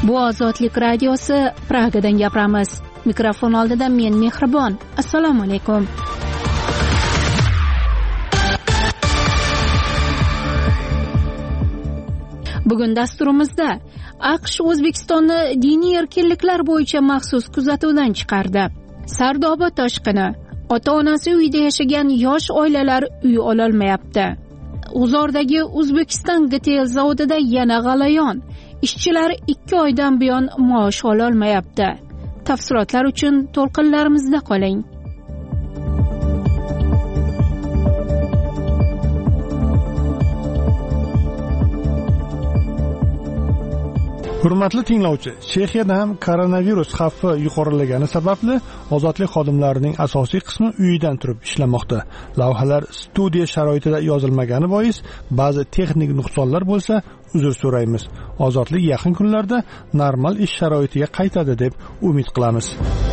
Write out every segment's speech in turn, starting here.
Bu Ozodlik radiosi, Pragadan gapiramiz. Mikrofon oldida men Mehribon. Assalomu alaykum. Bugun dasturimizda AQSh O'zbekistonni diniy erkinliklar bo'yicha maxsus kuzatuvdan chiqardi. Sardoba toshqini. Ota-onasi uyda yashagan yosh oilalar uy ololmayapti. G'uzordagi O'zbekiston GTL zavodida yana g'alayon. Ishchilar 2 oydan buyon maosh ololmayapti. Tafsilotlar uchun to'lqinlarimizda qoling. Hurmatli tinglovchi, Chexiyada ham koronavirus xavfi yuqorilagani sababli ozodlik xodimlarining asosiy qismi uyidan turib ishlamoqda. Lavhalar studiya sharoitida yozilmagani bois ba'zi texnik nuqsonlar bo'lsa, uzr so'raymiz. Ozodlik yaqin kunlarda normal ish sharoitiga qaytadi deb umid qilamiz.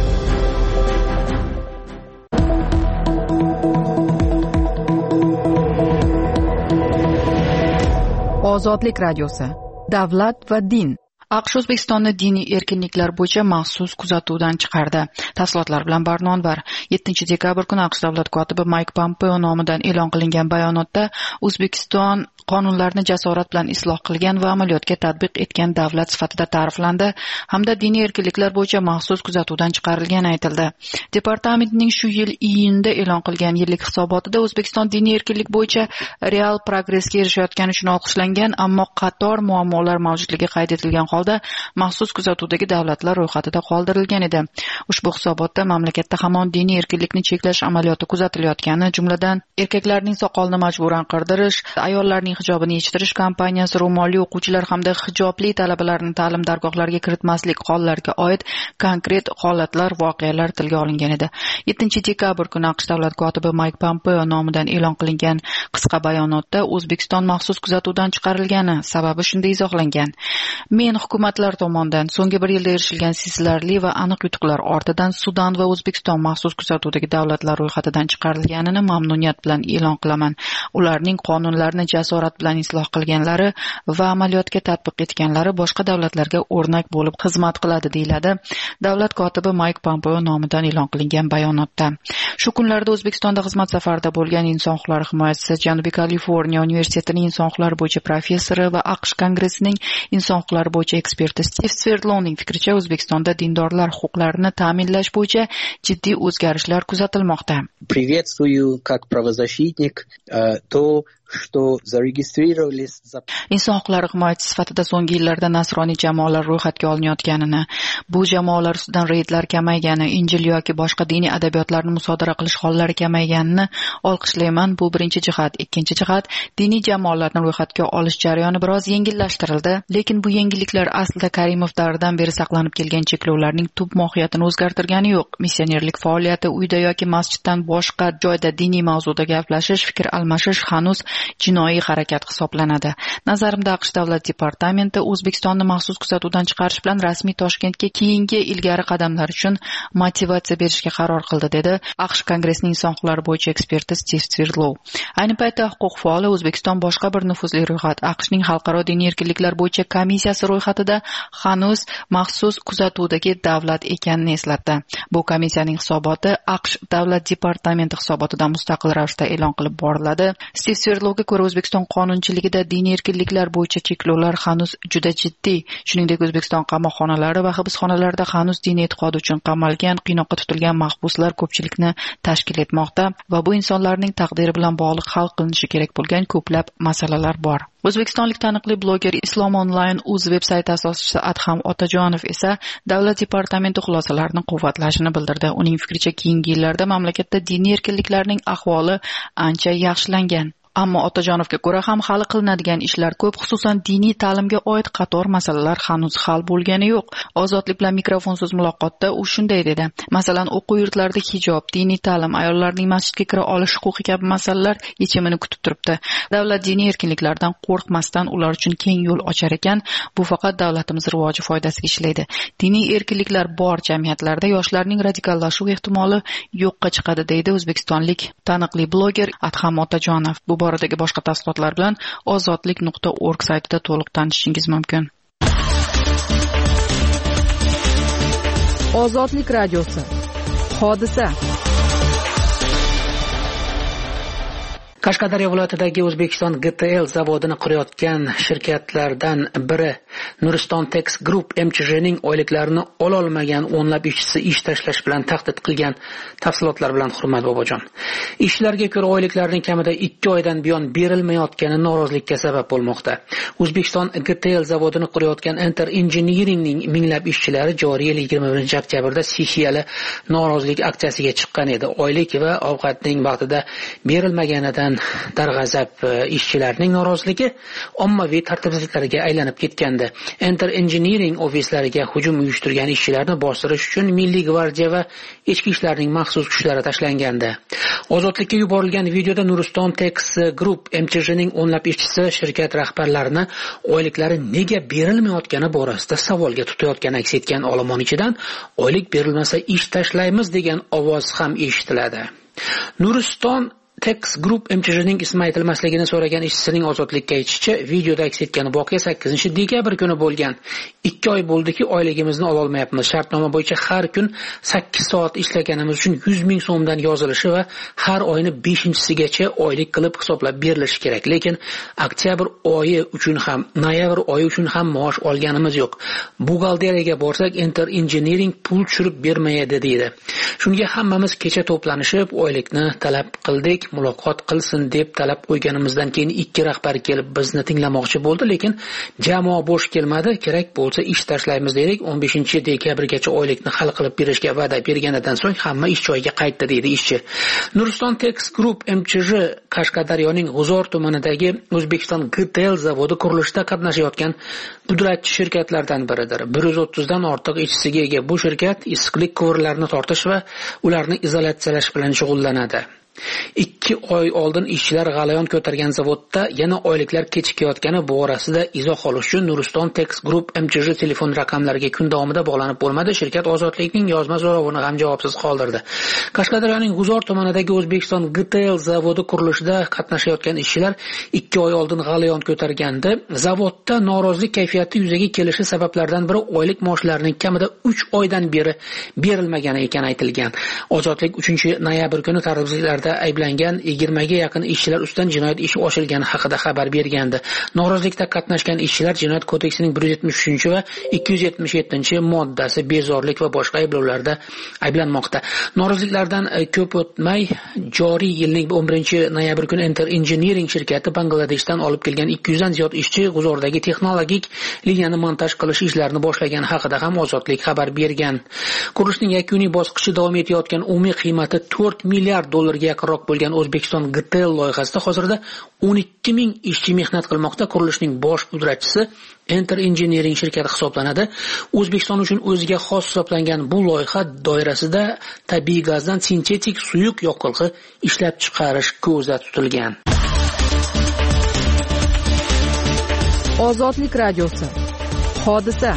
Ozodlik radiosi. Davlat va din. AQSh O'zbekistonni diniy erkinliklar bo'yicha maxsus kuzatuvdan chiqardi. Tafsilotlar bilan Barno Anvar. 7-dekabr kuni AQSh davlat kotibi Mike Pompeo nomidan e'lon qilingan bayonotda O'zbekiston qonunlarni jasorat bilan isloh qilgan va amaliyotga tatbiq etgan davlat sifatida ta'riflandi hamda diniy erkinliklar bo'yicha maxsus kuzatuvdan chiqarilgani aytildi. Departamentning shu yil iyunda e'lon qilgan yillik hisobotida O'zbekiston diniy erkinlik bo'yicha real progressga erishayotgani uchun olqishlangan, ammo qator muammolar mavjudligi qayd etilgan holda maxsus kuzatuvdagi davlatlar ro'yxatida qoldirilgan edi. Ushbu hisobotda mamlakatda hamon diniy erkinlikni cheklash amaliyoti kuzatilayotgani, jumladan erkaklarning soqolini majburan qirdirish, ayollarning hijobini yechtirish kampaniyasi, ro'molli o'quvchilar hamda hijobli talabalarni ta'lim dargohlariga kiritmaslik hollariga oid konkret holatlar, voqealar tilga olingan edi. 7-dekabr kuni AQSh davlat kotibi Mike Pompeo nomidan e'lon qilingan qisqa bayonotda O'zbekiston maxsus kuzatuvdan chiqarilgani sababi shunday izohlangan. Men hukumatlar tomonidan so'nggi 1 yilda erishilgan sezilarli va aniq yutuqlar ortidan Sudan va O'zbekiston maxsus kuzatuvdagi davlatlar ro'yxatidan chiqarilganini mamnuniyat bilan e'lon qilaman. Ularning qonunlarni jasorat bilan isloh qilganlari va amaliyotga tatbiq etganlari boshqa davlatlarga o'rnak bo'lib xizmat qiladi, deyiladi davlat kotibi Mike Pompeo nomidan e'lon qilingan bayonotda. Shu kunlarda O'zbekistonda xizmat safarida bo'lgan inson huquqlari himoyachisi, Janubiy Kaliforniya universitetining inson huquqlari bo'yicha professori va AQSh kongressining inson huquqlari bo'yicha eksperti Steve Sverdlovning fikricha, O'zbekistonda dindorlar huquqlarini ta'minlash bo'yicha jiddiy o'zgarishlar kuzatilmoqda. Приветствую как правозащитник то, что зарегистрировались. Inson huquqlari himoyachisi sifatida so'nggi yillarda nasroniy jamoalar ro'yxatga olinayotganini, bu jamoalar ustidan reydlar kamaygani, Injil yoki boshqa diniy adabiyotlarni musodara qilish hollari kamayganini olqishlayman. Bu birinchi jihat. Ikkinchi jihat, diniy jamoalarni ro'yxatga olish jarayoni biroz yengillashtirildi, lekin bu yengilliklar aslida Karimov davridan beri saqlanib kelgan cheklovlarning tub mohiyatini o'zgartirgani yo'q. Missionerlik faoliyati, uyda yoki masjiddan boshqa joyda diniy mavzuda gaplashish, fikr almashish hanuz jinoiy harakat hisoblanadi. Nazarimda AQSh davlat departamenti O'zbekistonni maxsus kuzatuvdan chiqarish bilan rasmiy Toshkentga keyingi ilgari qadamlar uchun motivatsiya berishga qaror qildi, dedi AQSh kongressining inson huquqlari bo'yicha eksperti Steve Sverdlov. Ayni paytda huquq faoli O'zbekiston boshqa bir nufuzli ro'yxat, AQShning xalqaro diniy erkinliklar bo'yicha komissiyasi ro'yxatida hanuz maxsus kuzatuvdagi davlat ekanini eslatdi. Bu komissiyaning hisoboti AQSh davlat departamenti hisobotidan mustaqil ravishda e'lon qilib boriladi. Steve Sverdlovga ko'ra, O'zbekiston qonunchiligida diniy erkinliklar bo'yicha cheklovlar hanuz juda jiddiy. Shuningdek, O'zbekiston qamoqxonalari va hibsxonalarida hanuz diniy e'tiqodi uchun qamalgan, qiynoqqa tutilgan mahbuslar ko'pchilikni tashkil etmoqda va bu insonlarning taqdiri bilan bog'liq hal qilinishi kerak bo'lgan ko'plab masalalar bor. O'zbekistonlik taniqli bloger Islom Online uz veb-sayti asoschisi Adham Otajonov esa davlat departamenti xulosalarini quvvatlashini bildirdi. Uning fikricha, keyingi yillarda mamlakatda diniy erkinliklarning ahvoli ancha yaxshilangan. Ammo Otajonovga ko'ra ham hali qilinadigan ishlar ko'p, xususan diniy ta'limga oid qator masalalar hanuz hal bo'lgani yo'q. Ozodlik bilan mikrofonsiz muloqotda u shunday dedi. Masalan, o'quv yurtlarida hijob, diniy ta'lim, ayollarning masjidga kira olish huquqi kabi masalalar yechimini kutib turibdi. Davlat diniy erkinliklardan qo'rqmasdan ular uchun keng yo'l ochar ekan. Bu faqat davlatimiz rivoji foydasiga ishlaydi. Diniy erkinliklar bor jamiyatlarda yoshlarning radikallashuv ehtimoli yo'qqa chiqadi, deydi o'zbekistonlik taniqli bloger Adham Otajonov. Bu boradagi boshqa tafsilotlar bilan ozodlik.org saytida to'liq tanishishingiz mumkin. Ozodlik radiosi. Hodisa. Qashqadaryo viloyatidagi O'zbekiston GTL zavodini qurayotgan shirkatlardan biri Nuriston Tex Group MCH'ning oyliklarini ololmagan o'nlab ishchisi ish tashlash bilan tahdid qilgan. Tafsilotlar bilan Hurmat Bobojon. Ishchilarga ko'ra oyliklarning kamida 2 oydan buyon berilmayotgani norozilikka sabab bo'lmoqda. O'zbekiston GTL zavodini qurayotgan Enter Engineeringning minglab ishchilari joriy yil 21-oktyabrda sessiyali norozilik aksiyasiga chiqqan edi. Oylik va ovqatning vaqtida berilmaganidan darg'azab ishchilarning noroziligi ommaviy tartibsizliklarga aylanib ketgandi. Enter Engineering ofislariga hujum uyushtirgan ishchilarni bostirish uchun Milliy gvardiya va ichki ishlarning maxsus kuchlari tashlangandi. Ozodlikka yuborilgan videoda Nuriston Tex Group MCH'ning o'nlab ishchisi shirkat rahbarlarini oyliklari nega berilmayotgani borasida savolga tutayotgani aks etgan. Olomon ichidan oylik berilmasa ish tashlaymiz degan ovoz ham eshitiladi. Nuriston Tex Group MCH'ning ismi aytilmasligini so'ragan ishchisining ozodlikka aytishicha, videoda aks etgan voqea 8-dekabr kuni bo'lgan. 2 oy bo'ldiki, oyligimizni ola olmayapmiz. Shartnoma bo'yicha har kun 8 soat ishlaganimiz uchun 100 ming so'mdan yozilishi va har oyni 5-sigacha oylik qilib hisoblab berilishi kerak. Lekin oktyabr oyi uchun ham, noyabr oyi uchun ham maosh olganimiz yo'q. Buxgalteriyaga borsak, Enter Engineering pul tushirib bermaydi deydi. Shunga hammamiz kecha to'planishib, oylikni talab qildik. Muloqot qilsin deb talab qo'yganimizdan keyin 2 rahbar kelib bizni tinglamoqchi bo'ldi, lekin jamoa bo'sh kelmadi. Kerak bo'lsa ish tashlaymiz dedik. 15-dekabrgacha oylikni hal qilib berishga va'da berganidan so'ng hamma ish joyiga qaytdi deydi ishchi. Nuriston Tex Group MCH Qashqadaryoning G'uzor tumanidagi O'zbekiston GTL zavodi qurilishida qatnashayotgan pudratchi shirkatlardan biridir. 130 dan ortiq ishchisiga ega bu shirkat issiqlik quvurlarini tortish va ularni izolyatsiyalash bilan shug'ullanadi. 2 oy oldin ishchilar g'alayon ko'targan zavodda yana oyliklar kechikayotgani borasida izoh olish uchun Nuriston Tex Group MCH telefon raqamlariga kun davomida bog'lanib bo'lmadi. Shirkat Ozodlikning yozma so'rovini ham javobsiz qoldirdi. Qashqadaryoning G'uzor tumanidagi O'zbekiston GTL zavodi qurilishida qatnashayotgan ishchilar 2 oy oldin g'alayon ko'targandi. Zavodda norozilik kayfiyati yuzaga kelishi sabablaridan biri oylik maoshlarining kamida 3 oydan beri berilmagani ekani aytilgan. Ozodlik 3-noyabr kuni tartibsizliklarda ayblangan 20 ga yaqin ishchilar ustidan jinoyat ishi ochilgani haqida xabar bergandi. Norozilikda qatnashgan ishchilar Jinoyat kodeksining 173 va 277-moddasi bezorilik va boshqa ayblovlarda ayblanmoqda. Noroziliklardan ko'p o'tmay joriy yilning 11-noyabr kuni Enter Engineering shirkati Bangladeshdan olib kelgan 200 dan ziyod ishchi G'uzordagi texnologik liniyani montaj qilish ishlarini boshlagani haqida ham Ozodlik xabar bergan. Qurilishning yakuniy bosqichi davom etayotgan, umumiy qiymati 4 milliard dollarga yaqinroq bo'lgan O'zbekiston GTL loyihasida hozirda 12 ming ishchi mehnat qilmoqda. Qurilishning bosh pudratchisi Enter Engineering shirkati hisoblanadi. O'zbekiston uchun o'ziga xos hisoblangan bu loyiha doirasida tabiiy gazdan sintetik suyuq yoqilg'i ishlab chiqarish ko'zda tutilgan. Ozodlik radiosi. Hodisa.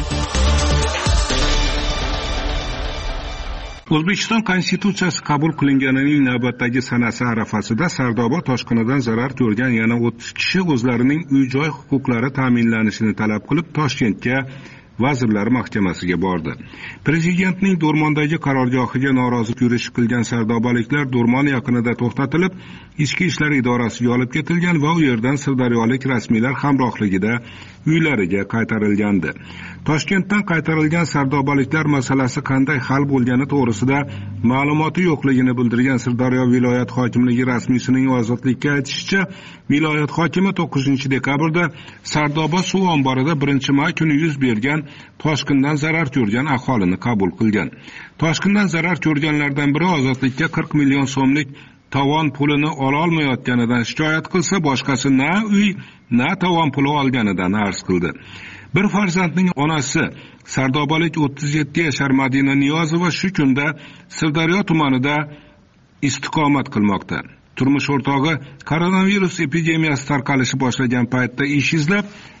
O'zbekiston Konstitutsiyasi qabul qilinganining navbatdagi sanasi arafasida Sardoba toshqinidan zarar ko'rgan yana 30 kishi o'zlarining uy-joy huquqlari ta'minlanishini talab qilib Toshkentga Vazirlar Mahkamasiga bordi. Prezidentning Do'rmondagi qarorgohiga norozilik yurishi qilgan sardobaliklar Do'rmon yaqinida to'xtatilib, Ichki ishlar idorasiga olib ketilgan va u yerdan sirdaryolik rasmiylar hamrohligida uylariga qaytarilgandi. Toshkentdan qaytarilgan sardobaliklar masalasi qanday hal bo'lgani to'g'risida ma'lumoti yo'qligini bildirgan Sirdaryo viloyat hokimligi rasmiysining Ozodlikka aytishicha, viloyat hokimi 9-dekabrda Sardoba suv omborida 1-may kuni yuz bergan toshqindan zarar ko'rgan aholini qabul qilgan. Toshqindan zarar ko'rganlardan biri Ozodlikka 40 million so'mlik tovon pulini ola olmayotganidan shikoyat qilsa, boshqasi na uy, na tovon puli olganidan arz qildi. Bir farzandning onasi Sardobalik 37 yashar Madina Niyozova shu kunda Sirdaryo tumanida istiqomat qilmoqda. Turmush o'rtog'i koronavirus epidemiyasi tarqalishi boshlagan paytda ish izlab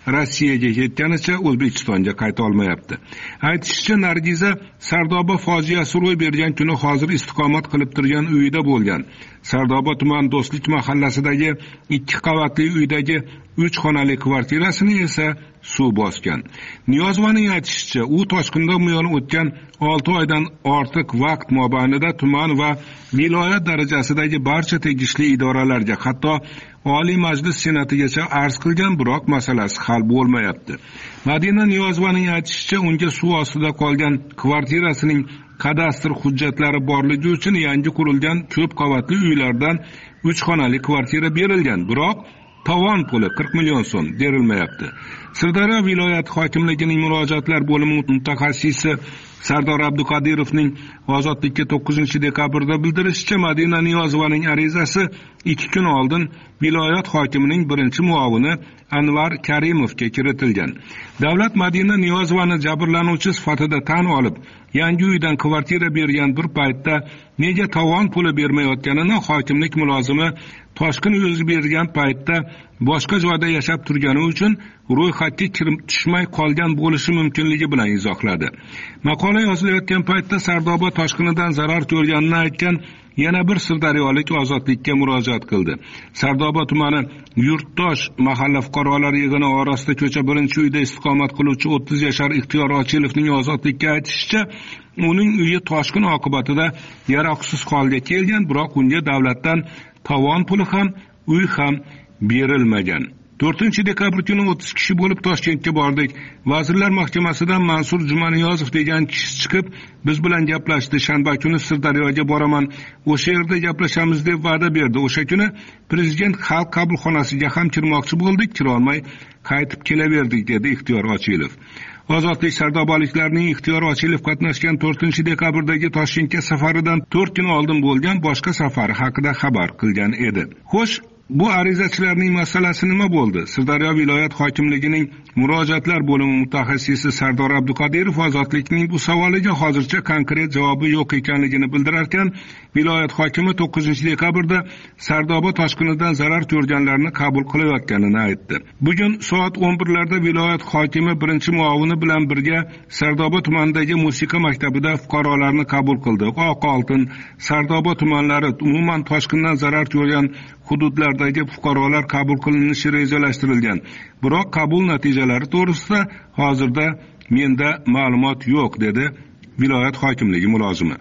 Rossiyaga ketganicha O'zbekistonga qayta olmayapti. Aytishicha, Nargiza Sardoba fojiasi ro'y bergan kuni hozir istiqomat qilib turgan uyida bo'lgan. Sardoba tuman Do'stlik mahallasidagi 2 qavatli uydagi 3 xonali kvartirasini esa suv bosgan. Niyozovaning aytishicha, u toshqindan buyon o'tgan 6 oydan ortiq vaqt mobaynida tuman va viloyat darajasidagi barcha tegishli idoralarga, hatto Oliy Majlis Senatigacha arz qilgan, biroq masalasi hal bo'lmayapti. Madina Niyozovaning aytishicha, unga suv ostida qolgan kvartirasining kadastr hujjatlari borligi uchun yangi qurilgan ko'p qavatli uylardan 3 xonali kvartira berilgan, biroq tovon puli 40 million so'm berilmayapti. Sirdaryo viloyat hokimligining murojaatlar bo'limi mutaxassisi Sardor Abduqodirovning Ozodlikka 9-dekabrda bildirishicha, Madina Niyozovaning arizasi 2 kun oldin viloyat hokimining birinchi muavini Anvar Karimovga kiritilgan. Davlat Madina Niyozovani jabrlanuvchi sifatida tan olib, yangi uydan kvartira bergan bir paytda nega tovon puli bermayotganini hokimlik mulozimi toshqin yuz bergan paytda boshqa joyda yashab turgani uchun ro'yxatga kirib tushmay qolgan bo'lishi mumkinligi bilan izohladi. Maqola yozilayotgan paytda Sardoba toshqinidan zarar ko'rganini aytgan yana bir sirdaryolik Ozodlikka murojaat qildi. Sardoba tumani Yurtdosh mahalla fuqarolar yig'ini orasida ko'cha 1-uyda istiqomat qiluvchi 30 yashar Ixtiyor Ochilovning Ozodlikka aytishicha, uning uyi toshqin oqibatida yaroqsiz holga kelgan, biroq unga davlatdan tovon puli ham, uy ham berilmagan. 4-dekabr kuni 30 kishi bo'lib Toshkentga bordik. Vazirlar Mahkamasidan Mansur Jumaniyozov degan kishi chiqib, biz bilan gaplashdi. Shanba kuni Sirdaryoga boraman, o'sha yerda gaplashamiz deb va'da berdi. O'sha kuni prezident xalq qabulxonasiga ham kirmoqchi bo'ldik, kira olmay qaytib kelaverdik, dedi Ixtiyor Ochilov. Ozodlik sardobaliklarning Ixtiyor Ochilov qatnashgan 4-dekabrdagi Toshkentga safaridan 4 kun oldin bo'lgan boshqa safari haqida xabar qilgan edi. Xo'sh, bu arizachilarning masalasi nima bo'ldi? Sirdaryo viloyat hokimligining murojaatlar bo'limi mutaxassisi Sardor Abduqodirov Ozodlikning bu savoliga hozircha konkret javobi yo'q ekanligini bildirarkan, viloyat hokimi 9-dekabrda Sardoba toshqinidan zarar ko'rganlarni qabul qilayotganini aytdi. Bugun soat 11larda viloyat hokimi birinchi muavini bilan birga Sardoba tumanidagi musiqa maktabida fuqarolarni qabul qildi. Oqoltin, Sardoba tumanlari umuman toshqindan zarar ko'rgan hududlardagi fuqarolar qabul qilinishi rejalashtirilgan. Biroq qabul natijalari to'g'risida hozirda menda ma'lumot yo'q, dedi viloyat hokimligi mulozimi.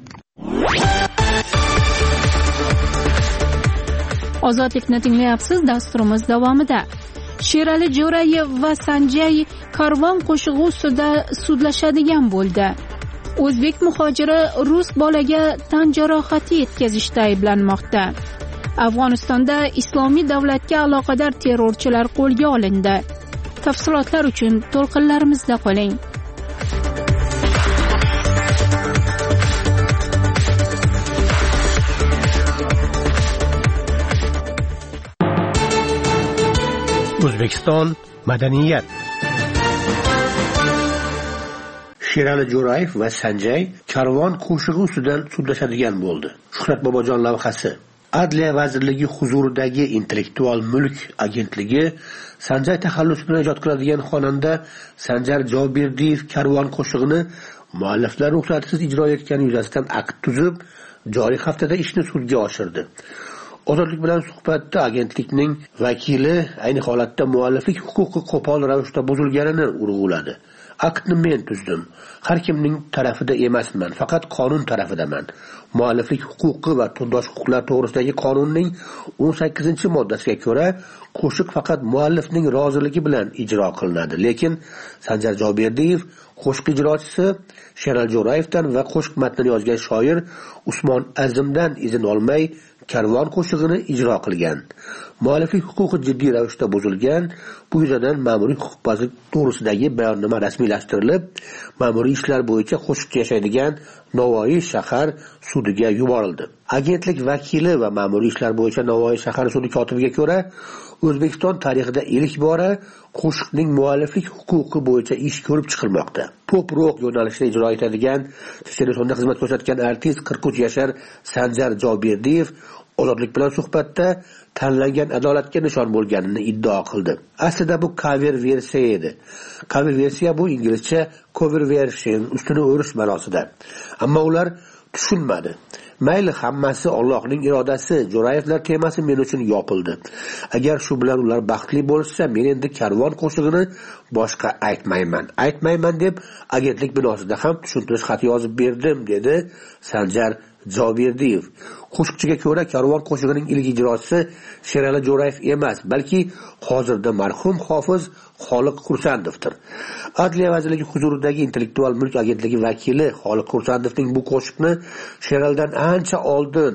Ozodlikni tinglayapsiz. Dasturimiz davomida Sherali Jo'rayev va Sanjay Karvon qo'shig'i ustida sudlashadigan bo'ldi. O'zbek muhojiri rus bolaga tan jarohati yetkazishda ayblanmoqda. Afg'onistonda Islomiy davlatga aloqador terrorchilar qo'lga olindi. Tafsilotlar uchun to'lqinlarimizda qoling. O'zbekiston madaniyat. Sherali Jo'rayev va Sanjay Karvon qo'shig'i ustidan sudlashadigan bo'ldi. Shuhrat Bobojon lavhasi. Adliya vazirligi huzuridagi Intellektual mulk agentligi Sanjay taxallusi bilan ijod qiladigan xonanda Sanjar Joberdiyev Karvon qo'shig'ini mualliflar ruxsatisiz ijro etgani yuzasidan akt tuzib, joriy haftada ishni sudga oshirdi. Ozodlik bilan suhbatda agentlikning vakili ayni holatda mualliflik huquqi qo'pol ravishda buzilganini urg'uladi. Aktni men tuzdim. Har kimning tarafida emasman, faqat qonun tarafidaman. Mualliflik huquqi va turdosh huquqlar to'g'risidagi qonunning 18-moddasiga ko'ra qo'shiq faqat muallifning roziligi bilan ijro qilinadi. Lekin Sanjar Joberdiyev qo'shiq ijrochisi Sherali Jo'rayevdan va qo'shiq matnini yozgan shoir Usmon Azimdan izn olmay Karvon qo'shig'ini ijro qilgan. Mualliflik huquqi jiddiy ravishda buzilgan. Bu yuzasidan ma'muriy huquqbozlik to'g'risidagi bayonnoma rasmiylashtirilib, ma'muriy ishlar bo'yicha qo'shiqchi yashaydigan Navoiy shahar sudiga yuborildi. Agentlik vakili va ma'muriy ishlar bo'yicha Navoiy shahar sudi kotibiga ko'ra, O'zbekiston tarixida ilk bora qo'shiqning mualliflik huquqi bo'yicha ish ko'rib chiqilmoqda. Pop rock yo'nalishida ijro etadigan, Chechenistonda xizmat ko'rsatgan artist 43 yashar Sanjar Joberdiyev Ozodlik bilan suhbatda tanlangan adolatga nishon bo'lganini iddao qildi. Aslida bu cover versiya edi. Cover versiya bu inglizcha cover version, ustini o'rish ma'nosida. Ammo ular tushunmadi. Mayli, hammasi Allohning irodasi. Jo'rayevlar temasi men uchun yopildi. Agar shu bilan ular baxtli bo'lsa, men endi Karvon qo'shig'ini boshqa aytmayman deb agentlik binosida ham tushuntirish xati yozib berdim, dedi Sanjar Joberdiyev. Qo'shiqchiga ko'ra, Karvon qo'shig'ining ilk ijrochisi Sherali Jo'rayev emas, balki hozirda marhum hofiz Xoliq Qursandovdir. Adliya vazirligi huzuridagi Intellektual mulk agentligi vakili Xoliq Qursandovning bu qo'shiqni Sheralidan ancha oldin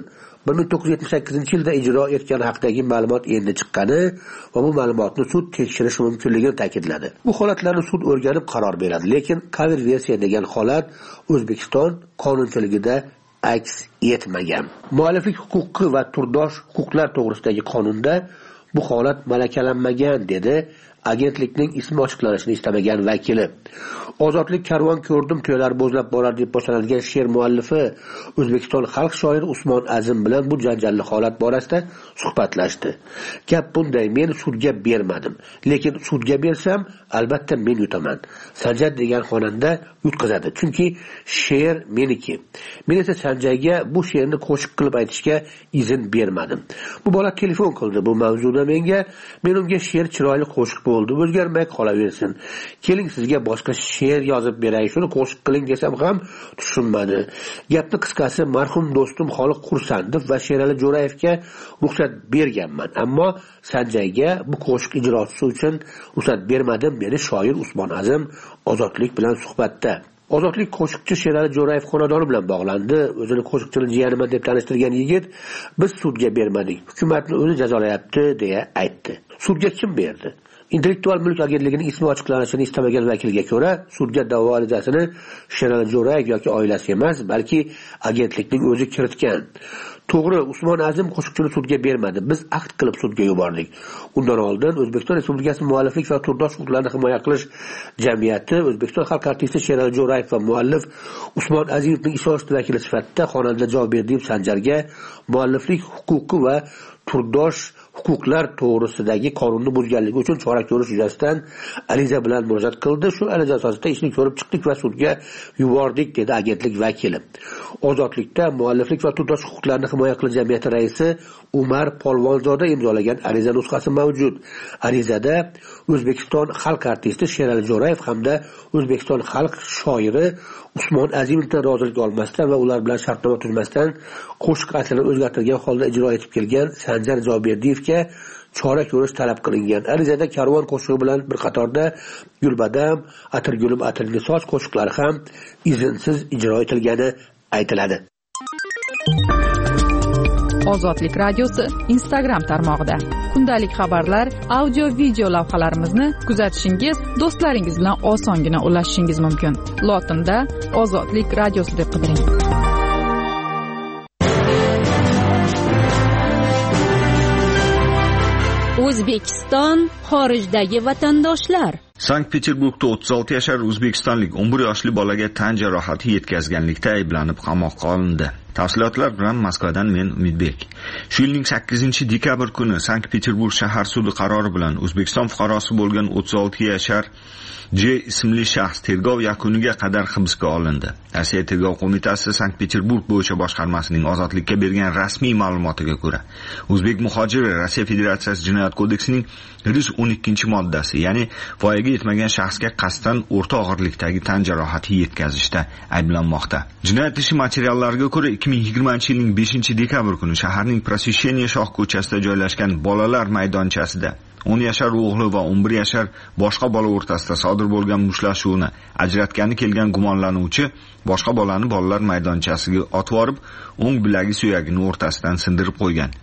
1978-yilda ijro etgani haqidagi ma'lumot endi chiqqani va bu ma'lumotni sud tekshirishi mumkinligini ta'kidladi. Bu holatlarni sud o'rganib qaror beradi, lekin cover versiya degan holat O'zbekiston qonunchiligida aks etmagan. Mualliflik huquqi va turdosh huquqlar to'g'risidagi qonunda bu holat malakalanmagan, dedi agentlikning ismi ochiqlanishini istamagan vakili. Ozodlik karvon ko'rdim, to'ylar bo'zlab borar deb boshlanadigan she'r muallifi O'zbekiston xalq shoiri Usmon Azim bilan bu janjalli holat borasida suhbatlashdi. Gap bunday: men sudga bermadim, lekin sudga bersam albatta men yutaman. Sanjay degan xonanda yutqazadi, chunki she'r meniki. Men esa Sanjayga bu she'rni qo'shiq qilib aytishga izn bermadim. Bu bola telefon qildi bu mavzuda menga. Men unga she'r chiroyli qo'shiq bo'ldi, o'zgarmay qolaversin. Keling sizga boshqa she'r yozib beray, shuni qo'shiq qiling desam ham tushunmadi. Gapni qisqasi, marhum do'stim Xoliq Qursandov va Sherali Jo'rayevga ruxsat berganman, ammo Sanjayga bu qo'shiq ijrosi uchun ruxsat bermadim, dedi shoir Usmon Azim Ozodlik bilan suhbatda. Ozodlik qo'shiqchi Sherali Jo'rayev xonadoni bilan bog'landi. O'zini qo'shiqchini jiyaniman deb tanishtirgan yigit biz sudga bermadik, hukumatni o'zi jazolayapti deya aytdi. Sudga kim berdi? Intellektual mulk agentligining ismi ochiqlanishini istamagan vakilga ko'ra, sudga da'vo arizasini Sherali Jo'rayev yoki oilasi emas, balki agentlikning o'zi kiritgan. To'g'ri, Usmon Azim qo'shiqchini sudga bermadi. Biz aqd qilib sudga yubordik. Undan oldin O'zbekiston Respublikasi mualliflik va turdosh huquqlarini himoya qilish jamiyati O'zbekiston xalq artisti Sherali Jo'rayev va muallif Usmon Azimovning ishonchli vakili sifatida xonanda Joberdiyev Sanjarga mualliflik huquqi va turdosh huquqlar to'g'risidagi qonunni buzganligi uchun chora ko'rish yuzasidan ariza bilan murojaat qildi. Shu ariza asosida ishni ko'rib chiqdik va sudga yubordik, dedi agentlik vakili. Ozodlikda mualliflik va turdosh huquqlarini himoya qilish jamiyati raisi Umar Polvonzoda imzolagan ariza nusxasi mavjud. Arizada O'zbekiston xalq artisti Sherali Jo'rayev hamda O'zbekiston xalq shoiri Usmon Azimovdan rozilik olmasdan va ular bilan shartnoma tuzmasdan qo'shiq aslini o'zgartirgan holda ijro etib kelgan Sanjar Joberdiyevga chora ko'rish talab qilingan. Arizada Karvon qo'shig'i bilan bir qatorda Gulbadam, Atirgulim Atirli soch qo'shiqlari ham izinsiz ijro etilgani aytiladi. Ozodlik radiosi Instagram tarmog'ida kundalik xabarlar, audio video lavhalarimizni kuzatishingiz, do'stlaringiz bilan osongina ulashishingiz mumkin. Lotinda Ozodlik radiosi deb qidiring. O'zbekiston xorijdagi vatandoshlar. Sankt-Peterburgda 36 yashar o'zbekistonlik 11 yoshli bolaga tan jarohati yetkazganlikda ayblanib qamoqqa olindi. Tafsilotlar bilan Moskvadan men Umidbek. Shu yilning 8-dekabr kuni Sankt-Peterburg shahar sudi qarori bilan O'zbekiston fuqarosi bo'lgan 36 yashar J ismli shaxs tergov yakuniga qadar hibsga olindi. Rossiya tergov qo'mitasi Sankt-Peterburg bo'yicha boshqarmasining ozodlikka bergan rasmiy ma'lumotiga ko'ra, o'zbek muhojiri Rossiya Federatsiyasi Jinoyat kodeksining 112-moddasi, ya'ni voyaga yetmagan shaxsga qasddan o'rta og'irlikdagi tan jarohati yetkazishda ayblanmoqda. Jinoyat ishi materiallariga ko'ra 2020-yilning 5-dekabr kuni shaharning Prosvesheniya shoh ko'chasida joylashgan bolalar maydonchasida 10 yashar o'g'li va 11 yashar boshqa bola o'rtasida sodir bo'lgan mushtlashuvni ajratgani kelgan gumonlanuvchi boshqa bolani bolalar maydonchasiga otib borib, o'ng bilagi suyagini o'rtasidan sindirib qo'ygan.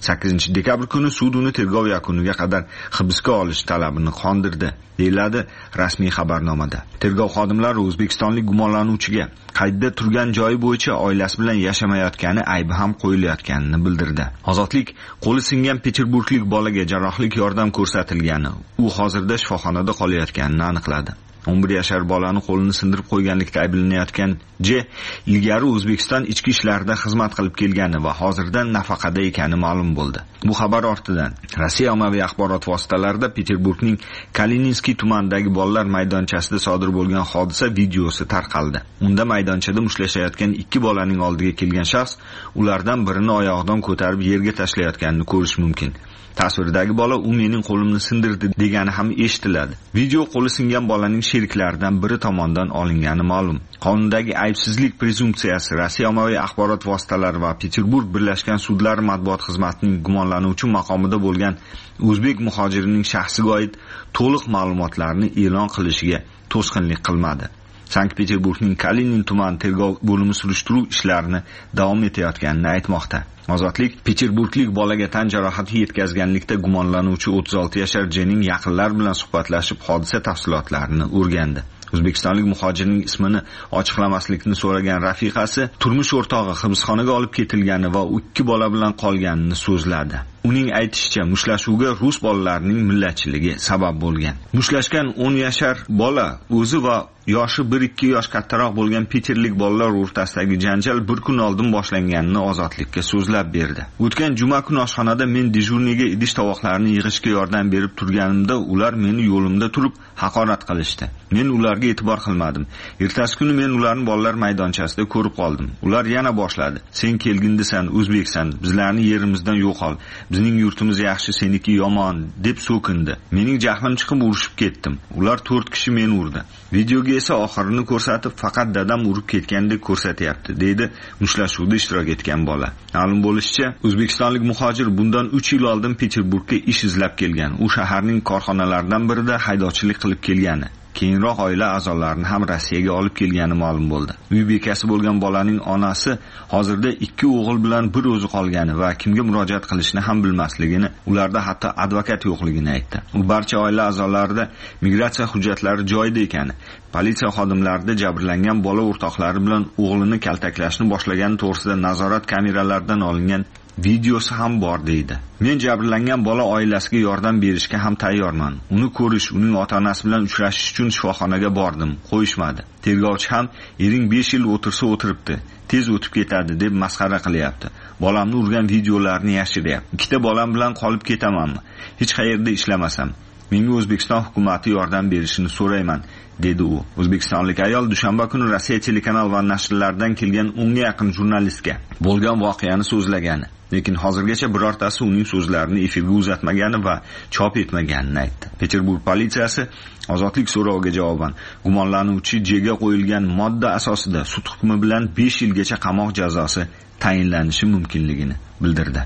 8 dekabr kuni sud uni tergov yakuniga qadar hibsga olish talabini qondirdi, deyiladi rasmiy xabarnomada. Tergov xodimlari o'zbekistonlik gumonlanuvchiga qaydda turgan joyi bo'yicha oilasi bilan yashamayotgani aybi ham qo'yilayotganini bildirdi. Ozodlik qo'li singan peterburglik bolaga jarrohlik yordam ko'rsatilgani, u hozirda shifoxonada qolayotganini aniqladi. 11 yashar bolani qo'lini sindirib qo'yganlikda ayblanayotgan J ilgari O'zbekiston ichki ishlarida xizmat qilib kelgani va hozirda nafaqada ekani ma'lum bo'ldi. Bu xabar ortidan Rossiya ommaviy axborot vositalarida Peterburgning Kalininskiy tumanidagi bolalar maydonchasida sodir bo'lgan hodisa videosi tarqaldi. Unda maydonchada mushtlashayotgan 2 bolaning oldiga kelgan shaxs ulardan birini oyog'idan ko'tarib yerga tashlayotganini ko'rish mumkin. Tasvirdagi bola u mening qo'limni sindirdi degani ham eshitiladi. Video qo'li singan bolaning sheriklaridan biri tomonidan olingani ma'lum. Qonundagi aybsizlik prezumpsiyasi Rossiya ommaviy axborot vositalari va Peterburg birlashgan sudlari matbuot xizmatining gumonlanuvchi maqomida bo'lgan o'zbek muhojirining shaxsiga oid to'liq ma'lumotlarni e'lon qilishiga to'sqinlik qilmadi. Sankt-Peterburgning Kalinin tuman tergov bo'limi surishtiruv ishlarini davom etayotganini aytmoqda. Ozodlik Peterburglik bolaga tan jarohati yetkazganlikda gumonlanuvchi 36 yashar Jning yaqinlar bilan suhbatlashib hodisa tafsilotlarini o'rgandi. O'zbekistonlik muhojirning ismini ochiqlamaslikni so'ragan rafiqasi turmush o'rtog'i hibsxonaga olib ketilgani va 2 bola bilan qolganini so'zladi. Uning aytishicha, mushtlashuvga rus bolalarining millatchiligi sabab bo'lgan. Mushlashgan 10 yashar bola o'zi va yoshi 1-2 yosh kattaroq bo'lgan Peterlik bolalar o'rtasidagi janjal bir kun oldin boshlanganini Ozodlikka so'zlab berdi. O'tgan juma kuni oshxonada men dejurniga idish tovoqlarini yig'ishga yordam berib turganimda ular meni yo'limda turib haqorat qilishdi. Men ularga e'tibor qilmadim. Ertasi kuni men ularni bolalar maydonchasida ko'rib qoldim. Ular yana boshladi. Sen kelgindisan, o'zbeksan, bizlarni yerimizdan yo'qol. Bizning yurtimiz yaxshi, seniki yomon deb so'kindi. Mening jahlim chiqib urishib ketdim. Ular 4 kishi meni urdi. Videoga esa oxirini ko'rsatib, faqat dadam urib ketgandek ko'rsatyapti, deydi mushtlashuvda ishtirok etgan bola. Ma'lum bo'lishicha, o'zbekistonlik muhojir bundan 3 yil oldin Peterburgga ish izlab kelgan. U shaharning korxonalaridan birida haydovchilik qilib kelgani. Keyinroq oila a'zolarini ham Rossiyaga olib kelgani ma'lum bo'ldi. Uy bekasi bo'lgan bolaning onasi hozirda 2 o'g'il bilan bir o'zi qolgani va kimga murojaat qilishni ham bilmasligini, ularda hatto advokat yo'qligini aytdi. U barcha oila a'zolarida migratsiya hujjatlari joyida ekani, politsiya xodimlarida jabrlangan bola o'rtoqlari bilan o'g'lini kaltaklashni boshlagani to'g'risida nazorat kameralaridan olingan videosi ham bor deydi. Men jabrlangan bola oilasiga yordam berishga ham tayyorman. Uni ko'rish, uning ota-onasi bilan uchrashish uchun shifoxonaga bordim, qo'yishmadi. Tergovchi ham ering 5 yil o'tirsa o'tiribdi, tez o'tib ketadi deb masxara qilyapti. Bolamni urgan videolarni yashiryapti. 2 bolam bilan qolib ketamanmi? Hech qayerda ishlamasam. Menga O'zbekiston hukumati yordam berishini so'rayman, dedi u. O'zbekistonlik ayol dushanba kuni Rossiya telekanal va nashrlaridan kelgan 10 ga yaqin jurnalistga bo'lgan voqeani so'zlagani, lekin hozirgacha birortasi uning so'zlarini efirga uzatmagani va chop etmaganini aytdi. Peterburg politsiyasi Ozodlik so'roviga javoban gumonlanuvchi Jga qo'yilgan modda asosida sud hukmi bilan 5 yilgacha qamoq jazosi tayinlanishi mumkinligini bildirdi.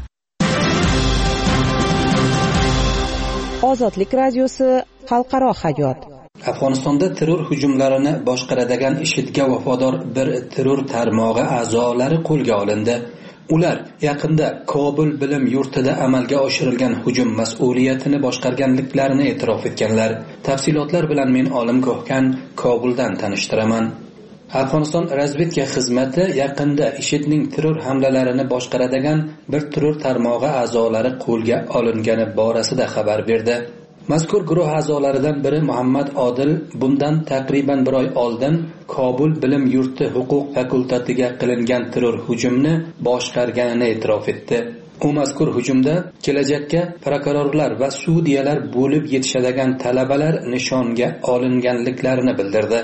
Ozodlik radiosi xalqaro hayot. Afg'onistonda terror hujumlarini boshqaradigan IShIDga vafodor bir terror tarmog'i a'zolari qo'lga olindi. Ular yaqinda Kobul bilim yurtida amalga oshirilgan hujum mas'uliyatini boshqarganliklarini e'tirof etganlar. Tafsilotlar bilan men Olim Ko'hkan Kobuldan tanishtiraman. Afg'oniston razvedka xizmati yaqinda IShIDning terror hamlalarini boshqaradigan bir terror tarmog'i a'zolari qo'lga olingani borasida xabar berdi. Mazkur guruh a'zolaridan biri Muhammad Odil bundan taqriban 1 oy oldin Kobul bilim yurti huquq fakultetiga qilingan terror hujumni boshqarganini e'tirof etdi. U mazkur hujumda kelajakka prokurorlar va sudyalar bo'lib yetishadigan talabalar nishonga olinganliklarini bildirdi.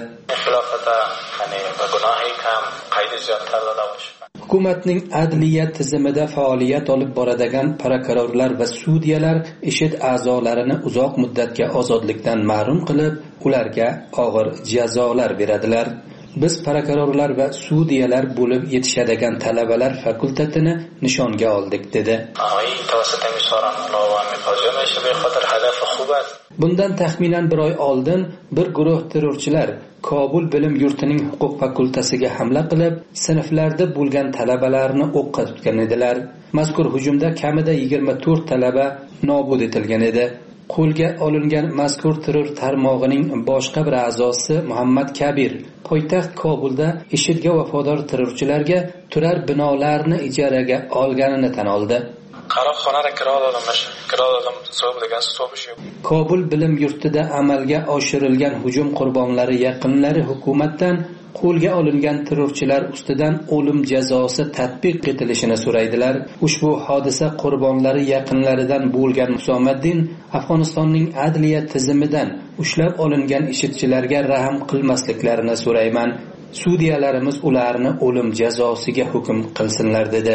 Hukumatning adliya tizimida faoliyat olib boradigan prokurorlar va sudyalar IShID a'zolarini uzoq muddatga ozodlikdan mahrum qilib, ularga og'ir jazolar beradilar. biz prokurorlar va sudyalar bo'lib yetishadigan talabalar fakultetini nishonga oldik dedi. Bundan taxminan bir oy oldin bir guruh terrorchilar Kobul bilim yurtining huquq fakultasiga hamla qilib, sinflarda bo'lgan talabalarni o'qqa tutgan edilar. Mazkur hujumda kamida 24 talaba nobud etilgan edi. Qo'lga olingan mazkur terror tarmog'ining boshqa bir a'zosi Muhammad Kabir poytaxt Kobulda IShIDga vafodor terrorchilarga turar binolarni ijaraga olganini tan oldi. Kobul bilim yurtida amalga oshirilgan hujum qurbonlari yaqinlari hukumatdan qo'lga olingan terrorchilar ustidan o'lim jazosi tatbiq etilishini so'raydilar. Ushbu hodisa qurbonlari yaqinlaridan bo'lgan Musomaddin Afg'onistonning adliya tizimidan ushlab olingan IShIDchilarga rahm qilmasliklarini so'rayman. Sudyalarimiz ularni o'lim jazosiga hukm qilsinlar dedi.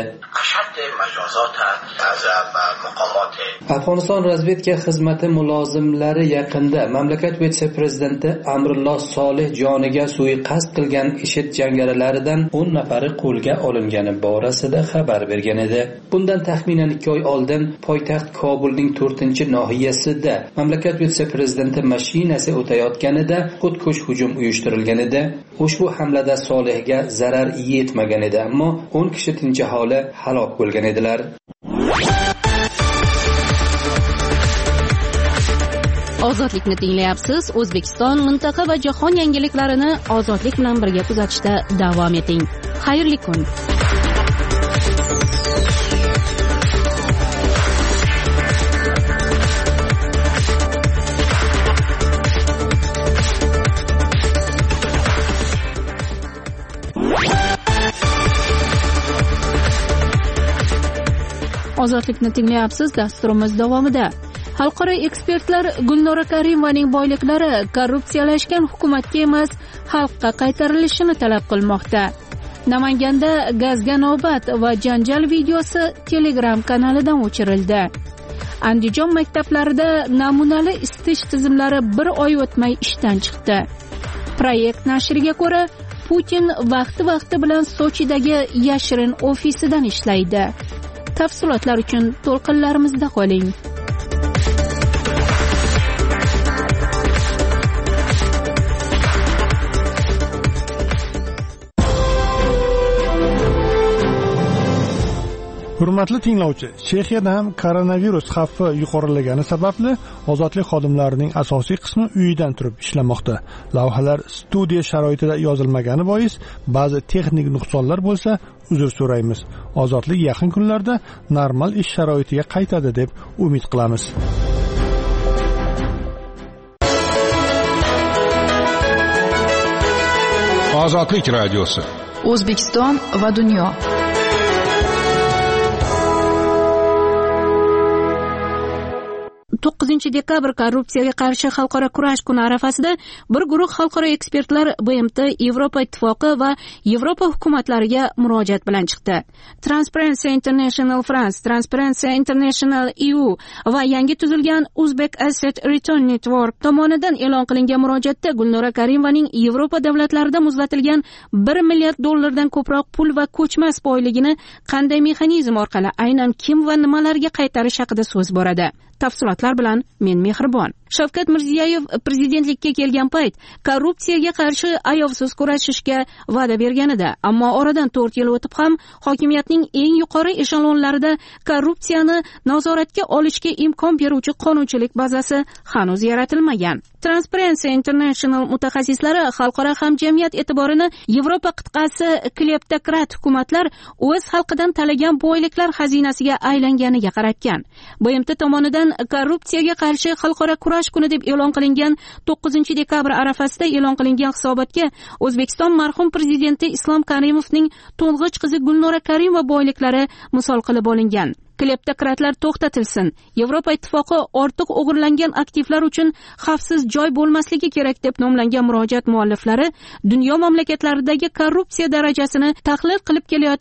Afg'oniston razvedka xizmati mulozimlari yaqinda mamlakat vitse-prezidenti Amrulloh Solih joniga suiqasd qilgan IShID jangarilaridan 10 nafari qo'lga olingani borasida xabar bergan edi. Bundan taxminan 2 oy oldin poytaxt Kobulning 4-nohiyasida mamlakat vitse-prezidenti mashinasi o'tayotganida xudkush hujum uyushtirilgan edi. Ushbu hamlada Solihga zarar yetmagan edi, ammo 10 kishi tinch aholi halok bo'lgan edilar. Ozodlikni tinglayapsiz. O'zbekiston, mintaqa va jahon yangiliklarini ozodlik bilan birga kuzatishda davom eting. Xayrli kun. Ozodlikni tinglayapsiz. Dasturimiz davomida xalqaro ekspertlar Gulnora Karimovaning boyliklari korrupsiyalashgan hukumatga emas, xalqqa qaytarilishini talab qilmoqda. Namanganda gazga navbat va janjal videosi Telegram kanalidan o'chirildi. Andijon maktablarida namunali isitish tizimlari bir oy o'tmay ishdan chiqdi. Proyekt nashriga ko'ra, Putin vaqti bilan Sochidagi yashirin ofisidan ishlaydi. Tafsilotlar uchun to'lqinlarimizda qoling. Hurmatli tinglovchi, Chexiyada ham koronavirus xavfi yuqorilagani sababli ozodlik xodimlarining asosiy qismi uyidan turib ishlamoqda. Lavhalar studiya sharoitida yozilmagani bois ba'zi texnik nuqsonlar bo'lsa, uzr so'raymiz. Ozodlik yaqin kunlarda normal ish sharoitiga qaytadi deb umid qilamiz. Ozodlik radiosi. O'zbekiston va dunyo. Dekabr korrupsiyaga qarshi xalqaro kurash kuni arafasida bir guruh xalqaro ekspertlar BMT, Yevropa ittifoqi va Yevropa hukumatlariga murojaat bilan chiqdi. Transparency International France, Transparency International EU va yangi tuzilgan Uzbek Asset Return Network tomonidan e'lon qilingan murojaatda Gulnora Karimovaning Yevropa davlatlarida muzlatilgan $1 milliard ko'proq pul va ko'chmas boyligini qanday mexanizm orqali aynan kim va nimalarga qaytarish haqida so'z boradi. Tafsilotlar bilan men Mehribon. Shavkat Mirziyoyev prezidentlikka kelgan payt korrupsiyaga qarshi ayovsiz kurashishga va'da berganida, ammo oradan 4 yil o'tib ham hokimiyatning eng yuqori eshelonlarida korrupsiyani nazoratga olishga imkon beruvchi qonunchilik bazasi hanuz yaratilmagan. Transparency International mutaxassislari xalqaro hamjamiyat e'tiborini Yevropa qit'asi kleptokrat hukumatlar o'z xalqidan talagan boyliklar xazinasiga aylanganiga qaratgan. BMT tomonidan korrupsiyaga qarshi xalqaro kurash kuni deb e'lon qilingan 9-dekabr arafasida e'lon qilingan hisobotga O'zbekiston marhum prezidenti Islom Karimovning to'ng'ich qizi Gulnora Karimova boyliklari misol qilib olingan. Kleptokratlar to'xtatilsin. Yevropa ittifoqi ortiq o'g'irlangan aktivlar uchun xavfsiz joy bo'lmasligi kerak deb nomlangan murojaat mualliflari dunyo mamlakatlaridagi korrupsiya darajasini tahlil qilib kelayotgan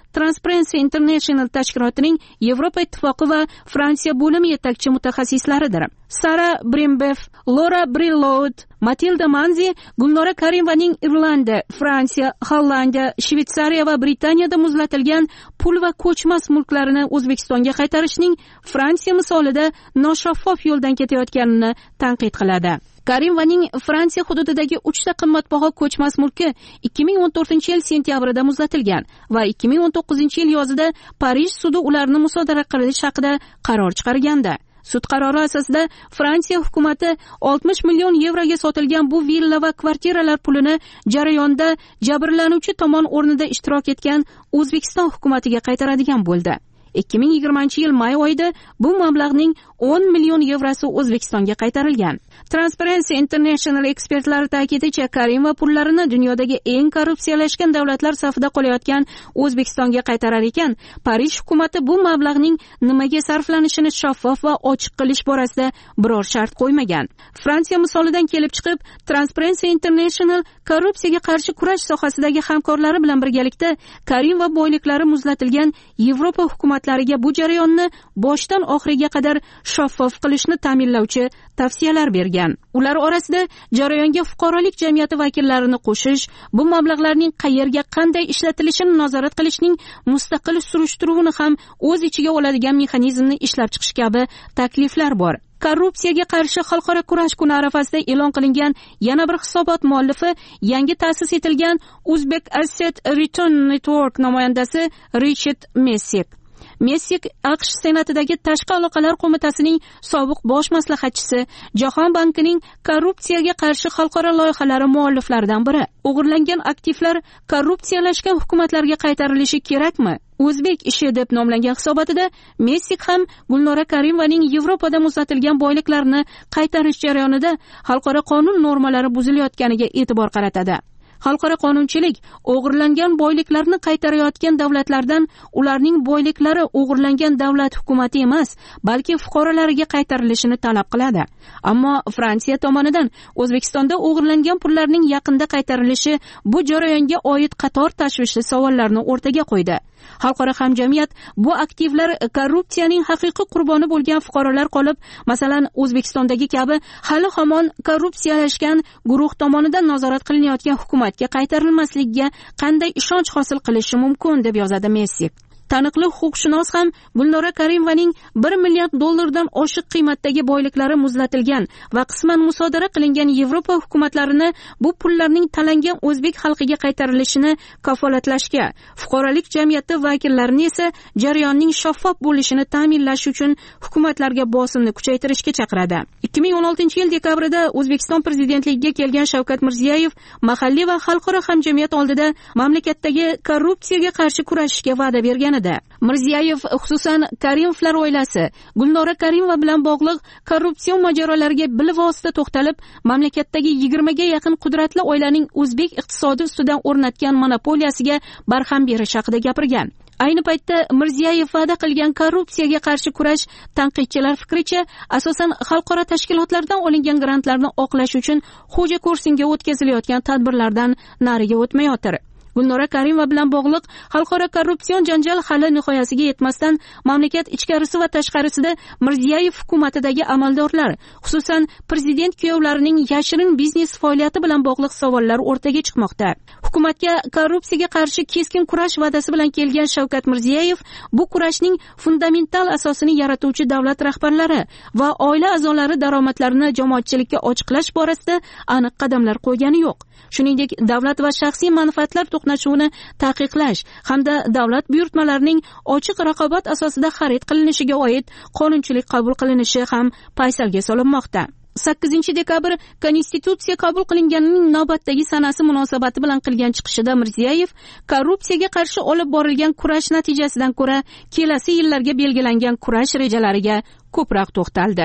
Transparency International tashkilotining Yevropa ittifoqi va Fransiya bo'limi yetakchi mutaxassislaridir. Sara Brimbeff, Laura Brilloud, Matilda Manzi Gulnora Karimovaning Irlandiya, Fransiya, Hollandiya, Shveysariya va Britaniyada muzlatilgan pul va ko'chmas mulklarini O'zbekistonga qaytarishning Fransiya misolida noshaffof yo'ldan ketayotganini tanqid qiladi. Karimovaning Fransiya hududidagi 3 ta qimmatbaho ko'chmas mulki 2014-yil sentyabrida muzlatilgan va 2019-yil yozida Parij sudi ularni musodara qilish haqida qaror chiqargandi. Sud qarori asosida Fransiya hukumati 60 million yevroga sotilgan bu villa va kvartiralar pulini jarayonda jabrlanuvchi tomon o'rnida ishtirok etgan O'zbekiston hukumatiga qaytaradigan bo'ldi. 2020-yil may oyida bu mablag'ning 10 million yevrosi O'zbekistonga qaytarilgan. Transparency International ekspertlari ta'kidlashicha, Karimova pullarini dunyodagi eng korrupsiyalashgan davlatlar safida qolayotgan O'zbekistonga qaytarar ekan, Parij hukumati bu mablag'ning nimaga sarflanishini shaffof va ochiq qilish borasida biror shart qo'ymagan. Fransiya misolidan kelib chiqib, Transparency International korrupsiyaga qarshi kurash sohasidagi hamkorlari bilan birgalikda Karimova boyliklari muzlatilgan Yevropa hukumatlariga bu jarayonni boshdan oxiriga qadar shaffof qilishni ta'minlovchi tavsiyalar bergan. Ular orasida jarayonga fuqarolik jamiyati vakillarini qo'shish, bu mablag'larning qayerga qanday ishlatilishini nazorat qilishning mustaqil surishtiruvini ham o'z ichiga oladigan mexanizmni ishlab chiqish kabi takliflar bor. Korrupsiyaga qarshi xalqaro kurash kuni arafasida e'lon qilingan yana bir hisobot muallifi yangi ta'sis etilgan Uzbek Asset Return Network namoyandasi Richard Messik. Messik AQSh Senatidagi Tashqi aloqalar qo'mitasining sobiq bosh maslahatchisi, Jahon bankining korrupsiyaga qarshi xalqaro loyihalari mualliflaridan biri. O'g'irlangan aktivlar korrupsiyalashgan hukumatlarga qaytarilishi kerakmi? O'zbek ishi deb nomlangan hisobotida Messik ham Gulnora Karimovaning Yevropada muzlatilgan boyliklarini qaytarish jarayonida xalqaro qonun normalari buzilayotganiga e'tibor qaratadi. Xalqaro qonunchilik o'g'irlangan boyliklarni qaytarayotgan davlatlardan ularning boyliklari o'g'irlangan davlat hukumati emas, balki fuqarolariga qaytarilishini talab qiladi. Ammo Fransiya tomonidan O'zbekistonda o'g'irlangan pullarning yaqinda qaytarilishi bu jarayonga oid qator tashvishli savollarni o'rtaga qo'ydi. Xalqaro hamjamiyat bu aktivlar korrupsiyaning haqiqiy qurboni bo'lgan fuqarolar qolib, masalan, O'zbekistondagi kabi hali hamon korrupsiyalashgan guruh tomonidan nazorat qilinayotgan hukumatga qaytarilmasligiga qanday ishonch hosil qilishi mumkin deb yozadi Messik. Taniqli huquqshunos ham Gulnora Karimovaning 1 milliard dollardan oshiq qiymatdagi boyliklari muzlatilgan va qisman musodara qilingan Yevropa hukumatlarini bu pullarning talangan o'zbek xalqiga qaytarilishini kafolatlashga, fuqarolik jamiyati vakillarini esa jarayonning shaffof bo'lishini ta'minlash uchun hukumatlarga bosimni kuchaytirishga chaqiradi. 2016-yil dekabrida O'zbekiston prezidentligiga kelgan Shavkat Mirziyoyev mahalliy va xalqaro hamjamiyat oldida mamlakatdagi korrupsiyaga qarshi kurashishga va'da bergan. Mirziyoyev xususan Karimovlar oilasi, Gulnora Karimova bilan bog'liq korrupsiya mojarolariga bilvosita to'xtalib, mamlakatdagi 20 ga yaqin qudratli oilaning o'zbek iqtisodi ustidan o'rnatgan monopoliyasiga barham berish haqida gapirgan. Ayni paytda Mirziyoyev va'da qilgan korrupsiyaga qarshi kurash tanqidchilar fikricha asosan xalqaro tashkilotlardan olingan grantlarni oqlash uchun xo'ja kursinga o'tkazilayotgan tadbirlardan nariga o'tmayotir. Gulnora Karimova bilan bog'liq xalqaro korrupsion janjal hali nihoyasiga yetmasdan mamlakat ichkarisi va tashqarisida Mirziyoyev hukumatidagi amaldorlar, xususan prezident kuyovlarining yashirin biznes faoliyati bilan bog'liq savollar o'rtaga chiqmoqda. Hukumatga korrupsiyaga qarshi keskin kurash va'dasi bilan kelgan Shavkat Mirziyoyev bu kurashning fundamental asosini yaratuvchi davlat rahbarlari va oila a'zolari daromadlarini jamoatchilikka ochiqlash borasida aniq qadamlar qo'ygani yo'q. Shuningdek, davlat va shaxsiy manfaatlar to'qnashuvini taqiqlash hamda davlat buyurtmalarining ochiq raqobat asosida xarid qilinishiga oid qonunchilik qabul qilinishi ham paysalga solinmoqda. 8-dekabr Konstitutsiya qabul qilinganining navbatdagi sanasi munosabati bilan qilgan chiqishida Mirziyoyev korrupsiyaga qarshi olib borilgan kurash natijasidan ko'ra kelasi yillarga belgilangan kurash rejalariga ko'proq to'xtaldi.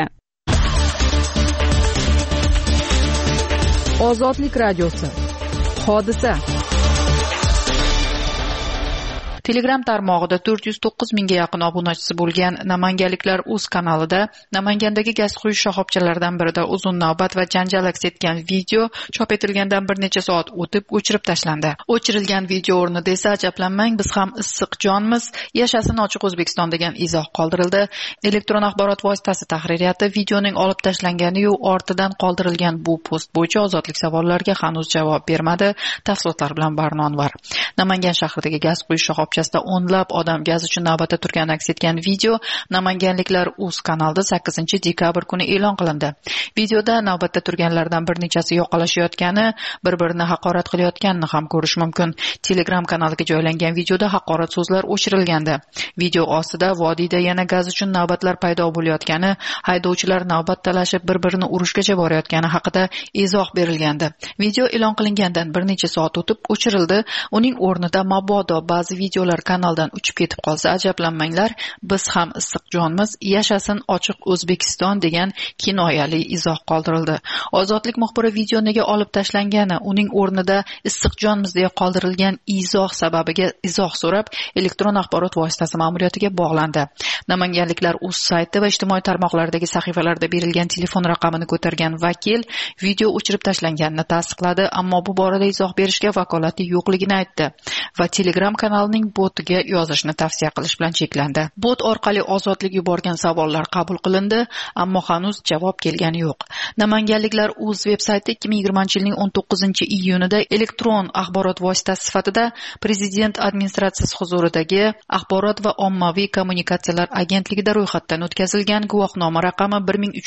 Ozodlik radiosi. Hodisa. Telegram tarmog'ida 409 mingga yaqin obunachisi bo'lgan Namanganliklar uz kanalida Namangandagi gaz quyish shoxobchalaridan birida uzun navbat va janjal aks etgan video chop etilgandan bir necha soat o'tib o'chirib tashlandi. O'chirilgan video o'rnida esa ajablanmang, biz ham issiq jonmiz, yashasin ochiq O'zbekiston degan izoh qoldirildi. Elektron axborot vositasi tahririyati videoning olib tashlangani-yu ortidan qoldirilgan bu post bo'yicha ozodlik savollariga hanuz javob bermadi. Tafsilotlar bilan Barnonvar. Namangan shahridagi gaz quyish shoxobchasida o'nlab odam gaz uchun navbatda turgani aks etgan video Namanganliklar uz kanalida 8-dekabr kuni e'lon qilindi. Videoda navbatda turganlardan bir nechasi yoqalashayotgani, bir-birini haqorat qilayotganini ham ko'rish mumkin. Telegram kanaliga joylangan videoda haqorat so'zlar o'chirilgandi. Video ostida vodiyda yana gaz uchun navbatlar paydo bo'layotgani, haydovchilar navbat talashib bir-birini urushgacha borayotgani haqida izoh berilgandi. Video e'lon qilingandan bir necha soat o'tib o'chirildi. Uning o'rnida mabodo ba'zi videolar kanaldan uchib ketib qolsa ajablanmanglar, biz ham issiq jonmiz, yashasin ochiq O'zbekiston degan kinoyali izoh qoldirildi. Ozodlik muxbiri video nega olib tashlangani, uning o'rnida issiq jonmiz deya qoldirilgan izoh sababiga izoh so'rab elektron axborot vositasi ma'muriyatiga bog'landi. Namanganliklar uz sayti va ijtimoiy tarmoqlardagi sahifalarda berilgan telefon raqamini ko'targan vakil video o'chirib tashlanganini tasdiqladi, ammo bu borada izoh berishga vakolati yo'qligini aytdi va Telegram kanalining botiga yozishni tavsiya qilish bilan cheklandi. Bot orqali ozodlik yuborgan savollar qabul qilindi, ammo hanuz javob kelgani yo'q. Namanganliklar uz veb-sayti 2020-yilning 19-iyunida elektron axborot vositasi sifatida Prezident administratsiyasi huzuridagi Axborot va ommaviy kommunikatsiyalar agentligida ro'yxatdan o'tkazilgan guvohnoma raqami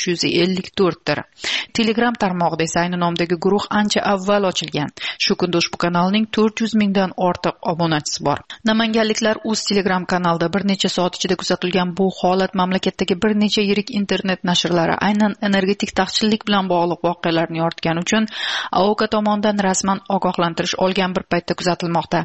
1354 dir. Telegram tarmog'ida esa ayni nomdagi guruh ancha avval ochilgan. Shu kunda ushbu kanalning 400 mingdan ortiq obunachisi bor. Namanganliklar uz Telegram kanalida bir necha soat ichida kuzatilgan bu holat mamlakatdagi bir necha yirik internet nashrlari aynan energetik taqchillik bilan bog'liq voqealarni yoritgani uchun AOK tomonidan rasman ogohlantirish olgan bir paytda kuzatilmoqda.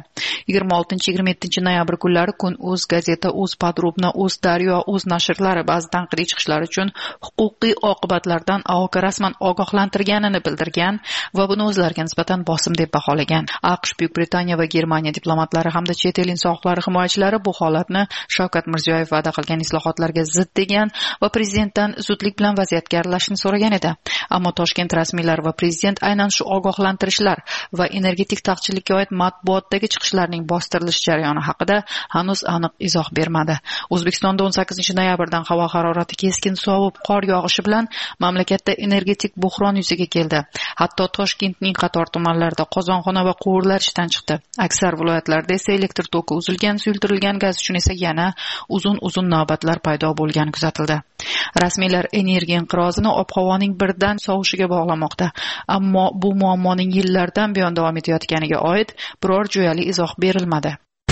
26-27 noyabr kunlari Kun.uz gazeta, Uz Podrobno, Uz Daryo, Uz nashrlari ba'zi tanqidiy chiqishlar uchun huquqiy oqibatlardan AOK rasman ogohlantirganini bildirgan va buni o'zlariga nisbatan bosim deb baholagan. AQSh, Buyuk Britaniya va Germaniya diplomatlari hamda chet el inson huquqlari himoyachilari bu holatni Shavkat Mirziyoyev va'da qilgan islohotlarga zid degan va prezidentdan zudlik bilan vaziyatga aralashishni so'ragan edi. Ammo Toshkent rasmiylari va prezident aynan shu ogohlantirishlar va energetik taqchillikka oid matbuotdagi chiqishlarning bostirilish jarayoni haqida hanuz aniq izoh bermadi. O'zbekistonda 18-noyabrdan havo harorati keskin sovib, qor yog'ishi bilan mamlakatda energetik buhron yuzaga keldi. Hatto Toshkentning qator tumanlarida qozonxona va quvurlar ishdan chiqdi. Aksar viloyatlarda esa elektr toki uzilgan, suyultirilgan gaz uchun esa yana uzun navbatlar paydo bo'lgani kuzatildi. Rasmiylar energiya inqirozini ob-havoning birdan sovishiga bog'lamoqda, ammo bu muammoning yillardan buyon davom etayotganiga oid biror jo'yali izoh berilmadi.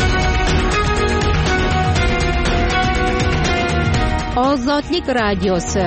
Ozodlik radiosi.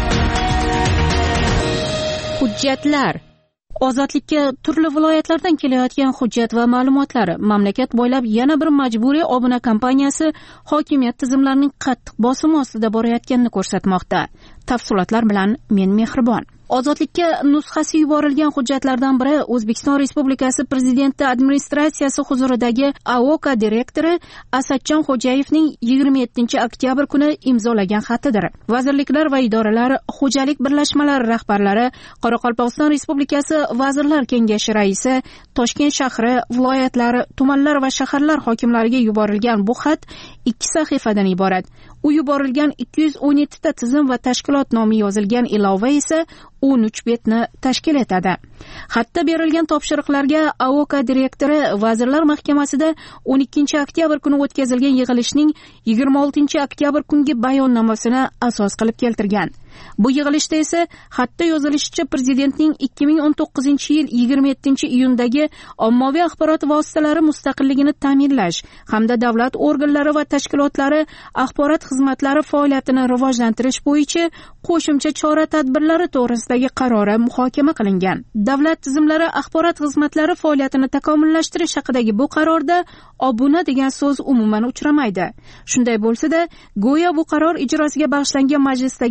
Hujjatlar. Ozodlikka turli viloyatlardan kelayotgan hujjat va ma'lumotlar mamlakat bo'ylab yana bir majburiy obuna kampaniyasi hokimiyat tizimlarining qattiq bosimi ostida borayotganini ko'rsatmoqda. Tafsilotlar bilan men Mehribon. Ozodlikka nusxasi yuborilgan hujjatlardan biri O'zbekiston Respublikasi Prezidenti administratsiyasi huzuridagi AOK direktori Asadjon Xo'jayevning 27-oktyabr kuni imzolagan xatidir. Vazirliklar va idoralar, xo'jalik birlashmalari rahbarlari, Qoraqalpog'iston Respublikasi Vazirlar Kengashi raisi, Toshkent shahri, viloyatlar, tumanlar va shaharlar hokimlariga yuborilgan bu xat 2 sahifadan iborat. U yuborilgan 217 ta tizim va tashkilot nomi yozilgan ilova esa 13 betni tashkil etadi. Xatda berilgan topshiriqlarga AOK direktori Vazirlar Mahkamasida 12-oktyabr kuni o'tkazilgan yig'ilishning 26-oktyabr kungi bayonnomasini asos qilib keltirgan. Bu yig'ilishda esa xatda yozilishicha prezidentning 2019-yil 27-iyundagi ommaviy axborot vositalari mustaqilligini ta'minlash hamda davlat organlari va tashkilotlari axborot xizmatlari faoliyatini rivojlantirish bo'yicha qo'shimcha chora-tadbirlari to'g'risidagi qarori muhokama qilingan. Davlat tizimlari axborot xizmatlari faoliyatini takomillashtirish haqidagi bu qarorda obuna degan so'z umuman uchramaydi. Shunday bo'lsa-da, go'yo bu qaror ijrosiga bag'ishlangan majlisdagi topshiriq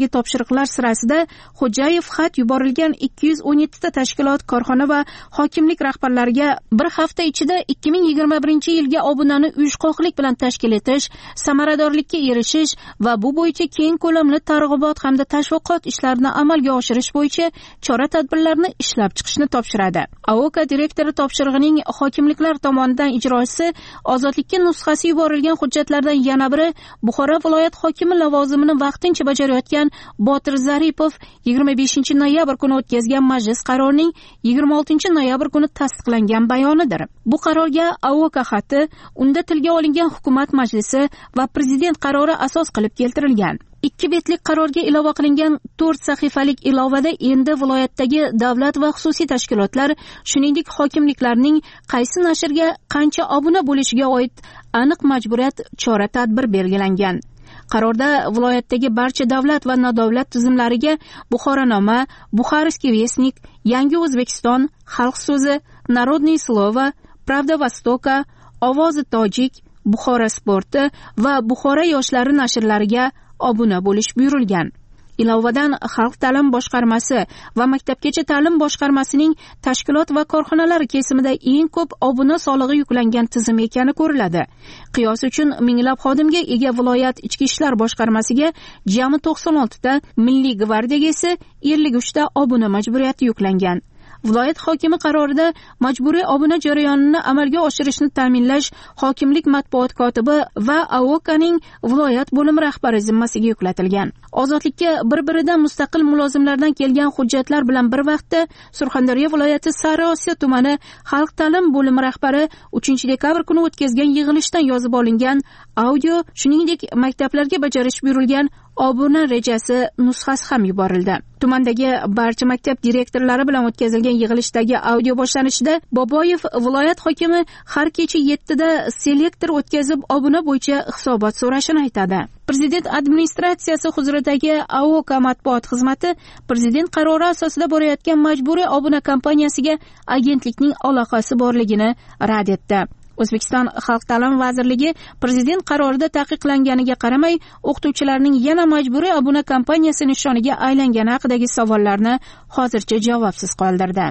munofiqlar sirasida Xo'jayev xat yuborilgan 217 ta tashkilot, korxona va hokimlik rahbarlariga bir hafta ichida 2021-yilga obunani uyushqoqlik bilan tashkil etish, samaradorlikka erishish va bu bo'yicha keng ko'lamli targ'ibot hamda tashviqot ishlarini amalga oshirish bo'yicha chora-tadbirlarni ishlab chiqishni topshiradi. AOK direktori topshirig'ining hokimliklar tomonidan ijrochisi ozodlikka nusxasi yuborilgan hujjatlardan yana biri Buxoro viloyat hokimi lavozimini vaqtincha bajarayotgan Botir Zaripov 25-noyabr kuni o'tkazgan majlis qarorining 26-noyabr kuni tasdiqlangan bayonidir. Bu qarorga AOK xati, unda tilga olingan hukumat majlisi va prezident qarori asos qilib keltirilgan. 2 betlik qarorga ilova qilingan 4 sahifalik ilovada endi viloyatdagi davlat va xususiy tashkilotlar, shuningdek hokimliklarning qaysi nashrga qancha obuna bo'lishiga oid aniq majburiyat, chora-tadbir belgilangan. Qarorda viloyatdagi barcha davlat va nodavlat tizimlariga Buxoronoma, Buxarskiy Vestnik, Yangi O'zbekiston, Xalq so'zi, Narodniy slovo, Pravda Vostoka, Ovozi tojik, Buxoro sporti va Buxoro yoshlari nashrlariga obuna bo'lish buyurilgan. Ilovadan Xalq ta'lim boshqarmasi va Maktabgacha ta'lim boshqarmasining tashkilot va korxonalar kesimida eng ko'p obuna solig'i yuklangan tizim ekani ko'riladi. Qiyos uchun minglab xodimga ega viloyat ichki ishlar boshqarmasiga jami 96 ta, Milliy gvardiyaga esa 53 ta obuna majburiyati yuklangan. Viloyat hokimi qarorida majburiy obuna jarayonini amalga oshirishni ta'minlash hokimlik matbuot kotibi va AOKning viloyat bo'limi rahbari zimmasiga yuklatilgan. Ozodlikka bir-biridan mustaqil mulozimlardan kelgan hujjatlar bilan bir vaqtda Surxondaryo viloyati Sariosiyo tumani xalq ta'lim bo'limi rahbari 3-dekabr kuni o'tkazgan yig'ilishdan yozib olingan audio, shuningdek maktablarga bajarish buyurilgan obuna rejasi nusxasi ham yuborildi. Tumandagi barcha maktab direktorlari bilan o'tkazilgan yig'ilishdagi audio boshlanishida Boboyev viloyat hokimi har kecha 7 da selektor o'tkazib obuna bo'yicha hisobot so'rashini aytadi. Prezident administratsiyasi huzuridagi AOK matbuot xizmati prezident qarori asosida borayotgan majburiy obuna kampaniyasiga agentlikning aloqasi borligini rad etdi. O'zbekiston Xalq ta'lim vazirligi prezident qarorida taqiqlanganiga qaramay, o'qituvchilarning yana majburiy obuna kampaniyasi nishoniga aylangani haqidagi savollarni hozircha javobsiz qoldirdi.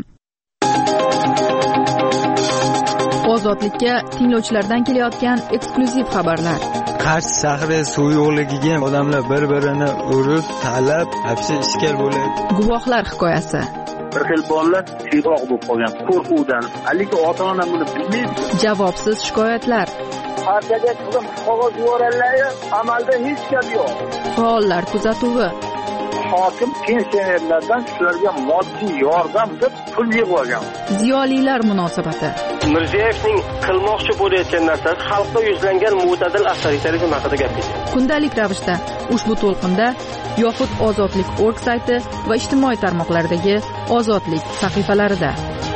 Ozodlikka tinglovchilardan kelayotgan eksklyuziv xabarlar. Qarshi shahri suv yo'qligiga odamlar bir-birini urib, talab, hapsi ishkal bo'ladi. Guvohlar hikoyasi. Bir xil bolalar siyroq bo'lib qolgan qo'rquvdan, lekin ota-ona buni bilmaydi. Javobsiz shikoyatlar. Partiyaga qizim qog'oz yuborganlar, amalda hech gap yo'q. Faollar kuzatuvi. Hokim pensionerlardan shularga moddiy yordam deb pul yig'ib olgan. Ziyolilar munosabati. Mirziyoyevning qilmoqchi bo'layotgan narsasi xalqqa yuzlangan mo'tadil avtoritarizm haqida gapirdi. Kundalik ravishda ushbu to'lqinda yoxud ozodlik.org sayti va ijtimoiy tarmoqlardagi ozodlik sahifalarida.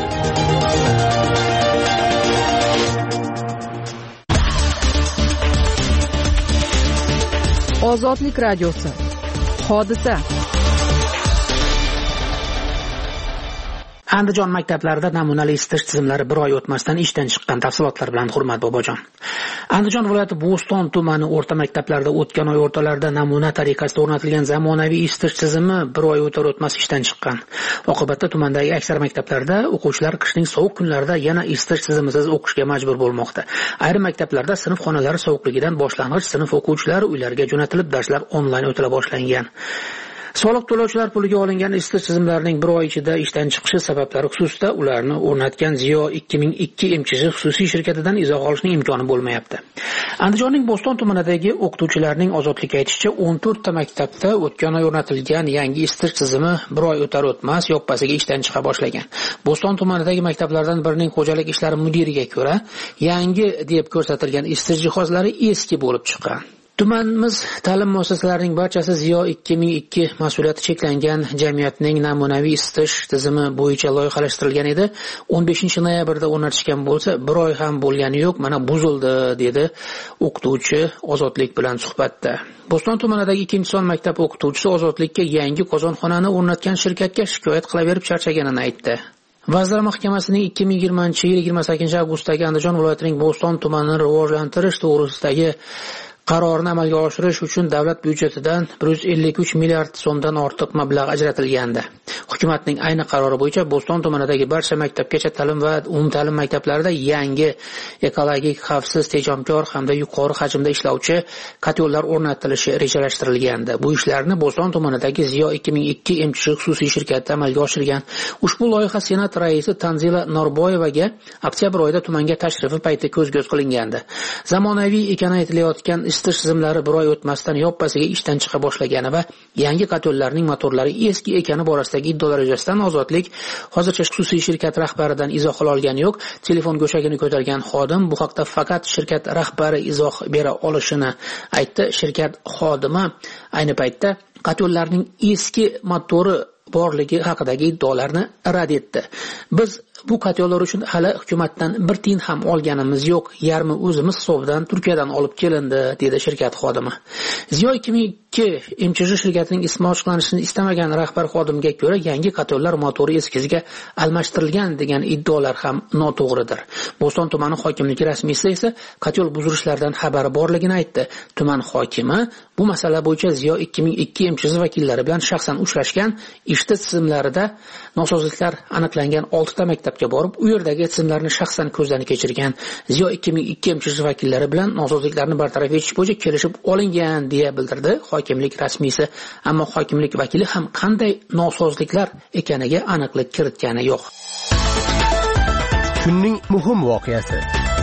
Ozodlik radiosi. Hodisa. Andijon maktablarida namunali isitish tizimlari bir oy o'tmasdan ishdan chiqqan. Tafsilotlar bilan Hurmat Bobojon. Andijon viloyati Bo'ston tumani o'rta maktablarida o'tgan oy o'rtalarida namuna tariqasida o'rnatilgan zamonaviy isitish tizimi bir oy o'tar o'tmas ishdan chiqqan. Oqibatda tumandagi aksar maktablarda o'quvchilar qishning sovuq kunlarida yana isitish tizimisiz o'qishga majbur bo'lmoqda. Ayrim maktablarda sinf xonalari sovuqligidan boshlang'ich sinf o'quvchilari uylariga jo'natilib, darslar onlayn o'tila boshlangan. Soliq to'lovchilar puliga olingan isitish tizimlarining bir oy ichida ishdan chiqishi sabablari xususida ularni o'rnatgan Ziyo 2002 MChJ xususiy shirkatidan izoh olishning imkoni bo'lmayapti. Andijonning Bo'ston tumanidagi o'qituvchilarning ozodlikka aytishicha 14 ta maktabda o'tgan oy o'rnatilgan yangi isitish tizimi bir oy o'tar o'tmas yoppasiga ishdan chiqa boshlagan. Bo'ston tumanidagi maktablardan birining xo'jalik ishlari mudiriga ko'ra, yangi deb ko'rsatilgan isitish jihozlari eski bo'lib chiqqan. Tumanimiz ta'lim muassasalarining barchasi Ziyo 2002 mas'uliyati cheklangan jamiyatning namunaviy isitish tizimi bo'yicha loyihalashtirilgan edi. 15-noyabrda o'rnatishgan bo'lsa, bir oy ham bo'lgani yo'q, mana buzildi, dedi o'qituvchi Ozodlik bilan suhbatda. Bo'ston tumanidagi 2-son maktab o'qituvchisi Ozodlikka yangi qozonxonani o'rnatgan shirkatga shikoyat qilaverib charchaganini aytdi. Vazirlar Mahkamasining 2020-yil 28 avgustdagi Andijon viloyatining Bo'ston tumanini rivojlantirish to'g'risidagi Qarorni amalga oshirish uchun davlat byudjetidan 153 milliard so'mdan ortiq mablag' ajratilgandi. Hukumatning ayni qarori bo'yicha Bo'ston tumanidagi barcha maktabgacha ta'lim va umumta'lim maktablarida yangi ekologik, xavfsiz, tejamkor hamda yuqori hajmda ishlovchi kotellar o'rnatilishi rejalashtirilgandi. Bu ishlarni Bo'ston tumanidagi Ziyo 2002 MChJ xususiy shirkati amalga oshirgan. Ushbu loyiha Senat raisi Tanzila Norboyevaga oktyabr oyida tumanga tashrifi payti ko'z-ko'z qilingandi. Zamonaviy ekani aytilayotgan isitish tizimlari bir oy o'tmasdan yoppasiga ishdan chiqa boshlagani va yangi kotellarning motorlari eski ekani borasidagi iddaolar yuzasidan Ozodlik hozircha xususiy shirkat rahbaridan izoh olgani yo'q. Telefon go'shagini ko'targan xodim bu haqda faqat shirkat rahbari izoh bera olishini aytdi. Shirkat xodimi ayni paytda kotellarning eski motori borligi haqidagi iddaolarni rad etdi. Biz bu kotellar uchun hali hukumatdan bir tiyin ham olganimiz yo'q. Yarmi o'zimiz hisobidan Turkiyadan olib kelindi, dedi shirkat xodimi. Ziyo 2002 MChJ shirkatining ismi ochiqlanishini istamagan rahbar xodimga ko'ra, yangi kotellar motori eskisiga almashtirilgan degan iddaolar ham noto'g'ridir. Bo'ston tumani hokimligi rasmiysi esa kotel buzilishlaridan xabari borligini aytdi. Tuman hokimi bu masala bo'yicha Ziyo 2002 MChJ vakillari bilan shaxsan uchrashgan, ishda tizimlarida nosozliklar aniqlangan 6 ta maktabga borib, u yerdagi tizimlarni shaxsan ko'zdan kechirgan. Ziyo 2002 MChJ vakillari bilan nosozliklarni bartaraf etish bo'yicha kelishib olingan deya bildirdi hokimlik rasmiysi. Ammo hokimlik vakili ham qanday nosozliklar ekaniga aniqlik kiritgani yo'q. Kunning muhim voqeasi.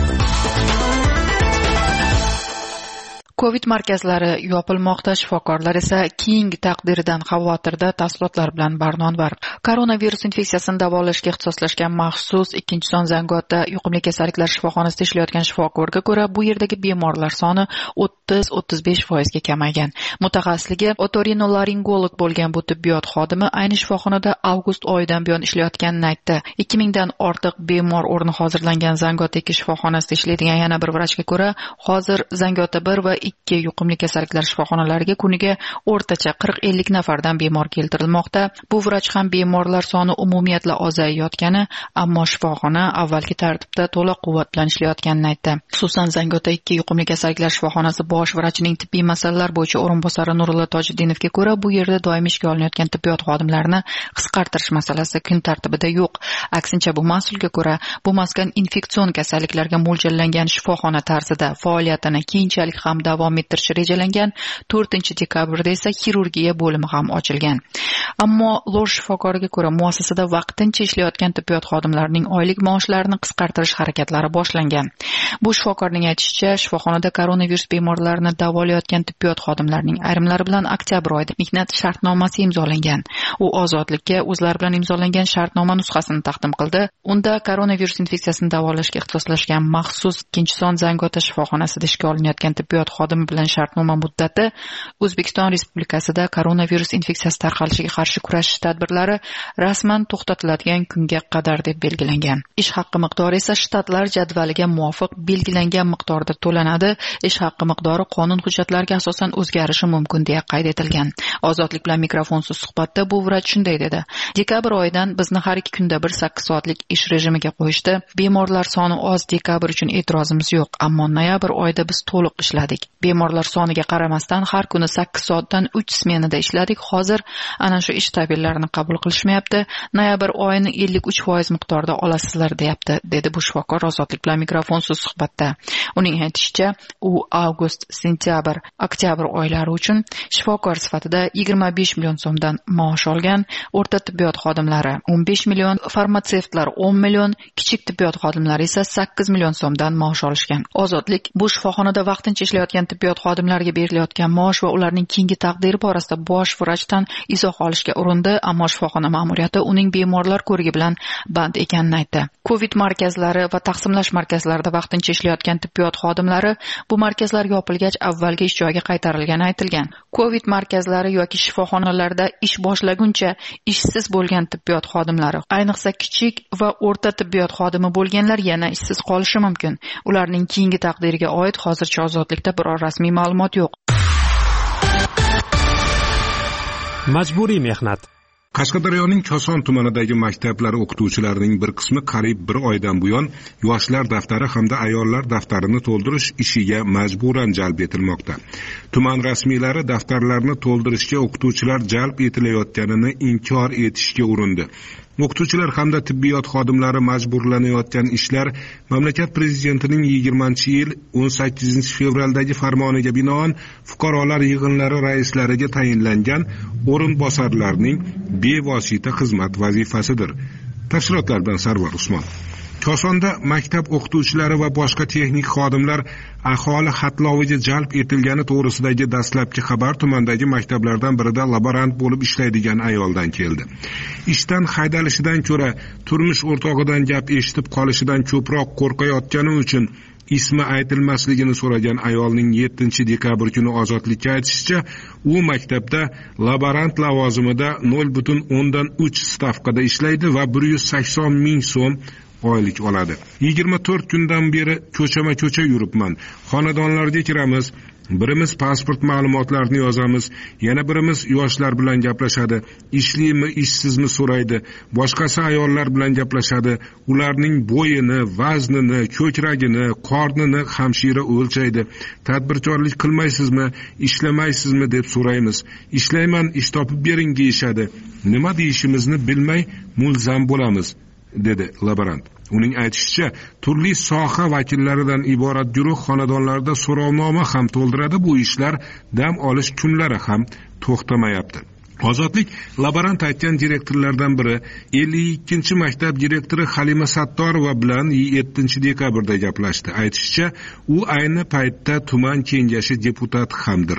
Covid markazlari yopilmoqda, shifokorlar esa keyingi taqdiridan xavotirda, tafsilotlar bilan barnonvar. Koronavirus infeksiyasini davolashga ixtisoslashgan maxsus 2-son Zangiota yuqumli kasalliklar shifoxonasida ishlayotgan shifokorga ko'ra, bu yerdagi bemorlar soni 30-35% ga kamaygan. Mutaxassisligi otorinolaringolog bo'lgan bu tibbiyot xodimi ayni shifoxonada avgust oyidan buyon ishlayotganini aytdi. 2000 dan ortiq bemor o'rni hozirlangan Zangiota shifoxonasida ishlaydigan yana bir vrachga ko'ra, hozir Zangiota 1 va 2 yuqumli kasalliklar shifoxonalariga kuniga o'rtacha 40-50 nafardan bemor keltirilmoqda. Bu vrach ham bemorlar soni umumiyatla ozayayotgani, ammo shifoxona avvalgi tartibda to'liq quvvat bilan ishlayotganini aytdi. Xususan Zangiota 2 yuqumli kasalliklar shifoxonasi bosh vrachining tibbiy masalalar bo'yicha o'rinbosari Nurullo Tojiddinovga ko'ra, bu yerda doimiy ishga olinayotgan tibbiyot xodimlarini qisqartirish masalasi kun tartibida yo'q. Aksincha, bu mas'ulga ko'ra, bu maskan infeksion kasalliklarga mo'ljallangan shifoxona tarzida faoliyatini keyinchalik ham davom ettirishi rejalangan. 4-dekabrda esa xirurgiya bo'limi ham ochilgan. Ammo lor shifokoriga ko'ra, muassasada vaqtincha ishlayotgan tibbiyot xodimlarining oylik maoshlarini qisqartirish harakatlari boshlangan. Bu shifokorning aytishicha, shifoxonada koronavirus bemorlarini davolayotgan tibbiyot xodimlarining ayrimlari bilan oktyabr oyida mehnat shartnomasi imzolangan. U Ozodlikka o'zlari bilan imzolangan shartnoma nusxasini taqdim qildi. Unda koronavirus infeksiyasini davolashga ixtisoslashgan maxsus 2-son Zangiota shifoxonasida ishga olinayotgan tibbiyot xodimi bilan shartnoma muddati O'zbekiston Respublikasida koronavirus infeksiyasi tarqalishiga qarshi kurashish tadbirlari rasman to'xtatiladigan kunga qadar deb belgilangan. Ish haqqi miqdori esa shtatlar jadvaliga muvofiq belgilangan miqdorda to'lanadi. Ish haqqi miqdori qonun hujjatlariga asosan o'zgarishi mumkin deya qayd etilgan. Ozodlik bilan mikrofonsiz suhbatda bu vrach shunday dedi. Dekabr oyidan bizni har 2 kunda bir 8 soatlik ish rejimiga qo'yishdi. Bemorlar soni oz, dekabr uchun e'tirozimiz yo'q, ammo noyabr oyida biz to'liq ishladik. Bemorlar soniga qaramasdan har kuni 8 soatdan 3 smenada ishladik. Hozir ana shu ish tabirlarini qabul qilishmayapti. Noyabr oyini 53% miqdorda olasizlar deyapti, dedi bu shifokor Ozodlik bilan mikrofonsiz suhbatda. Uning aytishicha, u avgust, sentyabr, oktyabr oylari uchun shifokor sifatida 25 million so'mdan maosh olgan. O'rta tibbiyot xodimlari 15 million, farmatsevtlar 10 million, kichik tibbiyot xodimlari esa 8 million so'mdan maosh olishgan. Ozodlik bu shifoxonada vaqtincha ishlayotgan tibbiyot xodimlariga berilayotgan maosh va ularning keyingi taqdiri borasida bosh vrachdan izoh olishga urindi, ammo shifoxona ma'muriyati uning bemorlar ko'rigi bilan band ekanini aytdi. Covid markazlari va taqsimlash markazlarida vaqtincha ishlayotgan tibbiyot xodimlari bu markazlar yopilgach avvalgi ish joyiga qaytarilgani aytilgan. Covid markazlari yoki shifoxonalarda ish boshlaguncha ishsiz bo'lgan tibbiyot xodimlari, ayniqsa kichik va o'rta tibbiyot xodimi bo'lganlar yana ishsiz qolishi mumkin. Ularning keyingi taqdiriga oid hozircha Ozodlikda biror rasmiy ma'lumot yo'q. Majburiy mehnat. Qashqadaryoning Koson tumanidagi maktablar o'qituvchilarining bir qismi qariyb 1 oydan buyon yoshlar daftari hamda ayollar daftarini to'ldirish ishiga majburan jalb etilmoqda. Tuman rasmiylari daftarlarni to'ldirishga o'qituvchilar jalb etilayotganini inkor etishga urindi. O'qituvchilar hamda tibbiyot xodimlari majburlanayotgan ishlar mamlakat prezidentining 20-yil 18-fevraldagi farmoniga binoan fuqarolar yig'inlari raislariga tayinlangan o'rinbosarlarning bevosita xizmat vazifasidir. Tafsilotlar bilan Sarvar Usmon. Kosonda maktab o'qituvchilari va boshqa texnik xodimlar aholi xatloviga jalb etilgani to'g'risidagi dastlabki xabar tumandagi maktablardan birida laborant bo'lib ishlaydigan ayoldan keldi. Ishdan haydalishidan ko'ra turmush o'rtog'idan gap eshitib qolishidan ko'proq qo'rqayotgani uchun ismi aytilmasligini so'ragan ayolning 7-dekabr kuni ozodlikka aytishicha, u maktabda laborant lavozimida 0.3 stavkada ishlaydi va 180 ming so'm oylik oladi. 24 kundan beri ko'chama-ko'cha yuribman. Xonadonlarga kiramiz. Birimiz pasport ma'lumotlarini yozamiz, yana birimiz yoshlar bilan gaplashadi. Ishlimi, ishsizmi so'raydi. Boshqasi ayollar bilan gaplashadi. Ularning bo'yini, vaznini, ko'kragini, qornini hamshira o'lchaydi. Tadbirkorlik qilmaysizmi, ishlamaysizmi deb so'raymiz. Ishlayman, ish topib bering deyishadi. Nima deyishimizni bilmay mulzam bo'lamiz, dedi laborant. Uning aytishicha, turli soha vakillaridan iborat guruh xonadonlarda so'rovnoma ham to'ldiradi. Bu ishlar dam olish kunlari ham to'xtamayapti. Ozodlik laborant aytgan direktorlardan biri 52-maktab direktori Halima Sattorova bilan 7-dekabrda gaplashdi. Aytishicha, u ayni paytda tuman kengashi deputati hamdir.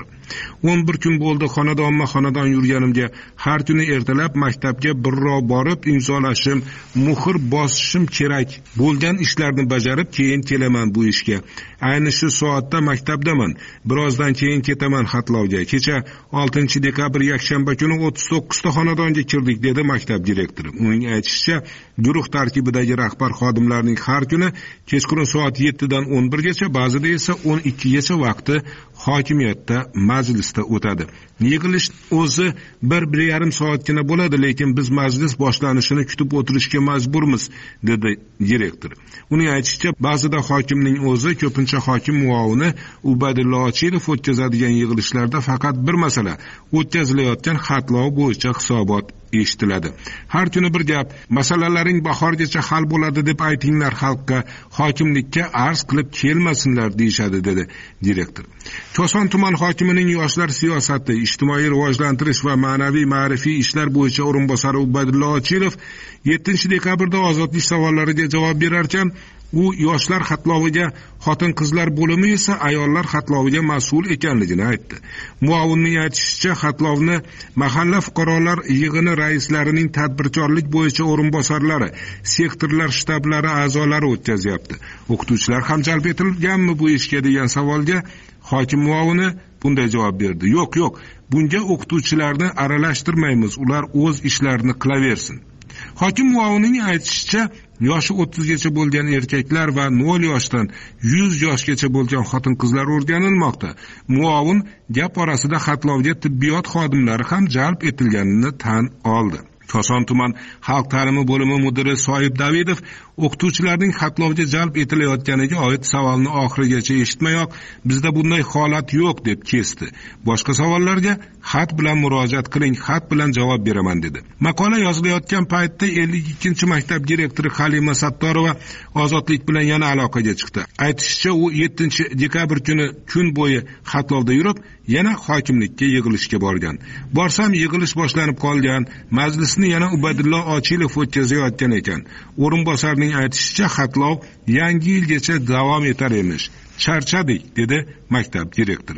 11 kun bo'ldi xonadonma-xonadon yurganimga. Har kuni ertalab maktabga birrov borib imzolashim, muhr bosishim kerak. Bo'lgan ishlarni bajarib keyin kelaman bu ishga. Ayni shu soatda maktabdaman. Birozdan keyin ketaman xatlovga. Kecha 6-dekabr yakshanba kuni 39 ta xonadonga kirdik, dedi maktab direktori. Uning aytishicha, guruh tarkibidagi rahbar xodimlarning har kuni kechqurun soat 7 dan 11 gacha, ba'zida esa 12 gacha vaqti hokimiyatda majlisda o'tadi. Yig'ilish o'zi 1-1,5 soatgina bo'ladi, lekin biz majlis boshlanishini kutib o'tirishga majburmiz, dedi direktor. Uning aytishicha, ba'zida hokimning o'zi, ko'pincha hokim muovini Ubaydullo Ochilov o'tkazadigan yig'ilishlarda faqat bir masala, o'tkazilayotgan xatlov bo'yicha hisobot eshitiladi. Har kuni bir gap, masalalaring bahorgacha hal bo'ladi deb aytinglar xalqqa, hokimlikka arz qilib kelmasinlar deyshadi, dedi direktor. Koson tuman hokimining yoshlar siyosati, ijtimoiy rivojlantirish va ma'naviy ma'rifiy ishlar bo'yicha o'rinbosari Ubaydullo Ochilov 7-dekabrda ozodlik savollariga javob berar ekan, u yoshlar xatloviga, xotin-qizlar bo'limi esa ayollar xatloviga mas'ul ekanligini aytdi. Muovinning aytishicha, xatlovni mahalla fuqarolar yig'ini raislarining tadbirkorlik bo'yicha o'rinbosarlari, sektorlar shtablari a'zolari o'tkazyapti. O'qituvchilar ham jalb etilganmi bu ishga degan savolga hokim muovini bunday javob berdi. Yo'q, bunga o'qituvchilarni aralashtirmaymiz, ular o'z ishlarini qilaversin. Hokim muovinining aytishicha, yoshi 30 gacha bo'lgan erkaklar va 0 yoshdan 100 yoshgacha bo'lgan xotin-qizlar o'rganilmoqda. Muovin gap orasida xatlovga tibbiyot xodimlari ham jalb etilganini tan oldi. Koson tuman xalq ta'limi bo'limi mudiri Soyib Davidov o'qituvchilarning xatlovga jalb etilayotganiga oid savolni oxirigacha eshitmayoq, bizda bunday holat yo'q deb kesdi. Boshqa savollarga xat bilan murojaat qiling, xat bilan javob beraman, dedi. Maqola yozilayotgan paytda 52-maktab direktori Halima Sattorova ozodlik bilan yana aloqaga chiqdi. Aytishicha, u 7-dekabr kuni kun bo'yi xatlovda yurib, yana hokimlikka yig'ilishga borgan. Borsam yig'ilish boshlanib qolgan, majlisni yana Ubaydullo Ochilov o'tkazayotgan ekan. O'rinbosarning aytishicha, xatlov yangi yilgacha davom etar emish. Charchadik, dedi maktab direktori.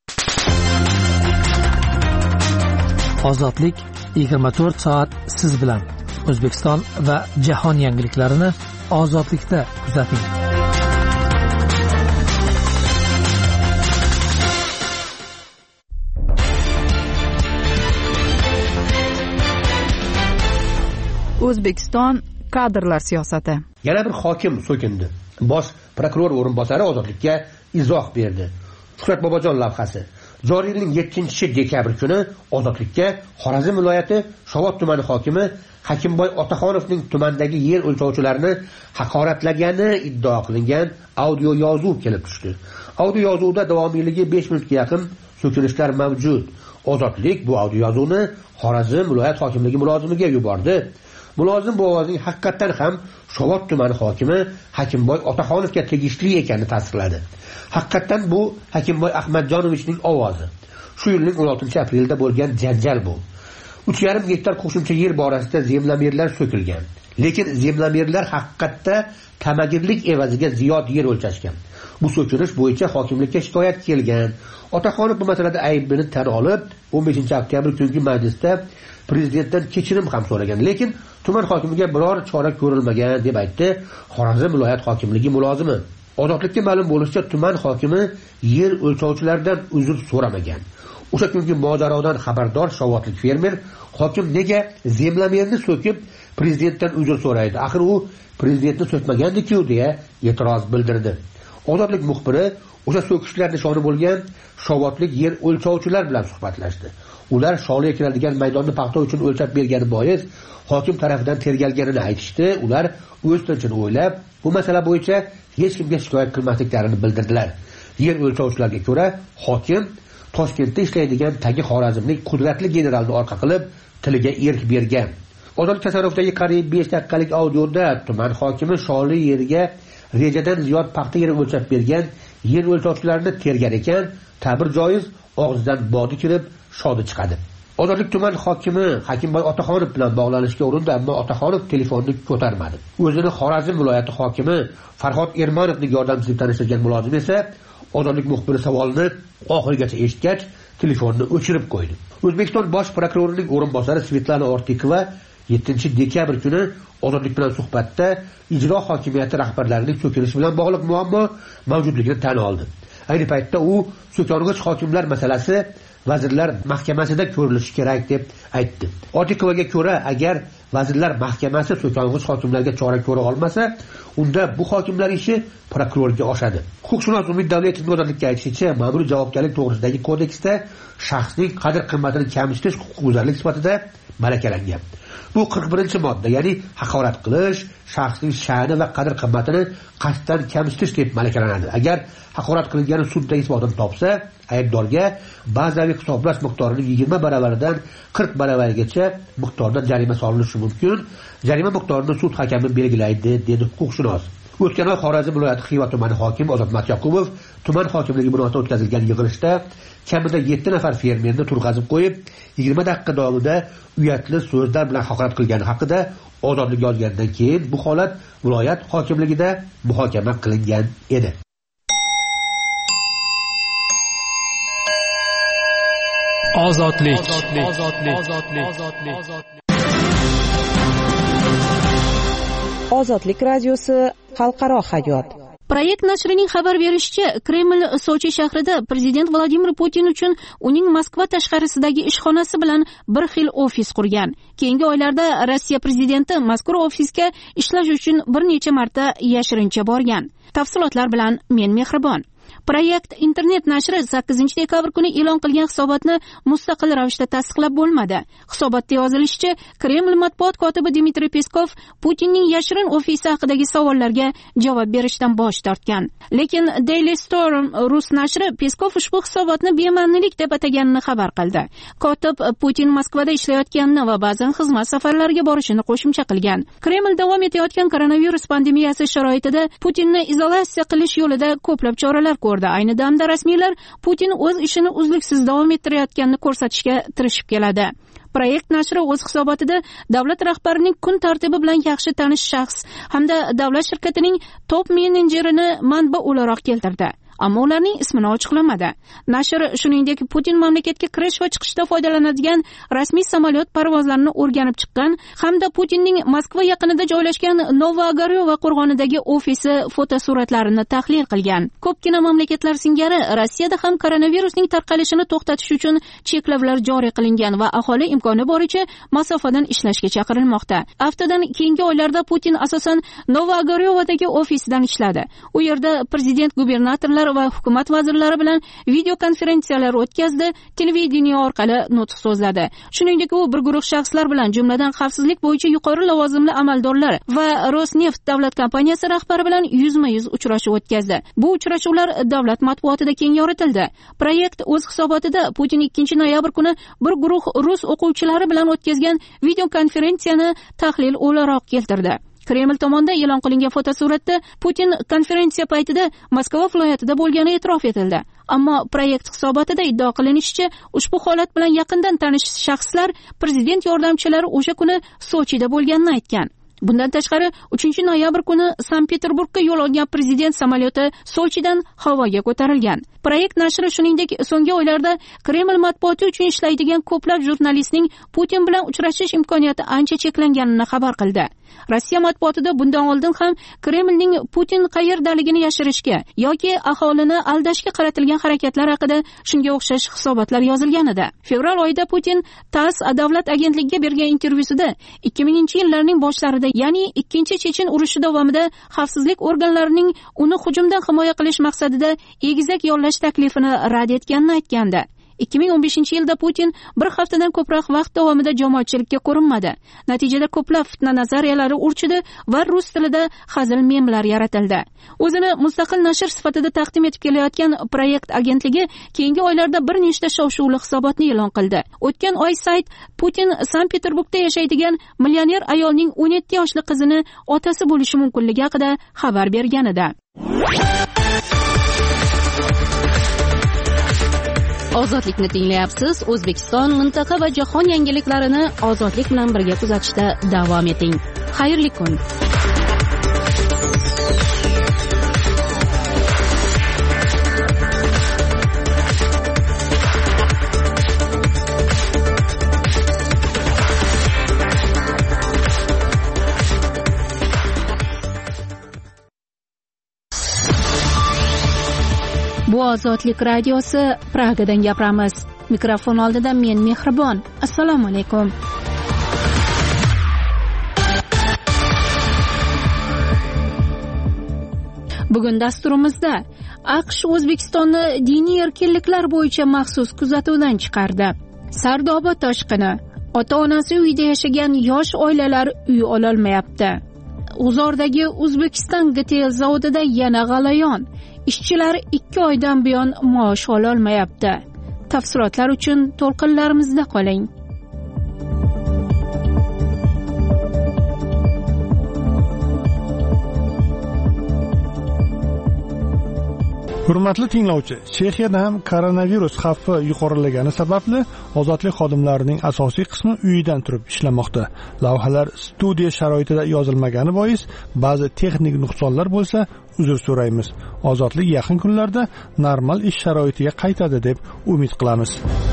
Ozodlik 24 soat siz bilan. O'zbekiston va jahon yangiliklarini ozodlikda kuzating. O'zbekiston kadrlar siyosati. Yana bir hokim so'kindi. Bosh prokuror o'rinbosari ozodlikka izoh berdi. Shuhrat Bobojon lavhasi. Joriy yilning 7-dekabr kuni Ozodlikka Xorazm viloyati Shovot tumani hokimi Hakimboy Otaxonovning tumandagi yer o'lchovchilarini haqoratlagani iddao qilingan audio yozuv kelib tushdi. Audio yozuvda davomiyligi 5 minutga yaqin so'kilishlar mavjud. Ozodlik bu audio yozuvni Xorazm viloyat hokimligi mulozimiga yubordi. Mulozim bu ovozning haqiqatan ham Shovot tumani hokimi Hakimboy Otaxonovga tegishli ekanini tasdiqladi. Haqiqatan bu Hakimboy Ahmadjonovichning ovozi. Shu yilning 16-aprelda bo'lgan janjal bu. 3,5 gektar qo'shimcha yer borasida zemlamerlar so'kilgan. Lekin zemlamerlar haqiqatda tamagirlik evaziga ziyod yer o'lchashgan. Bu so'kilish bo'yicha hokimlikka shikoyat kelgan. Otaxonov bu masalada aybini tan olib, 15-oktyabr kungi majlisda prezidentdan kechirim ham so'ragan. Lekin tuman hokimiga biror chora ko'rilmagan deb aytdi Xorazm viloyat hokimligi mulozimi. Ozodlikka ma'lum bo'lishicha, tuman hokimi yer o'lchovchilardan uzr so'ramagan. O'sha kungi mojarodan xabardor shovotlik fermer hokim nega zemlamerni so'kib prezidentdan uzr so'raydi? Axir u prezidentni so'kmagandiku deya e'tiroz bildirdi. Ozodlik muxbiri o'sha so'kishlar nishoni bo'lgan shovotlik yer o'lchovchilar bilan suhbatlashdi. Ular Sholiga kiradigan maydonni paxta uchun o'lchab bergani bois hokim tarafidan tergalganini aytishdi. Ular o'z tinchini o'ylab, bu masala bo'yicha hech kimga shikoyat qilmasliklarini bildirdilar. Yer o'lchovchilarga ko'ra, hokim Toshkentda ishlaydigan tagi Xorazmlik qudratli generalni orqa qilib tiliga erk bergan. Ozodlik tasarrufidagi qariyb 5 daqiqalik audioda tuman hokimi Sholi yeriga rejadan ziyod paxta yeri o'lchab bergan yer o'lchovchilarini tergar ekan, ta'bir joiz, og'zidan bodi kirib, shodi chiqadi. Ozodlik tuman hokimi Hakimboy Otaxonov bilan bog'lanishga urindi, ammo Otaxonov telefonni ko'tarmadi. O'zini Xorazm viloyati hokimi Farhod Ermonovning yordamchisi deb tanishtirgan mulozim esa Ozodlik muxbiri savolini oxirigacha eshitgach, telefonni o'chirib qo'ydi. O'zbekiston bosh prokurorining o'rinbosari Svetlana Ortikova 7-dekabr kuni Ozodlik bilan suhbatda ijro hokimiyati rahbarlarining so'kilishi bilan bog'liq muammo mavjudligini tan oldi. Ayni paytda u so'kong'ich hokimlar masalasi vazirlar mahkamasida ko'rilishi kerak deb aytdi. Ortikovaga ko'ra, agar vazirlar mahkamasi so'kong'ich hokimlarga chora ko'ra olmasa, unda bu hokimlar ishi prokurorga oshadi. Huquqshunos Umid Davletovning Ozodlikka aytishicha, ma'muriy javobgarlik to'g'risidagi kodeksda shaxsning qadr-qimmatini kamsitish huquqbuzarlik sifatida malakalangan. Bu 41-modda, ya'ni haqorat qilish, shaxsning sha'ni va qadr-qimmatini qasddan kamsitish deb malakalanadi. Agar haqorat qilingani sudda isbotini topsa, aybdorga bazaviy hisoblash miqdorining 20 baravaridan 40 baravarigacha miqdorda jarima solinishi mumkin. Jarima miqdorini sud hakami belgilaydi, dedi huquqshunos. O'tgan oy Xorazm viloyati Xiva tumani hokimi Ozod Matyaqubov tuman hokimligi binoida o'tkazilgan yig'ilishda kamida 7 nafar fermerni turg'azib qo'yib, 20 daqiqa davomida uyatli so'zlar bilan haqorat qilgani haqida Ozodlik yozgandan keyin bu holat viloyat hokimligida muhokama qilingan edi. Ozodlik. Ozodlik radiosi xalqaro hayot. Proyekt nashrining xabar berishicha, Kreml Sochi shahrida prezident Vladimir Putin uchun uning Moskva tashqarisidagi ishxonasi bilan bir xil ofis qurgan. Keyingi oylarda Rossiya prezidenti mazkur ofisga ishlash uchun bir necha marta yashirincha borgan. Tafsilotlar bilan men Mehribon. Proyekt internet nashri 8-dekabr kuni e'lon qilgan hisobotni mustaqil ravishda tasdiqlab bo'lmadi. Hisobotda yozilishicha, Kreml matbuot kotibi Dmitriy Peskov Putinning yashirin ofisi haqidagi savollarga javob berishdan bosh tortgan. Lekin Daily Storm rus nashri Peskov ushbu hisobotni bema'nilik deb ataganini xabar qildi. Kotib Putin Moskvada ishlayotganini va ba'zan xizmat safarlariga borishini qo'shimcha qilgan. Kreml davom etayotgan koronavirus pandemiyasi sharoitida Putinni izolyatsiya qilish yo'lida ko'plab choralar ko'rdi. Ayni damda rasmiylar Putin o'z ishini uzluksiz davom ettirayotganini ko'rsatishga tirishib keladi. Proyekt nashri o'z hisobotida davlat rahbarining kun tartibi bilan yaxshi tanish shaxs hamda davlat shirkatining top menejerini manba o'laroq keltirdi. Ammo ularning ismini ochiqlamadi. Nashr shuningdek Putin mamlakatga kirish va chiqishda foydalanadigan rasmiy samolyot parvozlarini o'rganib chiqqan hamda Putinning Moskva yaqinida joylashgan Novogaryovo qo'rg'onidagi ofisi fotosuratlarini tahlil qilgan. Ko'pgina mamlakatlar singari Rossiyada ham koronavirusning tarqalishini to'xtatish uchun cheklovlar joriy qilingan va aholi imkoni boricha masofadan ishlashga chaqirilmoqda. Haftadan keyingi oylarda Putin asosan Novogaryovodagi ofisidan ishladi. U yerda prezident, gubernatorlar rahbarlari va hukumat vazirlari bilan video konferensiyalar o'tkazdi, televideniye orqali nutq so'zladi. Shuningdek, u bir guruh shaxslar bilan, jumladan xavfsizlik bo'yicha yuqori lavozimli amaldorlar va Rosneft davlat kompaniyasi rahbari bilan yuzma-yuz uchrashuv o'tkazdi. Bu uchrashuvlar davlat matbuotida keng yoritildi. Proyekt o'z hisobotida Putin 2 noyabr kuni bir guruh rus o'quvchilari bilan o'tkazgan video konferensiyani tahlil o'laroq keltirdi. Kreml tomonidan e'lon qilingan fotosuratda Putin konferensiya paytida Moskva viloyatida bo'lgani e'tirof etildi. Ammo proyekt hisobotida iddao qilinishicha, ushbu holat bilan yaqindan tanish shaxslar prezident yordamchilari o'sha kuni Sochida bo'lganini aytgan. Bundan tashqari 3 noyabr kuni Sankt-Peterburgga yo'l olgan prezident samolyoti Sochidan havoga ko'tarilgan. Proyekt nashri shuningdek so'nggi oylarda Kreml matbuoti uchun ishlaydigan ko'plab jurnalistning Putin bilan uchrashish imkoniyati ancha cheklanganini xabar qildi. Rossiya matbuotida bundan oldin ham Kremlning Putin qayerdaligini yashirishga yoki aholini aldashga qaratilgan harakatlar haqida shunga o'xshash hisobotlar yozilgan edi. Fevral oyida Putin TASS davlat agentligiga bergan intervyusida 2000-yillarning boshlarida, ya'ni ikkinchi Chechen urushi davomida xavfsizlik organlarining uni hujumdan himoya qilish maqsadida egizak yollash taklifini rad etganini aytgandi. 2015-yilda Putin bir haftadan ko'proq vaqt davomida jamoatchilikka ko'rinmadi. Natijada ko'plab fitna nazariyalari urchidi va rus tilida hazil memlar yaratildi. O'zini mustaqil nashr sifatida taqdim etib kelayotgan proyekt agentligi keyingi oylarda bir nechta shov-shuvli hisobotni e'lon qildi. O'tgan oy sayt Putin Sankt-Peterburgda yashaydigan millioner ayolning 17 yoshli qizini otasi bo'lishi mumkinligi haqida xabar bergan edi. Ozodlikni tinglayapsiz. O'zbekiston, mintaqa va jahon yangiliklarini ozodlik bilan birga kuzatishda davom eting. Xayrli kun. Bu Ozodlik radiosi, Pragadan gapiramiz. Mikrofon oldida men Mehribon. Assalomu alaykum. Bugun dasturimizda AQSh O'zbekistonni diniy erkinliklar bo'yicha maxsus kuzatuvdan chiqardi. Sardoba toshqini. Ota-onasi uyda yashagan yosh oilalar uy ololmayapti. G'uzordagi O'zbekiston GTL zavodida yana g'alayon. Ishchilar 2 oydan buyon maosh ololmayapti. Tafsilotlar uchun to'lqinlarimizda qoling. Hurmatli tinglovchi, Chexiyada ham koronavirus xavfi yuqorilagani sababli ozodlik xodimlarining asosiy qismi uyidan turib ishlamoqda. Lavhalar studiya sharoitida yozilmagani bois ba'zi texnik nuqsonlar bo'lsa, uzr so'raymiz. Ozodlik yaqin kunlarda normal ish sharoitiga qaytadi deb umid qilamiz.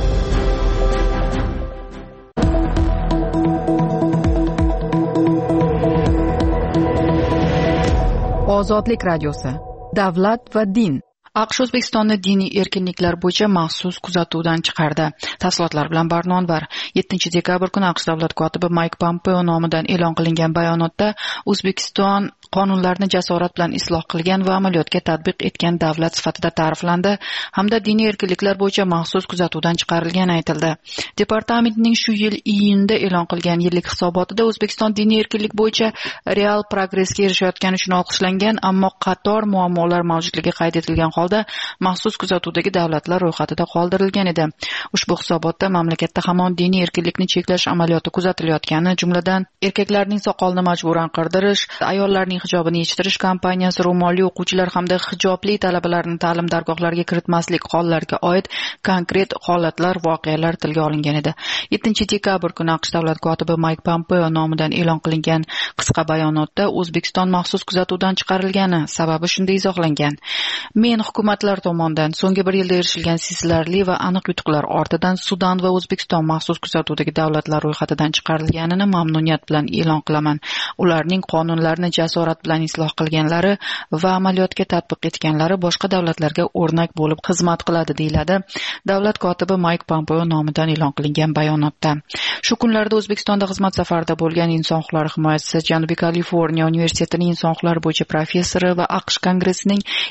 Ozodlik radiosi. Davlat va din. AQSh O'zbekistonni diniy erkinliklar bo'yicha maxsus kuzatuvdan chiqardi. Tafsilotlar bilan Barnonvar. 7-dekabr kuni AQSh davlat kotibi Mayk Pompeo nomidan e'lon qilingan bayonotda O'zbekiston qonunlarni jasorat bilan isloh qilgan va amaliyotga tatbiq etgan davlat sifatida ta'riflandi hamda diniy erkinliklar bo'yicha maxsus kuzatuvdan chiqarilgani aytildi. Departamentning shu yil iyunda e'lon qilgan yillik hisobotida O'zbekiston diniy erkinlik bo'yicha real progressga erishayotgani uchun olqishlangan, ammo qator muammolar mavjudligi qayd etilgan holda maxsus kuzatuvdagi davlatlar ro'yxatida qoldirilgan edi. Ushbu hisobotda mamlakatda hamon diniy erkinlikni cheklash amaliyoti kuzatilayotgani, jumladan erkaklarning soqolini majburan qirdirish, ayollarning hijobini yechittirish kampaniyasi, ro'molli o'quvchilar hamda hijobli talabalarning ta'lim dargohlariga kiritmaslik hollariga oid konkret holatlar, voqealar tilga olingan edi. 7-dekabr kuni AQSh davlat kotibi Mayk Pompeo nomidan e'lon qilingan qisqa bayonotda O'zbekiston maxsus kuzatuvdan chiqarilgani sababi shunday izohlangan. Men hukumatlar tomonidan so'nggi bir yilda erishilgan sezilarli va aniq yutuqlar ortidan Sudan va O'zbekiston maxsus kuzatuvdagi davlatlar ro'yxatidan chiqarilganini mamnuniyat bilan e'lon qilaman. Ularning qonunlarni jasorat bilan isloh qilganlari va amaliyotga tatbiq etganlari boshqa davlatlarga o'rnak bo'lib xizmat qiladi, deyiladi davlat kotibi Mayk Pompeo nomidan e'lon qilingan bayonotda. Shu kunlarda O'zbekistonda xizmat safarida bo'lgan inson huquqlari himoyachisi, Janubiy Kaliforniya universitetining inson huquqlari bo'yicha professori va AQSh kongressining inson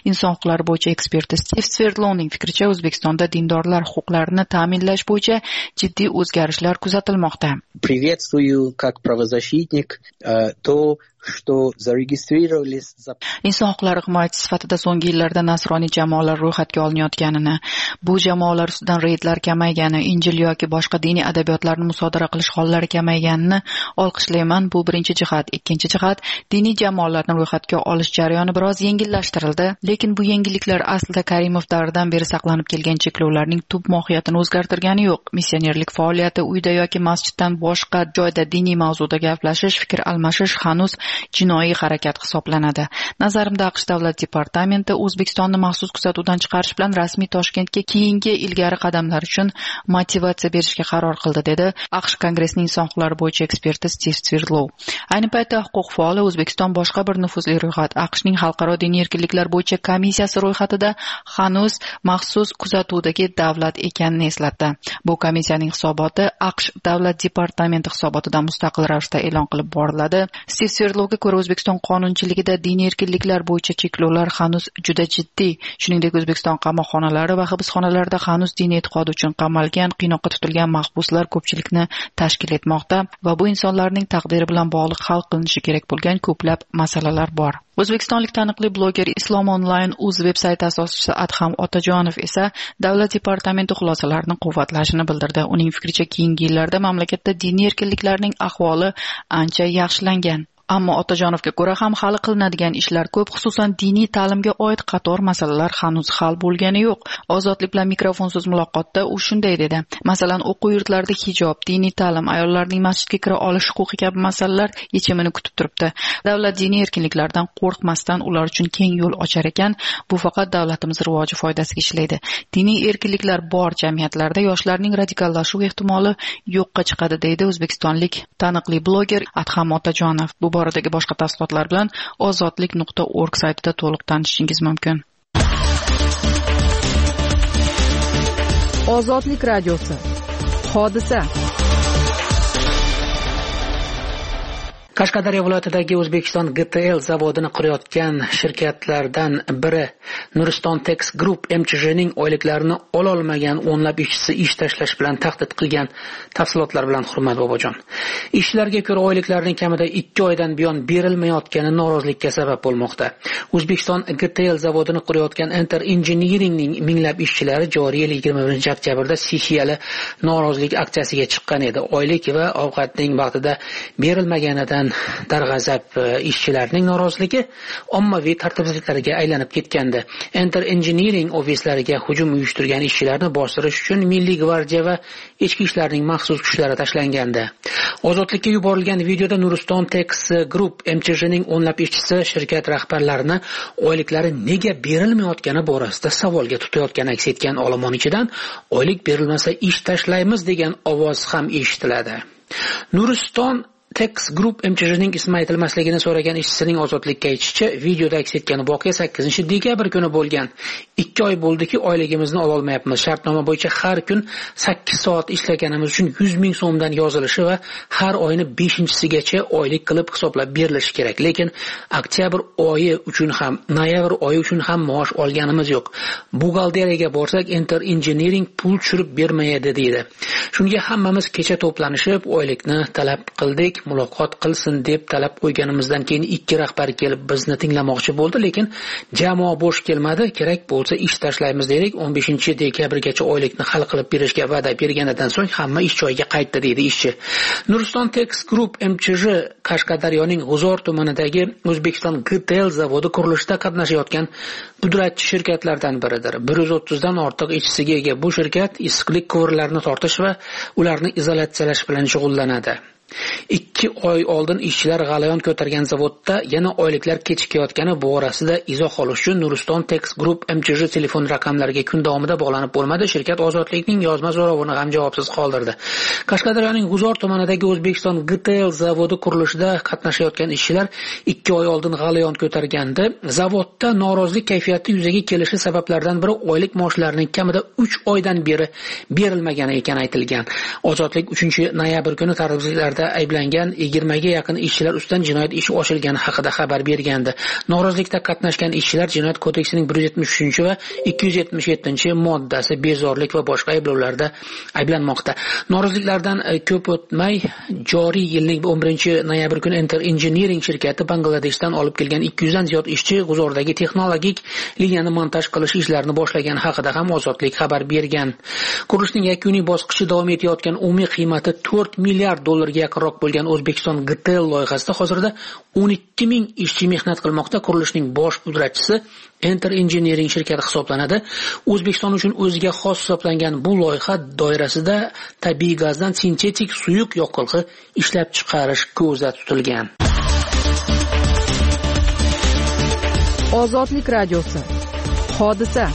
huquqlari bo'yicha eksperti Stiv Sverdlovning fikricha, O'zbekistonda dindorlar huquqlarini ta'minlash bo'yicha jiddiy o'zgarishlar kuzatilmoqda. Приветствую как правозащитник то, что зарегистрировались. Inson huquqlari himoyachisi sifatida so'nggi yillarda nasroniy jamoalar ro'yxatga olinayotganini, bu jamoalar ustidan reydlar kamaygani, Injil yoki boshqa diniy adabiyotlarni musodara qilish hollari kamayganini olqishlayman. Bu birinchi jihat. Ikkinchi jihat, diniy jamoalarni ro'yxatga olish jarayoni biroz yengillashtirildi, lekin bu yengilliklar aslida Karimov davridan beri saqlanib kelgan cheklovlarning tub mohiyatini o'zgartirgani yo'q. Missionerlik faoliyati, uyda yoki masjiddan boshqa joyda diniy mavzuda gaplashish, fikr almashish hanuz jinoiy harakat hisoblanadi. Nazarimda AQSh davlat departamenti O'zbekistonni maxsus kuzatuvdan chiqarish bilan rasmiy Toshkentga keyingi ilgari qadamlar uchun motivatsiya berishga qaror qildi, dedi AQSh Kongressining inson huquqlari bo'yicha eksperti Stiv Sverdlov. Ayni paytda huquq faoli O'zbekiston boshqa bir nufuzli ro'yxat, AQShning xalqaro diniy erkinliklar bo'yicha komissiyasi ro'yxatida hanuz maxsus kuzatuvdagi davlat ekanini eslatdi. Bu komissiyaning hisoboti AQSh davlat departamenti hisobotidan mustaqil ravishda e'lon qilib boriladi. Stiv Sverdlovga ko'ra, O'zbekiston qonunchiligida diniy erkinliklar bo'yicha cheklovlar hanuz juda jiddiy. Shuningdek, O'zbekiston qamoqxonalari va hibsxonalarida hanuz diniy e'tiqodi uchun qamalgan, qiynoqqa tutilgan mahbuslar ko'pchilikni tashkil etmoqda va bu insonlarning taqdiri bilan bog'liq hal qilinishi kerak bo'lgan ko'plab masalalar bor. O'zbekistonlik taniqli bloger Islom Online uz veb-sayti asoschisi Adham Otajonov esa davlat departamenti xulosalarini quvvatlashini bildirdi. Uning fikricha, keyingi yillarda mamlakatda diniy erkinliklarning ahvoli ancha yaxshilangan. Ammo Otajonovga ko'ra ham hali qilinadigan ishlar ko'p, xususan diniy ta'limga oid qator masalalar hanuz hal bo'lgani yo'q. Ozodlik bilan mikrofonsiz muloqotda u shunday dedi. Masalan, o'quv yurtlarida hijob, diniy ta'lim, ayollarning masjidga kira olish huquqi kabi masalalar yechimini kutib turibdi. Davlat diniy erkinliklardan qo'rqmasdan ular uchun keng yo'l ochar ekan. Bu faqat davlatimiz rivoji foydasiga ishlaydi. Diniy erkinliklar bor jamiyatlarda yoshlarning radikallashuv ehtimoli yo'qqa chiqadi, deydi o'zbekistonlik taniqli bloger Adham Otajonov. Bu boradagi boshqa tafsilotlar bilan ozodlik.org saytida to'liq tanishishingiz mumkin. Ozodlik radiosi. Hodisa. Qashqadaryo viloyatidagi O'zbekiston GTL zavodini qurayotgan shirkatlardan biri Nuriston Tex Group MCHning oyliklarini ololmagan o'nlab ishchisi ish tashlash bilan tahdid qilgan. Tafsilotlar bilan Hurmat Bobojon. Ishchilarga ko'ra oyliklarning kamida 2 oydan buyon berilmayotgani norozilikka sabab bo'lmoqda. O'zbekiston GTL zavodini qurayotgan Enter Engineeringning minglab ishchilari joriy yil 21-oktyabrda sessiyali norozilik aksiyasiga chiqqan edi. Oylik va ovqatning vaqtida berilmaganidan darg'azab ishchilarning noroziligi ommaviy tartibsizliklarga aylanib ketgandi. Enter Engineering ofislariga hujum uyushtirgan ishchilarni bostirish uchun Milliy gvardiya va ichki ishlarning maxsus kuchlari tashlangandi. Ozodlikka yuborilgan videoda Nuriston Tex Group MCHning o'nlab ishchisi shirkat rahbarlarini oyliklari nega berilmayotgani borasida savolga tutayotgani aks etgan. Olomon ichidan oylik berilmasa ish tashlaymiz degan ovoz ham eshitiladi. Nuriston Tex Group MCHning ismi aytilmasligini so'ragan ishchisining ozodlikka aytishicha, videoda aks etgan voqea 8-dekabr kuni bo'lgan. 2 oy bo'ldiki, oyligimizni ola olmayapmiz. Shartnoma bo'yicha har kun 8 soat ishlaganimiz uchun 100 ming so'mdan yozilishi va har oyni 5-sigacha oylik qilib hisoblab berilishi kerak. Lekin oktyabr oyi uchun ham, noyabr oyi uchun ham maosh olganimiz yo'q. Buxgalteriyaga borsak, Enter Engineering pul tushirib bermaydi deydi. Shunga hammamiz kecha to'planishib, oylikni talab qildik. Muloqot qilsin deb talab qo'yganimizdan keyin 2 rahbar kelib bizni tinglamoqchi bo'ldi, lekin jamoa bo'sh kelmadi. Kerak bo'lsa ish tashlaymiz dedik. 15-dekabrgacha oylikni hal qilib berishga va'da berganidan so'ng hamma ish joyiga qaytdi, deydi ishchi. Nuriston Tex Group MCH Qashqadaryoning G'uzor tumanidagi O'zbekiston GTL zavodi qurilishida qatnashayotgan pudratchi shirkatlardan biridir. 130 dan ortiq ishchisiga ega bu shirkat issiqlik quvurlarini tortish va ularni izolyatsiyalash bilan shug'ullanadi. 2 oy oldin ishchilar g'alayon ko'targan zavodda yana oyliklar kechikayotgani borasida izoh olish uchun Nuriston Tex Group MCH telefon raqamlariga kun davomida bog'lanib bo'lmadi. Shirkat ozodlikning yozma so'rovini ham javobsiz qoldirdi. Qashqadaryoning G'uzor tumanidagi O'zbekiston GTL zavodi qurilishida qatnashayotgan ishchilar 2 oy oldin g'alayon ko'targandi. Zavodda norozilik kayfiyati yuzaga kelishi sabablaridan biri oylik maoshlarining kamida 3 oydan beri berilmagani ekani aytilgan. Ozodlik 3-noyabr kuni tartibsizliklarda ozodlikda ayblangan 20 ga yaqin ishchilar ustidan jinoyat ishi ochilgani haqida xabar bergandi. Norozilikda qatnashgan ishchilar Jinoyat kodeksining 173 va 277-moddasi bezorilik va boshqa ayblovlarda ayblanmoqda. Noroziliklardan ko'p o'tmay joriy yilning 11-noyabr kuni Enter Engineering shirkati Bangladeshdan olib kelgan 200 dan ziyod ishchi G'uzordagi texnologik liniyani montaj qilish ishlarini boshlagani haqida ham Ozodlik xabar bergan. Qurilishning yakuniy bosqichi davom etayotgan umumiy qiymati 4 milliard dollarga yaqinroq bo'lgan O'zbekiston GTL loyihasida hozirda 12 ming ishchi mehnat qilmoqda. Qurilishning bosh pudratchisi Enter Engineering shirkati hisoblanadi. O'zbekiston uchun o'ziga xos hisoblangan bu loyiha doirasida tabiiy gazdan sintetik suyuq yoqilg'i ishlab chiqarish ko'zda tutilgan. Ozodlik radiosi. Hodisa.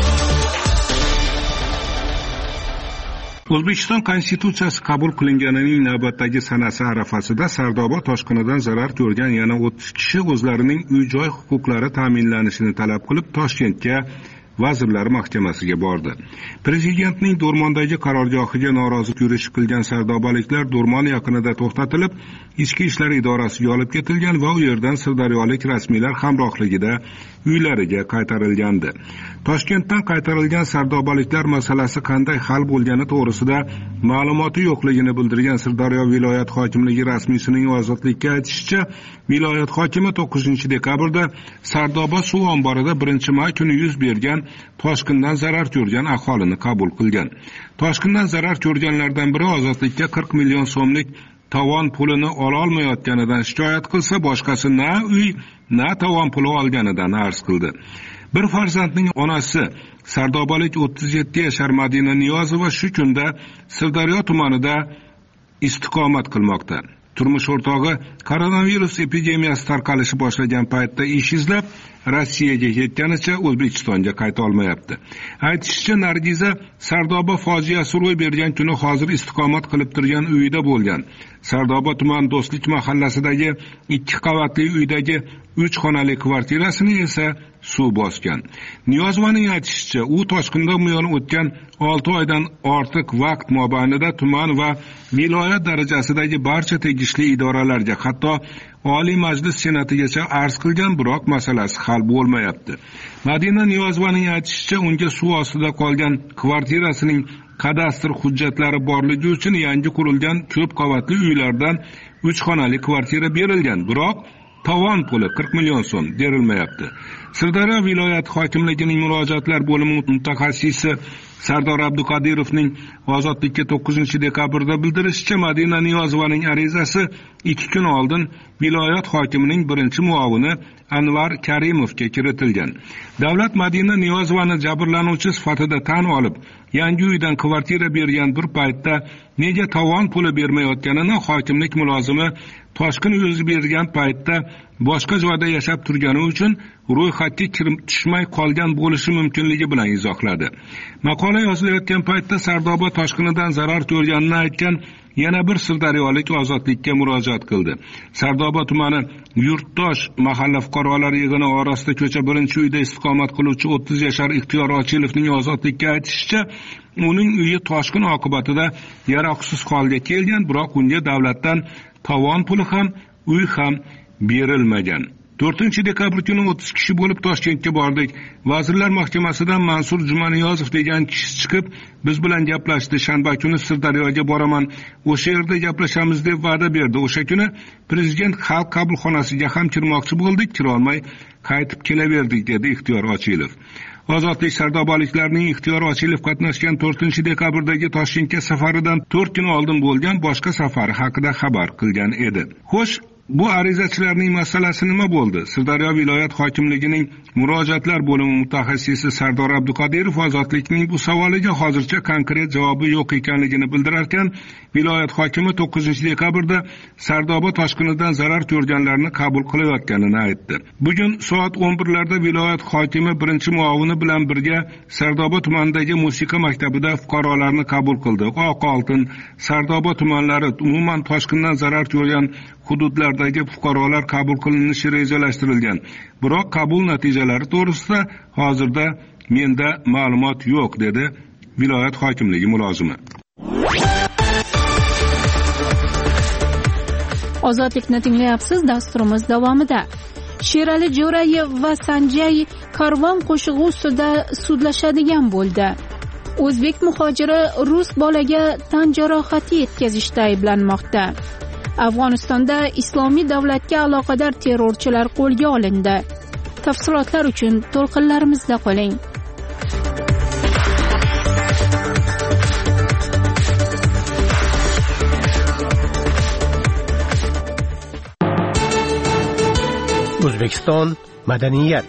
O'zbekiston Konstitutsiyasi qabul qilinganining navbatdagi sanasi arafasida Sardoba toshqinidan zarar ko'rgan yana 30 kishi o'zlarining uy-joy huquqlari ta'minlanishini talab qilib Toshkentga Vazirlar Mahkamasiga bordi. Prezidentning Do'rmondagi qarorgohiga norozilik yurishi qilgan sardobaliklar Do'rmon yaqinida to'xtatilib, Ichki ishlar idorasiga olib ketilgan va u yerdan sirdaryolik rasmiylar hamrohligida uylariga qaytarilgandi. Toshkentdan qaytarilgan sardobaliklar masalasi qanday hal bo'lgani to'g'risida ma'lumoti yo'qligini bildirgan Sirdaryo viloyat hokimligi rasmiysining Ozodlikka aytishicha, viloyat hokimi 9-dekabrda Sardoba suv omborida 1-may kuni yuz bergan toshqindan zarar ko'rgan aholini qabul qilgan. Toshqindan zarar ko'rganlardan biri Ozodlikka 40 million so'mlik tovon pulini ola olmayotganidan shikoyat qilsa, boshqasi na uy, na tovon puli olganidan arz qildi. Bir farzandning onasi Sardobalik 37 yashar Madina Niyozova shu kunda Sirdaryo tumanida istiqomat qilmoqda. Turmush o'rtog'i koronavirus epidemiyasi tarqalishi boshlagan paytda ish izlab Rossiyaga ketganicha O'zbekistonga qayta olmayapti. Aytishicha, Nargiza Sardoba fojiasi ro'y bergan kuni hozir istiqomat qilib turgan uyida bo'lgan. Sardoba tuman Do'stlik mahallasidagi 2 qavatli uydagi 3 xonali kvartirasini esa suv bosgan. Niyozovaning aytishicha, u toshqindan buyon o'tgan 6 oydan ortiq vaqt mobaynida tuman va viloyat darajasidagi barcha tegishli idoralarga, hatto Oliy Majlis Senatigacha arz qilgan, biroq masalasi hal bo'lmayapti. Madina Niyozovaning aytishicha, unga suv ostida qolgan kvartirasining kadastr hujjatlari borligi uchun yangi qurilgan ko'p qavatli uylardan 3 xonali kvartira berilgan, biroq tovon puli 40 million so'm berilmayapti. Sirdaryo viloyat hokimligining murojaatlar bo'limi mutaxassisi Sardor Abduqodirovning Ozodlikka 9-dekabrda bildirishicha, Madina Niyozovaning arizasi 2 kun oldin viloyat hokimining birinchi muavini Anvar Karimovga kiritilgan. Davlat Madina Niyozovani jabrlanuvchi sifatida tan olib, yangi uydan kvartira bergan bir paytda nega tovon puli bermayotganini hokimlik mulozimi toshqin yuz bergan paytda boshqa joyda yashab turgani uchun ro'yxatga kirib tushmay qolgan bo'lishi mumkinligi bilan izohladi. Maqola yozilayotgan paytda Sardoba toshqinidan zarar ko'rganini aytgan yana bir sirdaryolik Ozodlikka murojaat qildi. Sardoba tumani Yurtdosh mahalla fuqarolar yig'ini orasida ko'cha 1-uyda istiqomat qiluvchi 30 yashar Ixtiyor Ochilovning Ozodlikka aytishicha, uning uyi toshqin oqibatida yaroqsiz holga kelgan, biroq unga davlatdan tovon puli ham, uy ham berilmagan. 4-dekabr kuni 30 kishi bo'lib Toshkentga bordik. Vazirlar Mahkamasidan Mansur Jumaniyozov degan kishi chiqib, biz bilan gaplashdi. Shanba kuni Sirdaryoga boraman, o'sha yerda gaplashamiz deb va'da berdi. O'sha kuni prezident xalq qabulxonasiga ham kirmoqchi bo'ldik, kira olmay qaytib kelaverdik, dedi Ixtiyor Ochilov. Ozodlik sardobaliklarning Ixtiyor Ochilov qatnashgan 4-dekabrdagi Toshkentga safaridan 4 kun oldin bo'lgan boshqa safari haqida xabar qilgan edi. Xo'sh, bu arizachilarning masalasi nima bo'ldi? Sirdaryo viloyat hokimligining murojaatlar bo'limi mutaxassisi Sardor Abduqodirov Ozodlikning bu savoliga hozircha konkret javobi yo'q ekanligini bildirarkan, viloyat hokimi 9-dekabrda Sardoba toshqinidan zarar ko'rganlarni qabul qilayotganini aytdi. Bugun soat 11larda viloyat hokimi birinchi muavini bilan birga Sardoba tumanidagi musiqa maktabida fuqarolarni qabul qildi. Oqoltin, Sardoba tumanlari umuman toshqindan zarar ko'rgan hududlardagi fuqarolar qabul qilinishi rejalashtirilgan. Biroq qabul natijalari to'g'risida hozirda menda ma'lumot yo'q, dedi viloyat hokimligi mulozimi. Ozodlikni tinglayapsiz. Dasturimiz davomida Sherali Jo'rayev va Sanjay Karvon qo'shig'i ustida sudlashadigan bo'ldi. O'zbek muhojiri rus bolaga tan jarohati yetkazishda ayblanmoqda. Afg'onistonda Islomiy davlatga aloqador terrorchilar qo'lga olindi. Tafsilotlar uchun to'lqinlarimizda qoling. O'zbekiston madaniyat.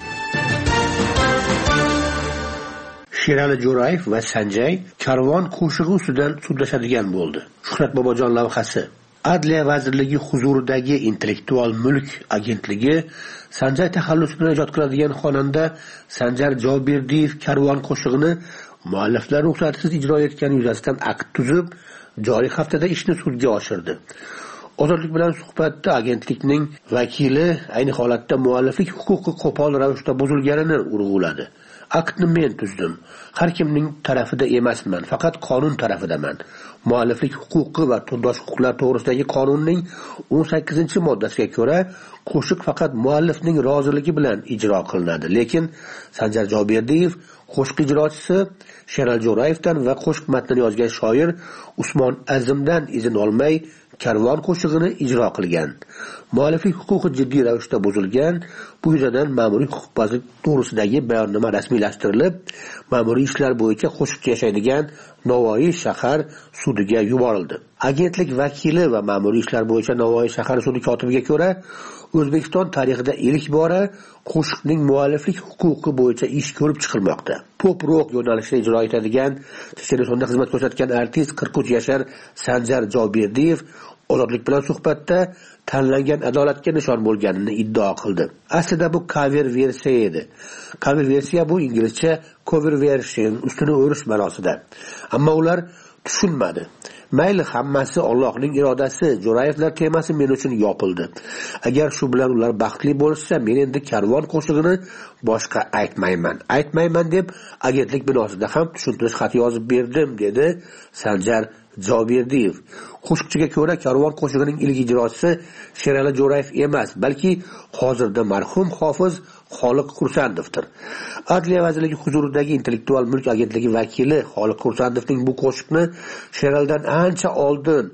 Sherali Jo'rayev va Sanjay Karvon qo'shig'i ustidan sudlashadigan bo'ldi. Shuhrat Bobojon lavhasi. Adliya vazirligi huzuridagi Intellektual mulk agentligi Sanjay taxallusi bilan ijod qiladigan xonanda Sanjar Joberdiyev Karvon qo'shig'ini mualliflar ruxsatisiz ijro etgani yuzasidan akt tuzib, joriy haftada ishni sudga oshirdi. Ozodlik bilan suhbatda agentlikning vakili ayni holatda mualliflik huquqi qo'pol ravishda buzilganini urg'uladi. Aktni men tuzdim. Har kimning tarafida emasman, faqat qonun tarafidaman. Mualliflik huquqi va turdosh huquqlar to'g'risidagi qonunning 18-moddasiga ko'ra qo'shiq faqat muallifning roziligi bilan ijro qilinadi. Lekin Sanjar Joberdiyev qo'shiq ijrochisi Sherali Jo'rayevdan va qo'shiq matnini yozgan shoir Usmon Azimdan izn olmay Karvon qo'shig'ini ijro qilgan. Mualliflik huquqi jiddiy ravishda buzilgan. Bu yuzasidan ma'muriy huquqbozlik to'g'risidagi bayonnoma rasmiylashtirilib, ma'muriy ishlar bo'yicha qo'shiqchi yashaydigan Navoiy shahar sudiga yuborildi. Agentlik vakili va ma'muriy ishlar bo'yicha Navoiy shahar sudi kotibiga ko'ra, O'zbekiston tarixida ilk bora qo'shiqning mualliflik huquqi bo'yicha ish ko'rib chiqilmoqda. Pop rock yo'nalishida ijro etadigan, Chechenistonda xizmat ko'rsatgan artist 43 yashar Sanjar Joberdiyev Ozodlik bilan suhbatda tanlangan adolatga nishon bo'lganini iddao qildi. Aslida bu cover versiya edi. Cover versiya bu inglizcha cover version, ustini o'rish ma'nosida. Ammo ular tushunmadi. Mayli, hammasi Allohning irodasi. Jo'rayevlar temasi men uchun yopildi. Agar shu bilan ular baxtli bo'lsa, men endi Karvon qo'shig'ini boshqa aytmayman deb agentlik binosida ham tushuntirish xati yozib berdim, dedi Sanjar Joberdiyev. Qo'shiqchiga ko'ra, Karvon qo'shig'ining ilk ijrochisi Sherali Jo'rayev emas, balki hozirda marhum hofiz Xoliq Qursandovdir. Adliya vazirligi huzuridagi Intellektual mulk agentligi vakili Xoliq Qursandovning bu qo'shiqni Sheralidan ancha oldin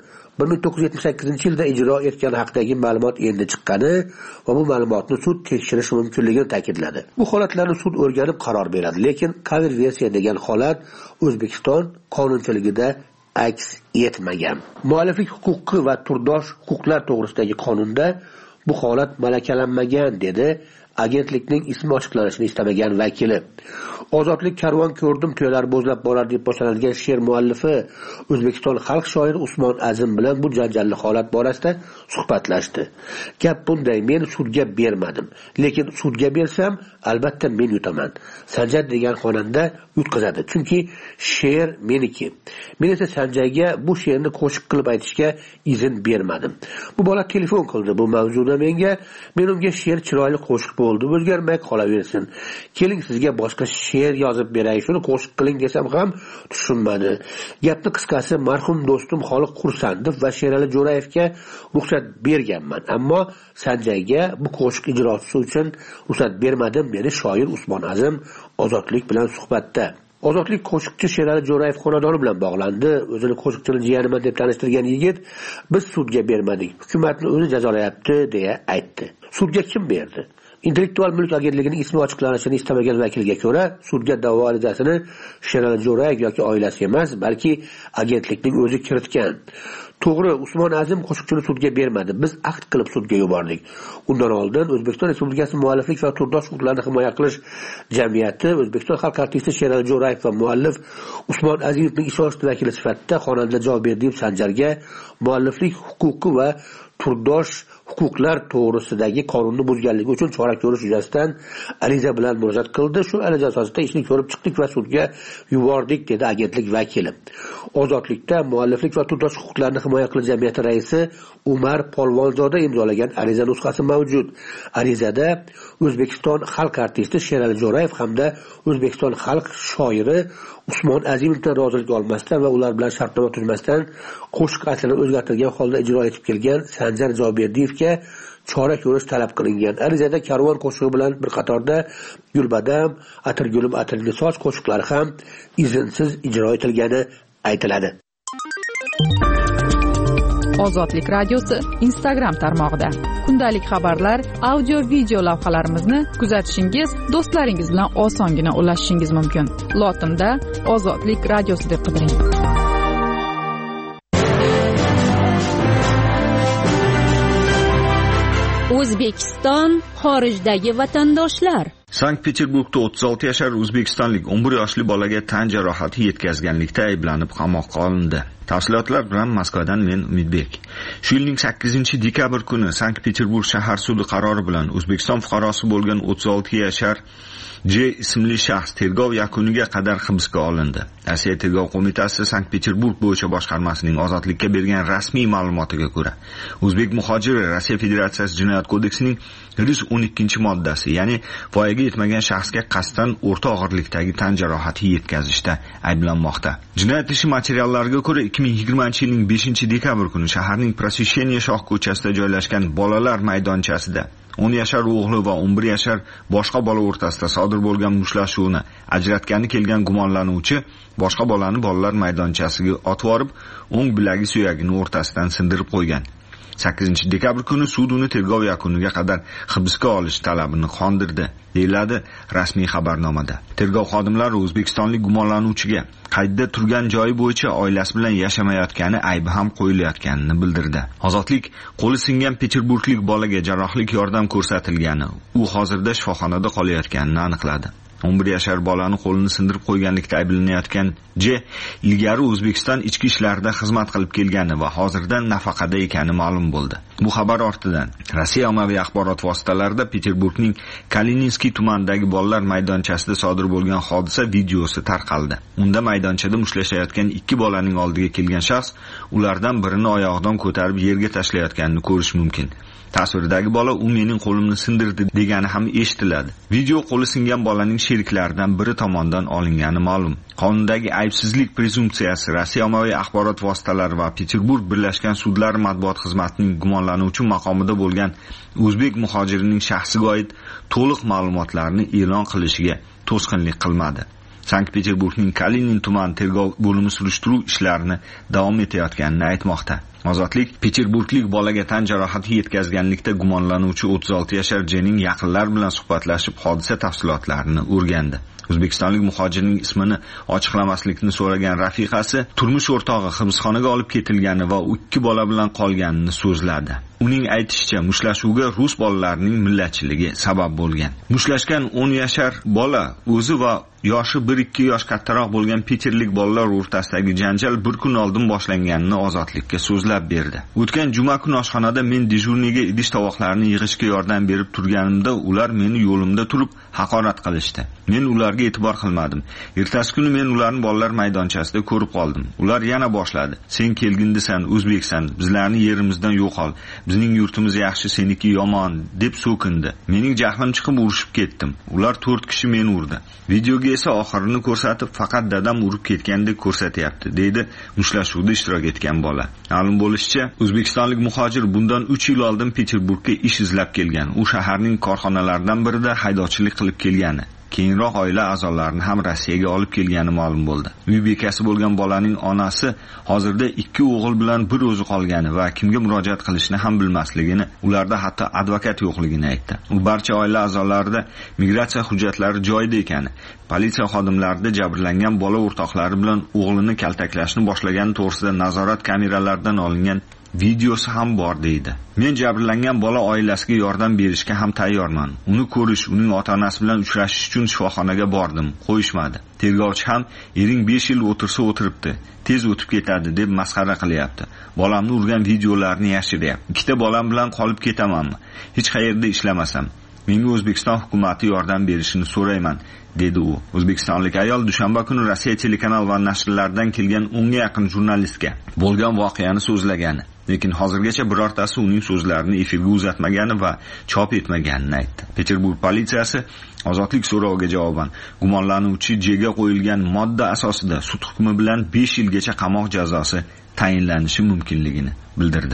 1978-yilda ijro etgani haqidagi ma'lumot endi chiqqani va bu ma'lumotni sud tekshirishi mumkinligini ta'kidladi. Bu holatlarni sud o'rganib qaror beradi, lekin cover versiya degan holat O'zbekiston qonunchiligida aks etmagan. Mualliflik huquqi va turdosh huquqlar to'g'risidagi qonunda bu holat malakalanmagan, dedi agentlikning ismi ochiqlanishini istamagan vakili. Ozodlik Karvon ko'rdim, tuyalar bo'zlab borar deb boshlanadigan she'r muallifi O'zbekiston xalq shoiri Usmon Azim bilan bu janjalli holat borasida suhbatlashdi. Gap bunday: men sudga bermadim, lekin sudga bersam albatta men yutaman. Sanjay degan xonanda yutqazadi, chunki she'r meniki. Men esa Sanjayga bu she'rni qo'shiq qilib aytishga izn bermadim. Bu bola telefon qildi bu mavzuda menga. Men unga she'r chiroyli qo'shiq bo'ldi, o'zgarmay qolaversin. Keling sizga boshqa she'r yozib beray, shuni qo'shiq qiling desam ham tushunmadi. Gapni qisqasi, marhum do'stim Xoliq Qursandov va Sherali Jo'rayevga ruxsat berganman, ammo Sanjayga bu qo'shiq ijrosi uchun ruxsat bermadim, dedi shoir Usmon Azim Ozodlik bilan suhbatda. Ozodlik qo'shiqchi Sherali Jo'rayev xonadoni bilan bog'landi. O'zini qo'shiqchini jiyaniman deb tanishtirgan yigit biz sudga bermadik, hukumatni o'zi jazolayapti deya aytdi. Sudga kim berdi? Intellektual mulk agentligining ismi ochiqlanishini istamagan vakilga ko'ra, sudga da'vo arizasini Sherali Jo'rayev yoki oilasi emas, balki agentlikning o'zi kiritgan. To'g'ri, Usmon Azim qo'shiqchini sudga bermadi. Biz akt qilib sudga yubordik. Undan oldin O'zbekiston Respublikasi mualliflik va turdosh huquqlarini himoya qilish jamiyati O'zbekiston xalq artisti Sherali Jo'rayev va muallif Usmon Azimovning ishonch vakili sifatida xonanda Joberdiyev Sanjarga mualliflik huquqi va turdosh huquqlar to'g'risidagi qonunni buzganligi uchun chora ko'rish yuzasidan ariza bilan murojaat qildi. Shu ariza asosida ishni ko'rib chiqdik va sudga yubordik, dedi agentlik vakili. Ozodlikda mualliflik va turdosh huquqlarini himoya qilish jamiyati raisi Umar Polvonzoda imzolagan ariza nusxasi mavjud. Arizada O'zbekiston xalq artisti Sherali Jo'rayev hamda O'zbekiston xalq shoiri Usmon Azimovdan rozilik olmasdan va ular bilan shartnoma tuzmasdan qo'shiq aslini o'zgartirgan holda ijro etib kelgan Sanjar Joberdiyevga chora ko'rish talab qilingan. Arizada Karvon qo'shig'i bilan bir qatorda Gulbadam, Atirgulim Atirga soch qo'shiqlari ham izinsiz ijro etilgani aytiladi. Ozodlik radiosi Instagram tarmog'ida kundalik xabarlar, audio video lavhalarimizni kuzatishingiz, do'stlaringiz bilan osongina ulashishingiz mumkin. Lotinda Ozodlik radiosi deb qidiring. O'zbekiston xorijdagi vatandoshlar. Sankt-Peterburgda 36 yashar o'zbekistonlik 11 yoshli bolaga tan jarohati yetkazganlikda ayblanib qamoqqa olindi. Tafsilotlar bilan Moskvadan men Umidbek. Shu yilning 8-dekabr kuni Sankt-Peterburg shahar sudi qarori bilan O'zbekiston fuqarosi bo'lgan 36 yashar J ismli shaxs tergov yakuniga qadar hibsga olindi. Rossiya tergov qo'mitasi Sankt-Peterburg bo'yicha boshqarmasining ozodlikka bergan rasmiy ma'lumotiga ko'ra, o'zbek muhojiri Rossiya Federatsiyasi Jinoyat kodeksining 112-moddasi, ya'ni voyaga yetmagan shaxsga qasddan o'rta og'irlikdagi tan jarohati yetkazishda ayblanmoqda. Jinoyat ishi materiallariga ko'ra 2020-yilning 5-dekabr kuni shaharning Prosvesheniya shoh ko'chasida joylashgan bolalar maydonchasida 10 yashar o'g'li va 11 yashar boshqa bola o'rtasida sodir bo'lgan mushtlashuvni ajratgani kelgan gumonlanuvchi boshqa bolani bolalar maydonchasiga otib borib, o'ng bilagi suyagini o'rtasidan sindirib qo'ygan. 8-dekabr kuni sud uni tergov yakuniga qadar hibsga olish talabini qondirdi, deyiladi rasmiy xabarnomada. Tergov xodimlari o'zbekistonlik gumonlanuvchiga qaydda turgan joyi bo'yicha oilasi bilan yashamayotgani aybi ham qo'yilayotganini bildirdi. Ozodlik qo'li singan peterburglik bolaga jarrohlik yordam ko'rsatilgani, u hozirda shifoxonada qolayotganini aniqladi. 11 yashar bolani qo'lini sindirib qo'yganlikda ayblanayotgan J ilgari O'zbekiston ichki ishlarida xizmat qilib kelgani va hozirda nafaqada ekani ma'lum bo'ldi. Bu xabar ortidan Rossiya ommaviy axborot vositalarida Peterburgning Kalininskiy tumanidagi bolalar maydonchasida sodir bo'lgan hodisa videosi tarqaldi. Unda maydonchada mushtlashayotgan ikki bolaning oldiga kelgan shaxs ulardan birini oyog'idan ko'tarib yerga tashlayotganini ko'rish mumkin. Tasvirdagi bola u mening qo'limni sindirdi degani ham eshitiladi. Video qo'li singan bolaning sheriklaridan biri tomonidan olingani ma'lum. Qonundagi aybsizlik prezumpsiyasi Rossiya ommaviy axborot vositalari va Peterburg birlashgan sudlari matbuot xizmatining gumonlanuvchi maqomida bo'lgan o'zbek muhojirining shaxsiga oid to'liq ma'lumotlarni e'lon qilishiga to'sqinlik qilmadi. Sankt-Peterburgning Kalinin tuman tergov bo'limi surishtiruv ishlarini davom etayotganini aytmoqda. Ozodlik Peterburglik bolaga tan jarohati yetkazganlikda gumonlanuvchi 36 yashar Jning yaqinlar bilan suhbatlashib hodisa tafsilotlarini o'rgandi. O'zbekistonlik muhojirning ismini ochiqlamaslikni so'ragan rafiqasi turmush o'rtog'i hibsxonaga olib ketilgani va 2 bola bilan qolganini so'zladi. Uning aytishicha, mushtlashuvga rus bolalarining millatchiligi sabab bo'lgan. Mushlashgan 10 yashar bola o'zi va yoshi 1-2 yosh kattaroq bo'lgan peterlik bolalar o'rtasidagi janjal bir kun oldin boshlanganini Ozodlikka so'zlab berdi. O'tgan juma kuni oshxonada men dejurniga idish tovoqlarini yig'ishga yordam berib turganimda ular meni yo'limda turib haqorat qilishdi. Men ularga e'tibor qilmadim. Ertasi kuni men ularni bolalar maydonchasida ko'rib qoldim. Ular yana boshladi. Sen kelgindisan, o'zbeksan, bizlarni yerimizdan yo'qol. Bizning yurtimiz yaxshi, seniki yomon deb so'kindi. Mening jahlim chiqib urishib ketdim. Ular 4 kishi meni urdi. Videoga esa oxirini ko'rsatib, faqat dadam urib ketgandek ko'rsatyapti, deydi mushtlashuvda ishtirok etgan bola. Ma'lum bo'lishicha, o'zbekistonlik muhojir bundan 3 yil oldin Peterburgga ish izlab kelgan. U shaharning korxonalaridan birida haydovchilik qilib kelgani. Keyinroq oila a'zolarini ham Rossiyaga olib kelgani ma'lum bo'ldi. Uy bekasi bo'lgan bolaning onasi hozirda 2 o'g'il bilan bir o'zi qolgani va kimga murojaat qilishni ham bilmasligini, ularda hatto advokat yo'qligini aytdi. U barcha oila a'zolarida migratsiya hujjatlari joyida ekani, politsiya xodimlarida jabrlangan bola o'rtoqlari bilan o'g'lini kaltaklashni boshlagani to'g'risida nazorat kameralaridan olingan videosi ham bor deydi. Men jabrlangan bola oilasiga yordam berishga ham tayyorman. Uni ko'rish, uning ota-onasi bilan uchrashish uchun shifoxonaga bordim, qo'yishmadi. Tergovchi ham ering 5 yil o'tirsa o'tiribdi, tez o'tib ketadi deb masxara qilyapti. Bolamni urgan videolarni yashiryapti. Ikkita bolam bilan qolib ketamanmi? Hech qayerda ishlamasam. Menga O'zbekiston hukumati yordam berishini so'rayman, dedi u. O'zbekistonlik ayol dushanba kuni Rossiya telekanal va nashrlaridan kelgan 10 ga yaqin jurnalistga bo'lgan voqeani so'zlagani, lekin hozirgacha birortasi uning so'zlarini efirga uzatmagani va chop etmaganini aytdi. Peterburg politsiyasi ozodlik so'roviga javoban gumonlanuvchi Jga qo'yilgan modda asosida sud hukmi bilan 5 yilgacha qamoq jazosi tayinlanishi mumkinligini bildirdi.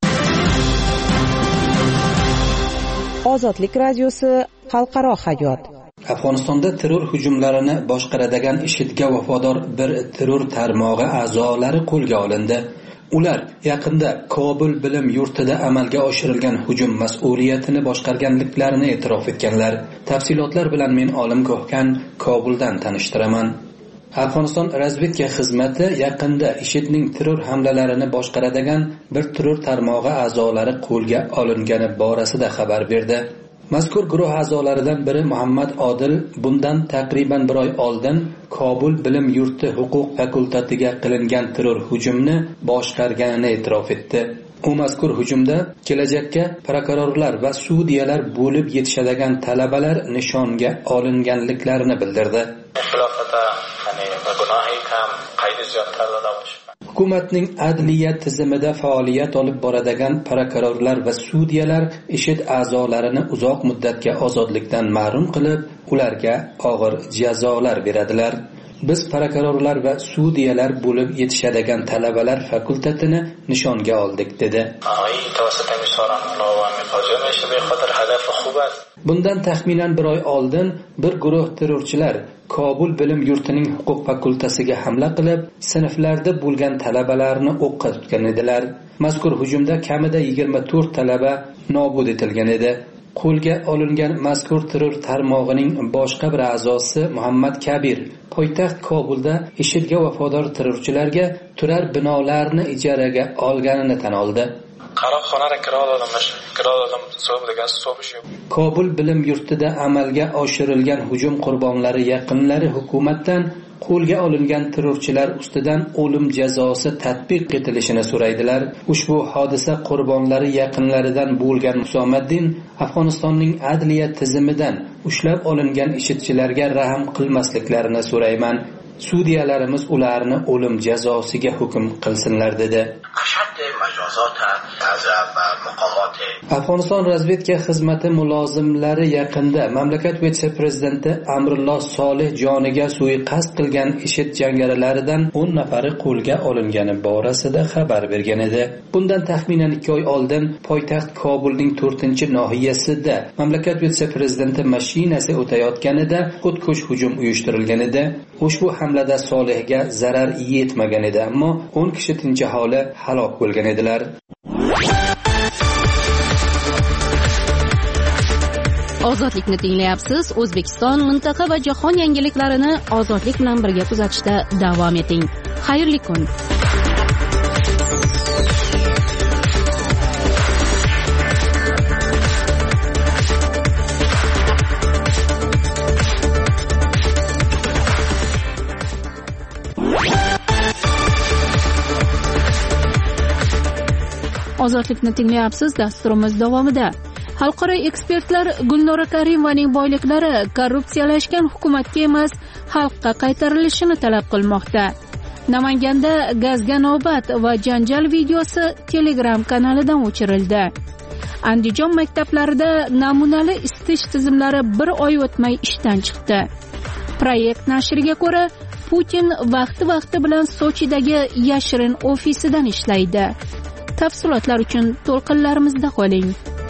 Ozodlik radiosi xalqaro hayot. Afg'onistonda terror hujumlarini boshqaradigan IShIDga vafodor bir terror tarmog'i a'zolari qo'lga olindi. Ular yaqinda Kobul bilim yurtida amalga oshirilgan hujum mas'uliyatini boshqarganliklarini e'tirof etganlar. Tafsilotlar bilan men Olim Ko'hkan Kobuldan tanishtiraman. Afg'oniston razvedka xizmati yaqinda IShIDning terror hamlalarini boshqaradigan bir terror tarmog'i a'zolari qo'lga olingani borasida xabar berdi. Mazkur guruh a'zolaridan biri Muhammad Odil bundan taqriban bir oy oldin Kobul bilim yurti huquq fakultetiga qilingan terror hujumni boshqarganini e'tirof etdi. U mazkur hujumda kelajakka prokurorlar va sudyalar bo'lib yetishadigan talabalar nishonga olinganliklarini bildirdi. Hukumatning adliya tizimida faoliyat olib boradigan prokurorlar va sudyalar IShID a'zolarini uzoq muddatga ozodlikdan mahrum qilib, ularga og'ir jazolar beradilar. Biz prokurorlar va sudyalar bo'lib yetishadigan talabalar fakultetini nishonga oldik, dedi. Bundan taxminan bir oy oldin bir guruh terrorchilar Kobul bilim yurtining huquq fakultasiga hamla qilib, sinflarda bo'lgan talabalarni o'qqa tutgan edilar. Mazkur hujumda kamida 24 talaba nobud etilgan edi. Qo'lga olingan mazkur terror tarmog'ining boshqa bir a'zosi Muhammad Kabir poytaxt Kobulda IShIDga vafodor terrorchilarga turar binolarni ijaraga olganini tan oldi. Kobul bilim yurtida amalga oshirilgan hujum qurbonlari yaqinlari hukumatdan qo'lga olingan terrorchilar ustidan o'lim jazosi tatbiq etilishini so'raydilar. Ushbu hodisa qurbonlari yaqinlaridan bo'lgan Husomaddin Afg'onistonning adliya tizimidan ushlab olingan IShIDchilarga rahm qilmasliklarini so'rayman. Sudyalarimiz ularni o'lim jazosiga hukm qilsinlar, dedi. Afg'oniston razvedka xizmati mulozimlari yaqinda mamlakat vitse-prezidenti Amrulloh Solih joniga suiqasd qilgan IShID jangarilaridan 10 nafari qo'lga olingani borasida xabar bergan edi. Bundan taxminan 2 oy oldin poytaxt Kobulning 4-nohiyasida mamlakat vitse-prezidenti mashinasi o'tayotganida xudkush hujum uyushtirilgan edi. Ushbu hamlada Solihga zarar yetmagan edi, ammo 10 kishi tinch aholi halok bo'lgan edilar. Ozodlikni tinglayapsiz. O'zbekiston, mintaqa va jahon yangiliklarini ozodlik bilan birga kuzatishda davom eting. Xayrli kun. Ozodlikni tinglayapsiz. Dasturimiz davomida xalqaro ekspertlar Gulnora Karimovaning boyliklari korrupsiyalashgan hukumatga emas, xalqqa qaytarilishini talab qilmoqda. Namanganda gazga navbat va janjal videosi Telegram kanalidan o'chirildi. Andijon maktablarida namunali isitish tizimlari bir oy o'tmay ishdan chiqdi. Proyekt nashriga ko'ra, Putin vaqti bilan Sochidagi yashirin ofisidan ishlaydi. Tafsilotlar uchun to'lqinlarimizda qoling.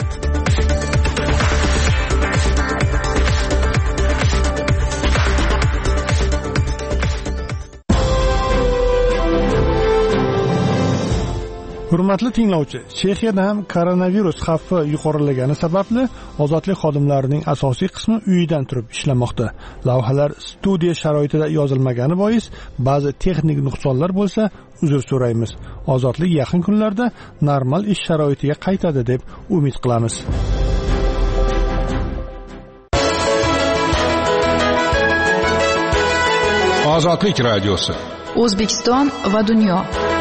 Hurmatli tinglovchi, Chexiyada ham koronavirus xavfi yuqorilagani sababli ozodlik xodimlarining asosiy qismi uyidan turib ishlamoqda. Lavhalar studiya sharoitida yozilmagani bois ba'zi texnik nuqsonlar bo'lsa, uzr so'raymiz. Ozodlik yaqin kunlarda normal ish sharoitiga qaytadi deb umid qilamiz. Ozodlik radiosi. O'zbekiston va dunyo.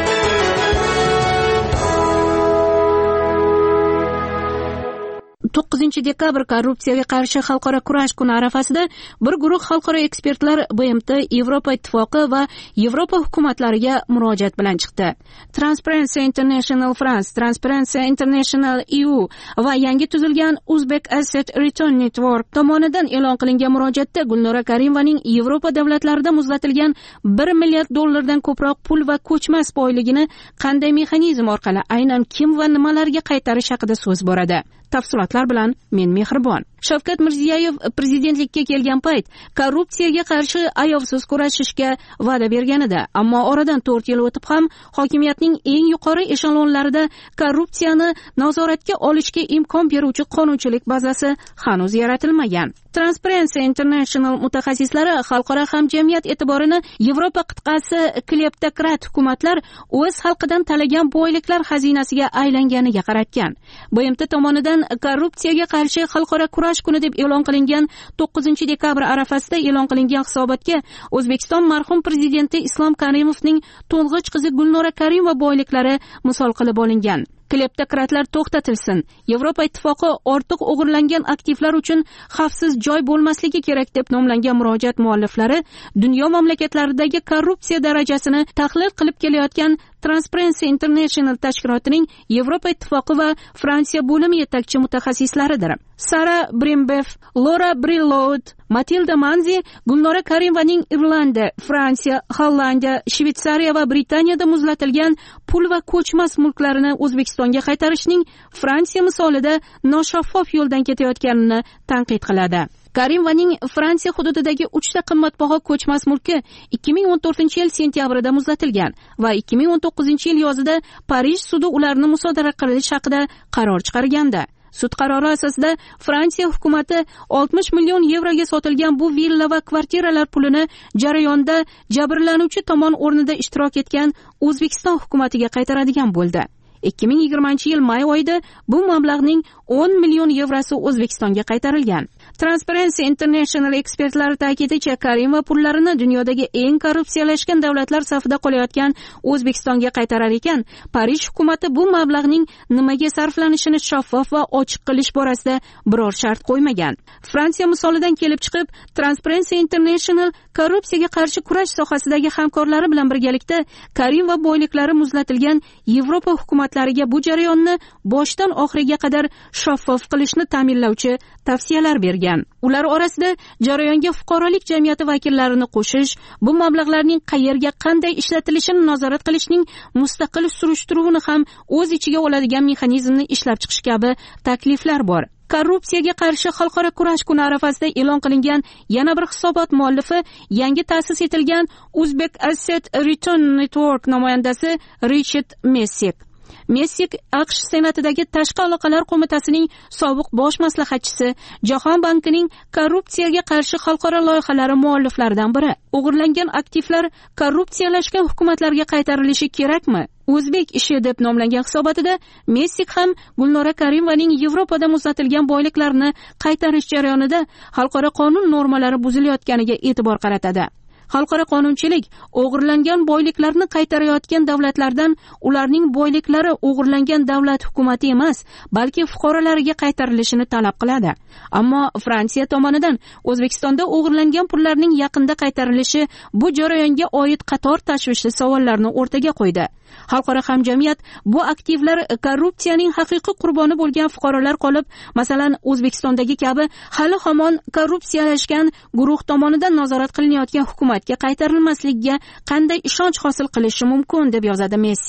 dekabr korrupsiyaga qarshi xalqaro kurash kuni arafasida bir guruh xalqaro ekspertlar BMT, Yevropa ittifoqi va Yevropa hukumatlariga murojaat bilan chiqdi. Transparency International France, Transparency International EU va yangi tuzilgan Uzbek Asset Return Network tomonidan e'lon qilingan murojaatda Gulnora Karimovaning Yevropa davlatlarida muzlatilgan $1 milliard ko'proq pul va ko'chmas boyligini qanday mexanizm orqali aynan kim va nimalarga qaytarish haqida so'z boradi. Tafsilotlar bilan men Mehribon. Shavkat Mirziyoyev prezidentlikka kelgan payt korrupsiyaga qarshi ayovsiz kurashishga va'da bergan edi, ammo oradan 4 yil o'tib ham hokimiyatning eng yuqori eshelonlarida korrupsiyani nazoratga olishga imkon beruvchi qonunchilik bazasi hanuz yaratilmagan. Transparency International mutaxassislari xalqaro hamjamiyat e'tiborini Yevropa qit'asi kleptokrat hukumatlar o'z xalqidan talagan boyliklar xazinasiga aylanganiga qaratgan. BMT tomonidan korrupsiyaga qarshi xalqaro kurash kuni deb e'lon qilingan 9 dekabr arafasida e'lon qilingan hisobotga O'zbekiston marhum prezidenti Islom Karimovning to'ng'ich qizi Gulnora Karimova boyliklari misol qilib olingan. Kleptokratlar to'xtatilsin. Yevropa ittifoqi ortiq o'g'irlangan aktivlar uchun xavfsiz joy bo'lmasligi kerak deb nomlangan murojaat mualliflari dunyo mamlakatlaridagi korrupsiya darajasini tahlil qilib kelayotgan Transparency International tashkilotining Yevropa ittifoqi va Fransiya bo'limi yetakchi mutaxassislaridir. Sara Brimbev, Laura Brillaud, Matilda Manzi Gulnora Karimovaning Irlandiya, Fransiya, Hollandiya, Shvetsariya va Britaniyada muzlatilgan pul va ko'chmas mulklarini O'zbekistonga qaytarishning Fransiya misolida noshaffof yo'ldan ketayotganini tanqid qiladi. Karimovaning Fransiya hududidagi 3 ta qimmatbaho ko'chmas mulki 2014-yil sentyabrida muzlatilgan va 2019-yil yozida Parij sudi ularni musodara qilish haqida qaror chiqargandi. Sud qarori asosida Fransiya hukumatı 60 million yevroga sotilgan bu villa va kvartiralar pulini jarayonda jabrlanuvchi tomon o'rnida ishtirok etgan O'zbekiston hukumatiga qaytaradigan bo'ldi. 2020-yil may oyida bu mablag'ning 10 million yevrosi O'zbekistonga qaytarilgan. Transparency International ekspertlari ta'kidlashicha, Karimova pullarini dunyodagi eng korrupsiyalashgan davlatlar safida qolayotgan O'zbekistonga qaytarar ekan, Parij hukumati bu mablag'ning nimaga sarflanishini shaffof va ochiq qilish borasida biror shart qo'ymagan. Fransiya misolidan kelib chiqib, Transparency International korrupsiyaga qarshi kurash sohasidagi hamkorlari bilan birgalikda Karimova boyliklari muzlatilgan Yevropa hukumatlariga bu jarayonni boshdan oxiriga qadar shaffof qilishni ta'minlovchi tavsiyalar bergan. Ular orasida jarayonga fuqarolik jamiyati vakillarini qo'shish, bu mablag'larning qayerga qanday ishlatilishini nazorat qilishning mustaqil surishtiruvini ham o'z ichiga oladigan mexanizmni ishlab chiqish kabi takliflar bor. Korrupsiyaga qarshi xalqaro kurash kuni arafasida e'lon qilingan yana bir hisobot muallifi yangi ta'sis etilgan Uzbek Asset Return Network namoyandasi Richard Messik. Messik AQSh Senatidagi Tashqi aloqalar qo'mitasining sobiq bosh maslahatchisi, Jahon bankining korrupsiyaga qarshi xalqaro loyihalari mualliflaridan biri. O'g'irlangan aktivlar korrupsiyalashgan hukumatlarga qaytarilishi kerakmi? O'zbek ishi deb nomlangan hisobotida Messik ham Gulnora Karimovaning Yevropada muzlatilgan boyliklarini qaytarish jarayonida xalqaro qonun normalari buzilayotganiga e'tibor qaratadi. Xalqaro qonunchilik o'g'irlangan boyliklarni qaytarayotgan davlatlardan ularning boyliklari o'g'irlangan davlat hukumati emas, balki fuqarolariga qaytarilishini talab qiladi. Ammo Fransiya tomonidan O'zbekistonda o'g'irlangan pullarning yaqinda qaytarilishi bu jarayonga oid qator tashvishli savollarni o'rtaga qo'ydi. Xalqaro hamjamiyat bu aktivlar korrupsiyaning haqiqiy qurboni bo'lgan fuqarolar qolib, masalan, O'zbekistondagi kabi hali hamon korrupsiyalashgan guruh tomonidan nazorat qilinayotgan hukumatga qaytarilmasligiga qanday ishonch hosil qilishi mumkin deb yozadi Messik.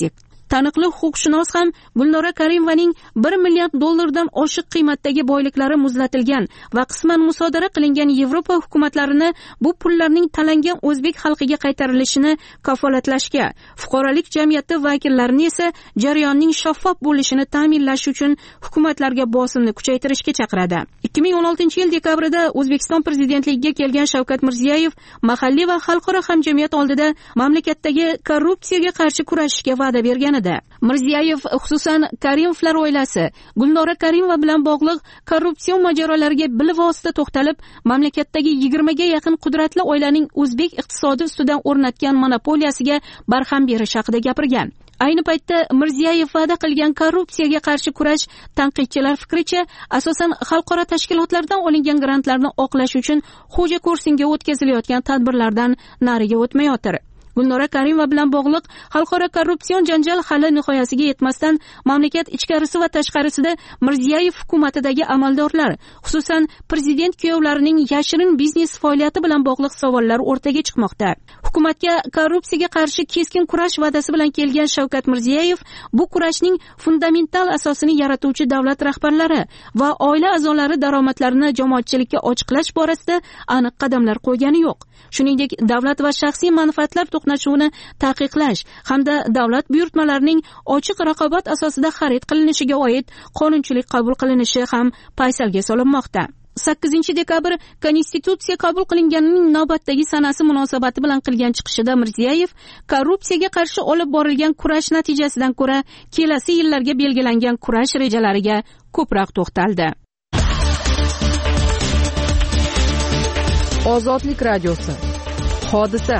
Taniqli huquqshunos ham Gulnora Karimovaning $1 milliard oshiq qiymatdagi boyliklari muzlatilgan va qisman musodara qilingan Yevropa hukumatlarini bu pullarning talangan o'zbek xalqiga qaytarilishini kafolatlashga, fuqarolik jamiyati vakillarini esa jarayonning shaffof bo'lishini ta'minlash uchun hukumatlarga bosimni kuchaytirishga chaqiradi. 2016-yil dekabrida O'zbekiston prezidentligiga kelgan Shavkat Mirziyoyev mahalliy va xalqaro hamjamiyat oldida mamlakatdagi korrupsiyaga qarshi kurashishga va'da bergan edi. Mirziyoyev xususan Karimovlar oilasi, Gulnora Karimova bilan bog'liq korrupsiya mojarolariga bilvosita to'xtalib, mamlakatdagi 20 ga yaqin qudratli oilaning o'zbek iqtisodi ustidan o'rnatgan monopoliyasiga barham berish haqida gapirgan. Ayni paytda Mirziyoyev va'da qilgan korrupsiyaga qarshi kurash tanqidchilar fikricha asosan xalqaro tashkilotlardan olingan grantlarni oqlash uchun xo'ja ko'rsinga o'tkazilayotgan tadbirlardan nariga o'tmayotir. Gulnora Karimova bilan bog'liq xalqaro korrupsion janjal hali nihoyasiga yetmasdan mamlakat ichkarisi va tashqarisida Mirziyoyev hukumatidagi amaldorlar, xususan prezident kuyovlarining yashirin biznes faoliyati bilan bog'liq savollar o'rtaga chiqmoqda. Hukumatga korrupsiyaga qarshi keskin kurash va'dasi bilan kelgan Shavkat Mirziyoyev bu kurashning fundamental asosini yaratuvchi davlat rahbarlari va oila a'zolari daromadlarini jamoatchilikka ochiqlash borasida aniq qadamlar qo'ygani yo'q. Shuningdek, davlat va shaxsiy manfaatlar to'qnashuvini taqiqlash hamda davlat buyurtmalarining ochiq raqobat asosida xarid qilinishiga oid qonunchilik qabul qilinishi ham paysalga solinmoqda. 8-dekabr Konstitutsiya qabul qilinganining navbatdagi sanasi munosabati bilan qilgan chiqishida Mirziyoyev korrupsiyaga qarshi olib borilgan kurash natijasidan ko'ra kelasi yillarga belgilangan kurash rejalariga ko'proq to'xtaldi. Ozodlik radiosi. Hodisa.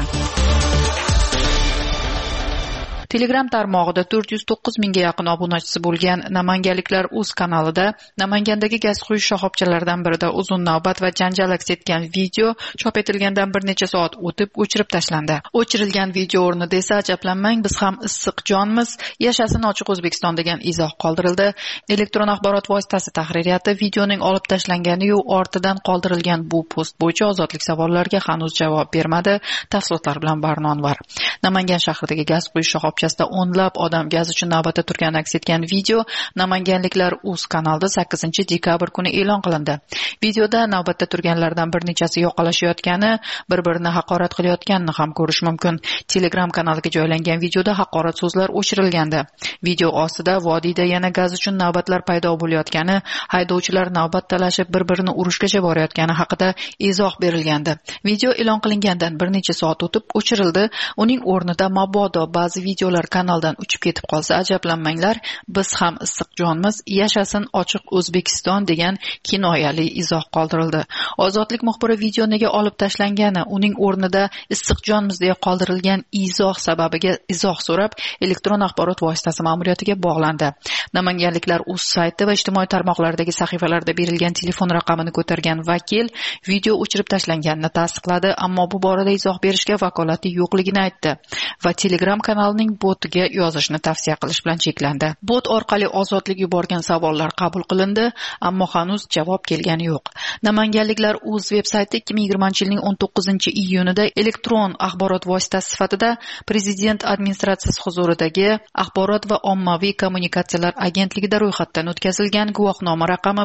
Telegram tarmog'ida 409 mingga yaqin obunachisi bo'lgan Namanganliklar uz kanalida Namangandagi gaz quyish shoxobchalaridan birida uzun navbat va janjal aks etgan video chop etilgandan bir necha soat o'tib o'chirib tashlandi. O'chirilgan video o'rnida esa ajablanmang, biz ham issiq jonmiz, yashasin ochiq O'zbekiston degan izoh qoldirildi. Elektron axborot vositasi tahririyati videoning olib tashlangani-yu ortidan qoldirilgan bu post bo'yicha ozodlik savollariga hanuz javob bermadi. Tafsilotlar bilan Barnonvar. Namangan shahridagi gaz quyish shoxobchalari o'nlab odam gaz uchun navbatda turgani aks etgan video Namanganliklar uz kanalida 8-dekabr kuni e'lon qilindi. Videoda navbatda turganlardan bir nechasi yoqalashayotgani, bir-birini haqorat qilayotganini ham ko'rish mumkin. Telegram kanaliga joylangan videoda haqorat so'zlar o'chirilgandi. Video ostida vodiyda yana gaz uchun navbatlar paydo bo'layotgani, haydovchilar navbat talashib bir-birini urushgacha borayotgani haqida izoh berilgandi. Video e'lon qilingandan bir necha soat o'tib o'chirildi. Uning o'rnida mabodo ba'zi video kanaldan uchib ketib qolsa ajablanmanglar, biz ham issiq jonmiz, yashasin ochiq O'zbekiston degan kinoyali izoh qoldirildi. Ozodlik muxbiri video nega olib tashlangani, uning o'rnida issiq jonmiz deya qoldirilgan izoh sababiga izoh so'rab elektron axborot vositasi ma'muriyatiga bog'landi. Namanganliklar uz sayti va ijtimoiy tarmoqlardagi sahifalarda berilgan telefon raqamini ko'targan vakil video o'chirib tashlanganini tasdiqladi, ammo bu borada izoh berishga vakolati yo'qligini aytdi va Telegram kanalining botiga yozishni tavsiya qilish bilan cheklandi. Bot orqali ozodlik yuborgan savollar qabul qilindi, ammo hanuz javob kelgani yo'q. Namanganliklar uz veb-sayti 2020-yilning 19-iyunida elektron axborot vositasi sifatida Prezident administratsiyasi huzuridagi Axborot va ommaviy kommunikatsiyalar agentligida ro'yxatdan o'tkazilgan guvohnoma raqami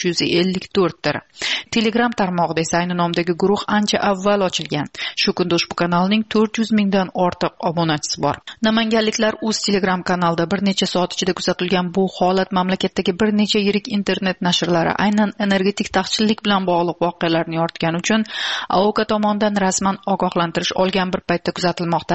1354 dir. Telegram tarmog'ida esa ayni nomdagi guruh ancha avval ochilgan. Shu kunda ushbu kanalning 400 mingdan ortiq obunachisi bor. Namanganliklar uz Telegram kanalida bir necha soat ichida kuzatilgan bu holat mamlakatdagi bir necha yirik internet nashrlari aynan energetik taqchillik bilan bog'liq voqealarni yoritgani uchun AOK tomonidan rasman ogohlantirish olgan bir paytda kuzatilmoqda.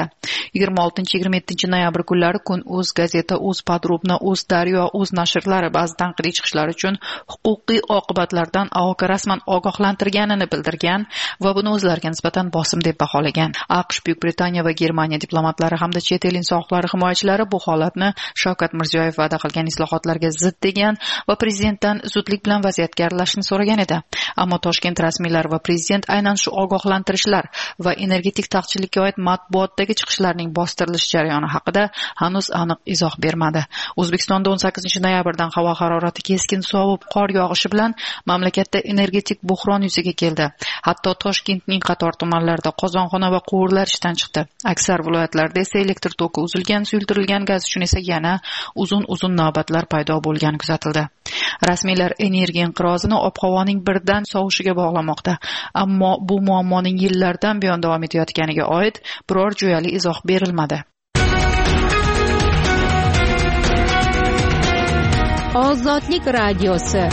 26-27 noyabr kunlari Kun uz gazeta, uz Podrobno, uz Daryo, uz nashrlari ba'zi tanqidiy chiqishlar uchun huquqiy oqibatlardan AOK rasman ogohlantirganini bildirgan va buni o'zlariga nisbatan bosim deb baholagan. AQSh, Buyuk Britaniya va Germaniya diplomatlari hamda chet el inson huquqlari himoyachilari bu holatni Shavkat Mirziyoyev va'da qilgan islohotlarga zid degan va prezidentdan zudlik bilan vaziyatga aralashishni so'ragan edi. Ammo Toshkent rasmiylari va prezident aynan shu ogohlantirishlar va energetik taqchillikka oid matbuotdagi chiqishlarning bostirilish jarayoni haqida hanuz aniq izoh bermadi. O'zbekistonda 18-noyabrdan havo harorati keskin sovib, qor yog'ishi bilan mamlakatda energetik buhron yuzaga keldi. Hatto Toshkentning qator tumanlarida qozonxona va quvurlar ishdan chiqdi. Aksar viloyatlarda esa elektr toki toki uzilgan, suyultirilgan gaz uchun esa yana uzun navbatlar paydo bo'lgani kuzatildi. Rasmiylar energiya inqirozini ob-havoning birdan sovishiga bog'lamoqda, ammo bu muammoning yillardan buyon davom etayotganiga oid biror jo'yali izoh berilmadi. Ozodlik radiosi.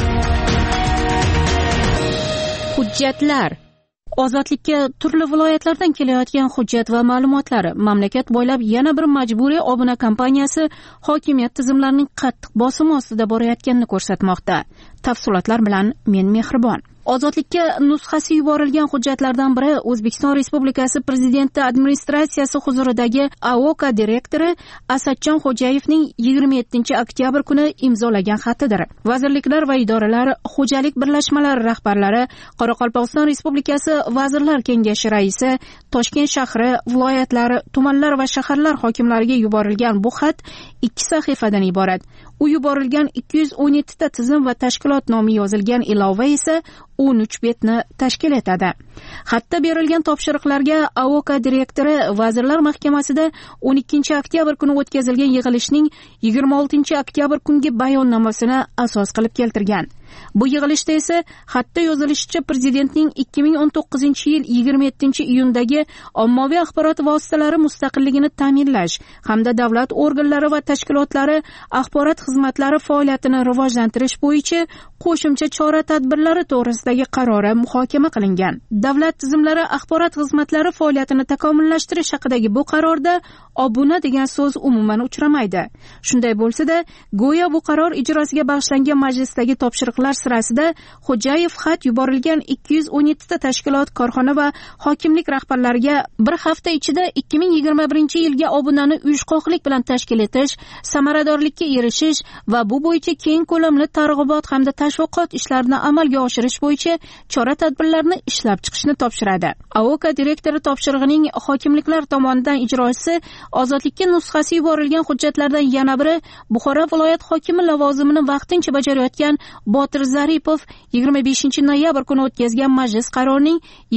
Hujjatlar. Ozodlikka turli viloyatlardan kelayotgan hujjat va ma'lumotlar mamlakat bo'ylab yana bir majburiy obuna kampaniyasi hokimiyat tizimlarining qattiq bosimi ostida borayotganini ko'rsatmoqda. Tafsilotlar bilan men Mehribon. Ozodlikka nusxasi yuborilgan hujjatlardan biri O'zbekiston Respublikasi Prezidenti administratsiyasi huzuridagi AOKA direktori Asadjon Xo'jayevning 27-oktyabr kuni imzolagan xatidir. Vazirliklar va idoralar, xo'jalik birlashmalari rahbarlari, Qoraqalpog'iston Respublikasi Vazirlar Kengashi raisi, Toshkent shahri, viloyatlar, tumanlar va shaharlar hokimlariga yuborilgan bu xat 2 sahifadan iborat. U yuborilgan 217 ta tizim va tashkilot nomi yozilgan ilova esa 13 betni tashkil etadi. Xatda berilgan topshiriqlarga AOKA direktori Vazirlar Mahkamasida 12 oktyabr kuni o'tkazilgan yig'ilishning 26 oktyabr kungi bayonnomasini asos qilib keltirgan. Bu yig'ilishda esa xatda yozilishicha prezidentning 2019-yil 27-iyundagi ommaviy axborot vositalari mustaqilligini ta'minlash hamda davlat organlari va tashkilotlari axborot xizmatlari faoliyatini rivojlantirish bo'yicha qo'shimcha chora-tadbirlari to'g'risidagi qarori muhokama qilingan. Davlat tizimlari axborot xizmatlari faoliyatini takomillashtirish haqidagi bu qarorda obuna degan so'z umuman uchramaydi. Shunday bo'lsa-da, go'yo bu qaror ijrosiga bag'ishlangan majlisdagi topshiriqlar sirasida Xo'jayev xat yuborilgan 217 ta tashkilot, korxona va hokimlik rahbarlariga bir hafta ichida 2021-yilga obunani uyushqoqlik bilan tashkil etish, samaradorlikka erishish va bu bo'yicha keng ko'lamli targ'ibot hamda tashviqot ishlarini amalga oshirish bo'yicha chora-tadbirlarni ishlab chiqishni topshiradi. AOKA direktori topshirig'ining hokimliklar tomonidan ijrosi ozodlikka nusxasi yuborilgan hujjatlardan yana biri Buxoro viloyat hokimi lavozimini vaqtincha bajarayotgan Botir Zaripov 25 noyabr kuni o'tkazgan majlis qarorining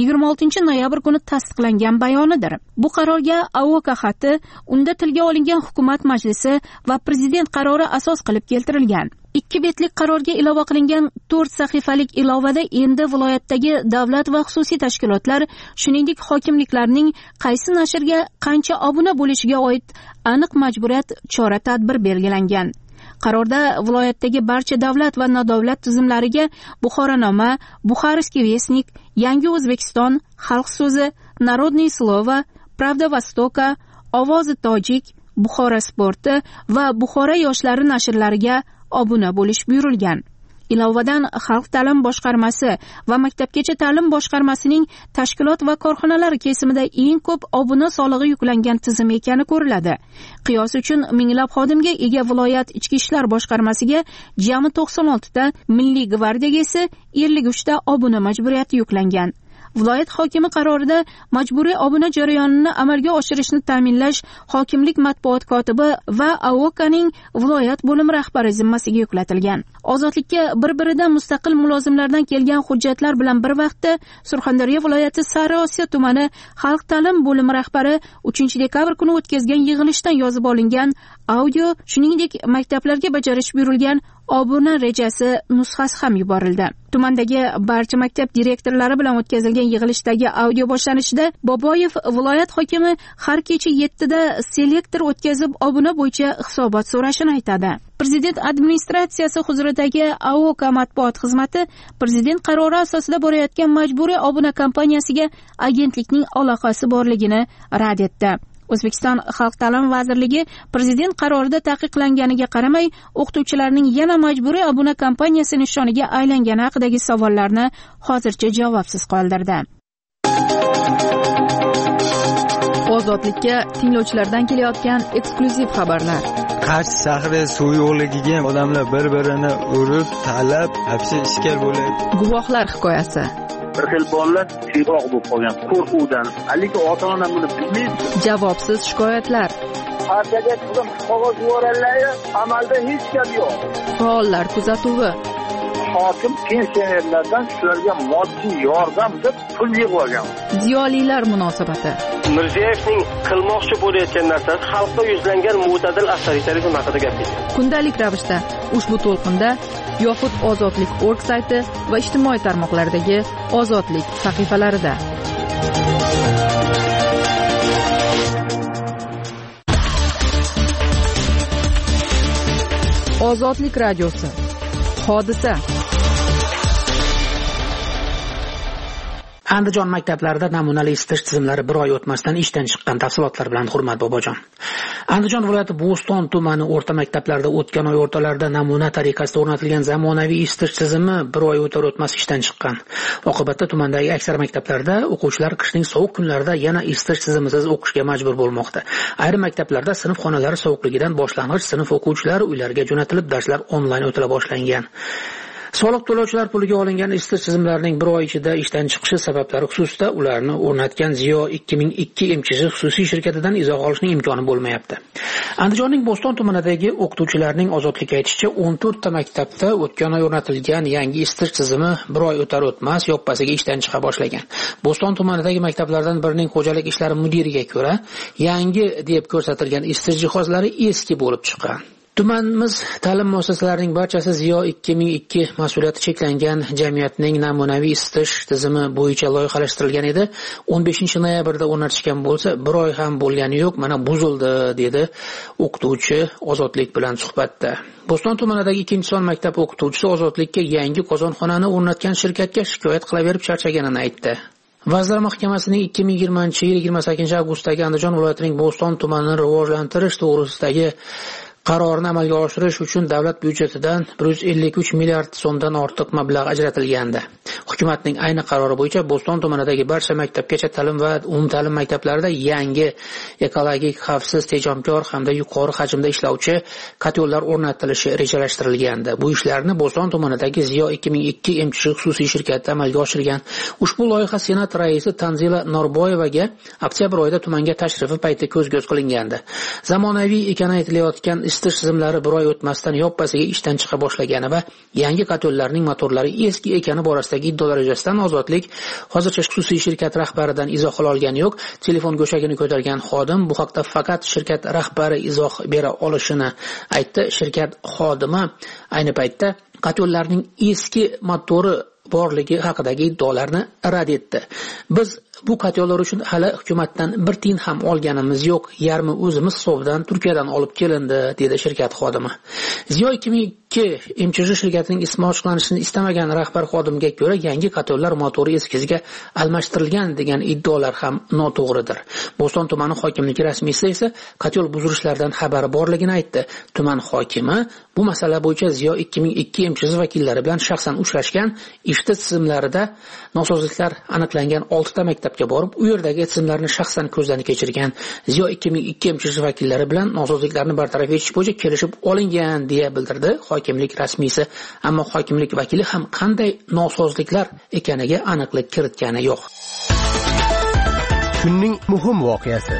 26 noyabr kuni tasdiqlangan bayonidir. Bu qarorga AOKA xati, unda tilga olingan hukumat majlisi va prezident qarori asos qilib keltirilgan. 2 betlik qarorga ilova qilingan 4 sahifalik ilovada endi viloyatdagi davlat va xususiy tashkilotlar, shuningdek hokimliklarning qaysi nashrga qancha obuna bo'lishiga oid aniq majburiyat chora-tadbir belgilangan. Qarorda viloyatdagi barcha davlat va nodavlat tizimlariga Buxoronoma, Buxarskiy Vestnik, Yangi O'zbekiston, Xalq so'zi, Narodniy slovo, Pravda Vostoka, Ovozi tojik, Buxoro sporti va Buxoro yoshlari nashrlariga obuna bo'lish buyurilgan. Ilovadan Xalq ta'lim boshqarmasi va Maktabgacha ta'lim boshqarmasining tashkilot va korxonalar kesimida eng ko'p obuna solig'i yuklangan tizim ekani ko'riladi. Qiyos uchun minglab xodimga ega viloyat ichki ishlar boshqarmasiga jami 96 ta, Milliy gvardiyaga esa 53 ta obuna majburiyati yuklangan. Viloyat hokimi qarorida majburiy obuna jarayonini amalga oshirishni ta'minlash hokimlik matbuot kotibi va AOKAning viloyat bo'limi rahbari zimmasiga yuklatilgan. Ozodlikka bir-biridan mustaqil mulozimlardan kelgan hujjatlar bilan bir vaqtda Surxondaryo viloyati Sariosiyo tumani xalq ta'lim bo'limi rahbari 3-dekabr kuni o'tkazgan yig'ilishdan yozib olingan audio, shuningdek maktablarga bajarish buyurilgan obuna rejasi nusxasi ham yuborildi. Tumandagi barcha maktab direktorlari bilan o'tkazilgan yig'ilishdagi audio boshlanishida Boboyev viloyat hokimi har kecha 7 da selektor o'tkazib obuna bo'yicha hisobot so'rashini aytadi. Prezident administratsiyasi huzuridagi AOKA matbuot xizmati prezident qarori asosida borayotgan majburiy obuna kampaniyasiga agentlikning aloqasi borligini rad etdi. O'zbekiston Xalq ta'lim vazirligi prezident qarorida taqiqlanganiga qaramay, o'qituvchilarning yana majburiy obuna kampaniyasi nishoniga aylangani haqidagi savollarni hozircha javobsiz qoldirdi. Ozodlikka tinglovchilardan kelayotgan eksklyuziv xabarlar. Qarshi shahri suv yo'qligiga odamlar bir-birini urib, talab, hapsi ishkal bo'lyapti. Guvohlar hikoyasi. Bir xil bolalar tiyroq bo'lib qolgan qo'rquvdan. Lekin ota-ona buni bilmaydi. Javobsiz shikoyatlar. Partiyaga turib qog'oz yuborganlar, amalda hech gap yo'q. Faollar kuzatuvi. Hokim pensionerlardan shularga moddiy yordam deb pul yig'ib olgan. Ziyolilar munosabati. Mirziyoyevning qilmoqchi bo'layotgan narsasi xalqda yuzlangan mo'tadil avtoritarizm haqida gap ketdi. Kundalik ravishda ushbu to'lqinda yoxud ozodlik.org sayti va ijtimoiy tarmoqlardagi ozodlik sahifalarida. Ozodlik radiosi. Hodisa. Andijon maktablarida namunali isitish tizimlari bir oy o'tmasdan ishdan chiqqan. Tafsilotlar bilan Hurmat Bobojon. Andijon viloyati Bo'ston tumani o'rta maktablarida o'tgan oy o'rtalarida namuna tariqasida o'rnatilgan zamonaviy isitish tizimi bir oy o'tar o'tmas ishdan chiqqan. Oqibatda tumandagi aksar maktablarda o'quvchilar qishning sovuq kunlarida yana isitish tizimisiz o'qishga majbur bo'lmoqda. Ayrim maktablarda sinf xonalari sovuqligidan boshlang'ich sinf o'quvchilari uylariga jo'natilib, darslar onlayn o'tila boshlangan. Soliq to'lovchilar puliga olingan isitish tizimlarining bir oy ichida ishdan chiqishi sabablari xususida ularni o'rnatgan Ziyo 2002 MChJ xususiy shirkatidan izoh olishning imkoni bo'lmayapti. Andijonning Bo'ston tumanidagi o'qituvchilarning ozodlikka aytishicha 14 ta maktabda o'tgan oy o'rnatilgan yangi isitish tizimi bir oy o'tar o'tmas yoppasiga ishdan chiqa boshlagan. Bo'ston tumanidagi maktablardan birining xo'jalik ishlari mudiriga ko'ra, yangi deb ko'rsatilgan isitish jihozlari eski bo'lib chiqqan. Tumanimiz ta'lim muassasalarining barchasi Ziyo 2002 mas'uliyati cheklangan jamiyatning namunaviy isitish tizimi bo'yicha loyihalashtirilgan edi. 15-noyabrda o'rnatishgan bo'lsa, bir oy ham bo'lgani yo'q, mana buzildi, dedi o'qituvchi Ozodlik bilan suhbatda. Bo'ston tumanidagi 2-son maktab o'qituvchisi Ozodlikka yangi qozonxonani o'rnatgan shirkatga shikoyat qilaverib charchaganini aytdi. Vazirlar Mahkamasining 2020-yil 28-avgustdagi Andijon viloyatining Bo'ston tumanini rivojlantirish to'g'risidagi qarorini amalga oshirish uchun davlat byudjetidan 153 milliard so'mdan ortiq mablag' ajratilgandi. Hukumatning ayni qarori bo'yicha Bo'ston tumanidagi barcha maktabgacha ta'lim va umumta'lim maktablarida yangi ekologik, xavfsiz, tejamkor hamda yuqori hajmda ishlovchi kotellar o'rnatilishi rejalashtirilgandi. Bu ishlarni Bo'ston tumanidagi Ziyo 2002 MChJ xususiy shirkati amalga oshirgan. Ushbu loyiha Senat raisi Tanzila Norboyevaga oktyabr oyida tumanga tashrifi payti ko'z-ko'z qilingandi. Zamonaviy ekani aytilayotgan isitish tizimlari bir oy o'tmasdan yoppasiga ishdan chiqa boshlagani va yangi kotellarning motorlari eski ekani borasidagi iddaolar yuzasidan Ozodlik hozircha xususiy shirkat rahbaridan izoh olgani yo'q. Telefon go'shagini ko'targan xodim bu haqda faqat shirkat rahbari izoh bera olishini aytdi. Shirkat xodimi ayni paytda kotellarning eski motori borligi haqidagi iddaolarni rad etdi. Biz bu kotellar uchun hali hukumatdan bir tiyin ham olganimiz yo'q. Yarmi o'zimiz hisobidan Turkiyadan olib kelindi, dedi shirkat xodimi. Ziyo 2002 MChJ shirkatining ismi ochiqlanishini istamagan rahbar xodimga ko'ra, yangi kotellar motori eskisiga almashtirilgan degan iddaolar ham noto'g'ridir. Bo'ston tumani hokimligi rasmiysi esa kotel buzilishlaridan xabari borligini aytdi. Tuman hokimi bu masala bo'yicha Ziyo 2002 MChJ vakillari bilan shaxsan uchrashgan, isitish tizimlarida nosozliklar aniqlangan 6 ta maktabga borib, u yerdagi tizimlarni shaxsan ko'zdan kechirgan. Ziyo 2002 MChJ vakillari bilan nosozliklarni bartaraf etish bo'yicha kelishib olingan, deya bildirdi hokimlik rasmiysi. Ammo hokimlik vakili ham qanday nosozliklar ekaniga aniqlik kiritgani yo'q. Kunning muhim voqeasi.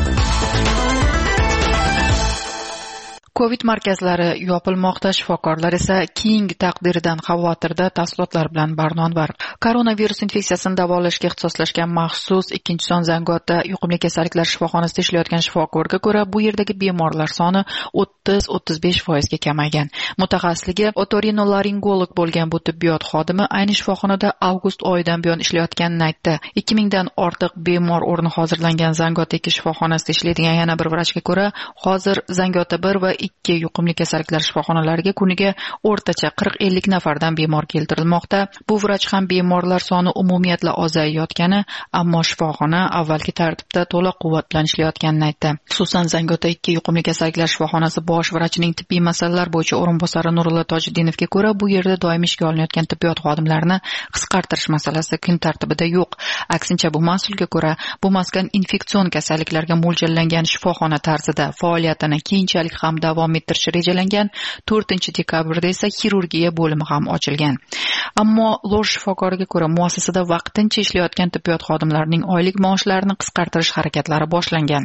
Covid markazlari yopilmoqda, shifokorlar esa keyingi taqdiridan xavotirda. Tafsilotlar bilan Barnonvar. Koronavirus infeksiyasini davolashga ixtisoslashgan maxsus 2-son Zangiota yuqumli kasalliklar shifoxonasida ishlayotgan shifokorga ko'ra, bu yerdagi bemorlar soni 30-35% ga kamaygan. Mutaxassisligi otorinolaringolog bo'lgan bu tibbiyot xodimi ayni shifoxonada avgust oyidan buyon ishlayotganini aytdi. 2000 dan ortiq bemor o'rni hozirlangan Zangiota 2 shifoxonasida ishlaydigan yana bir vrachga ko'ra, hozir Zangiota 1 va 2 yuqumli kasalliklar shifoxonalariga kuniga o'rtacha 40-50 nafardan bemor keltirilmoqda. Bu vrach ham bemorlar soni umumiyatla ozayayotgani, ammo shifoxona avvalgi tartibda to'liq quvvat bilan ishlayotganini aytdi. Xususan Zangiota 2 yuqumli kasalliklar shifoxonasi bosh vrachining tibbiy masalalar bo'yicha o'rinbosari Nurullo Tojiddinovga ko'ra, bu yerda doimiy ishga olinayotgan tibbiyot xodimlarini qisqartirish masalasi kun tartibida yo'q. Aksincha, bu mas'ulga ko'ra, bu maskan infeksion kasalliklarga mo'ljallangan shifoxona tarzida faoliyatini keyinchalik ham davom ettirish rejalangan. 4-dekabrda esa xirurgiya bo'limi ham ochilgan. Ammo Lor shifokoriga ko'ra, muassasada vaqtincha ishlayotgan tibbiyot xodimlarining oylik maoshlarini qisqartirish harakatlari boshlangan.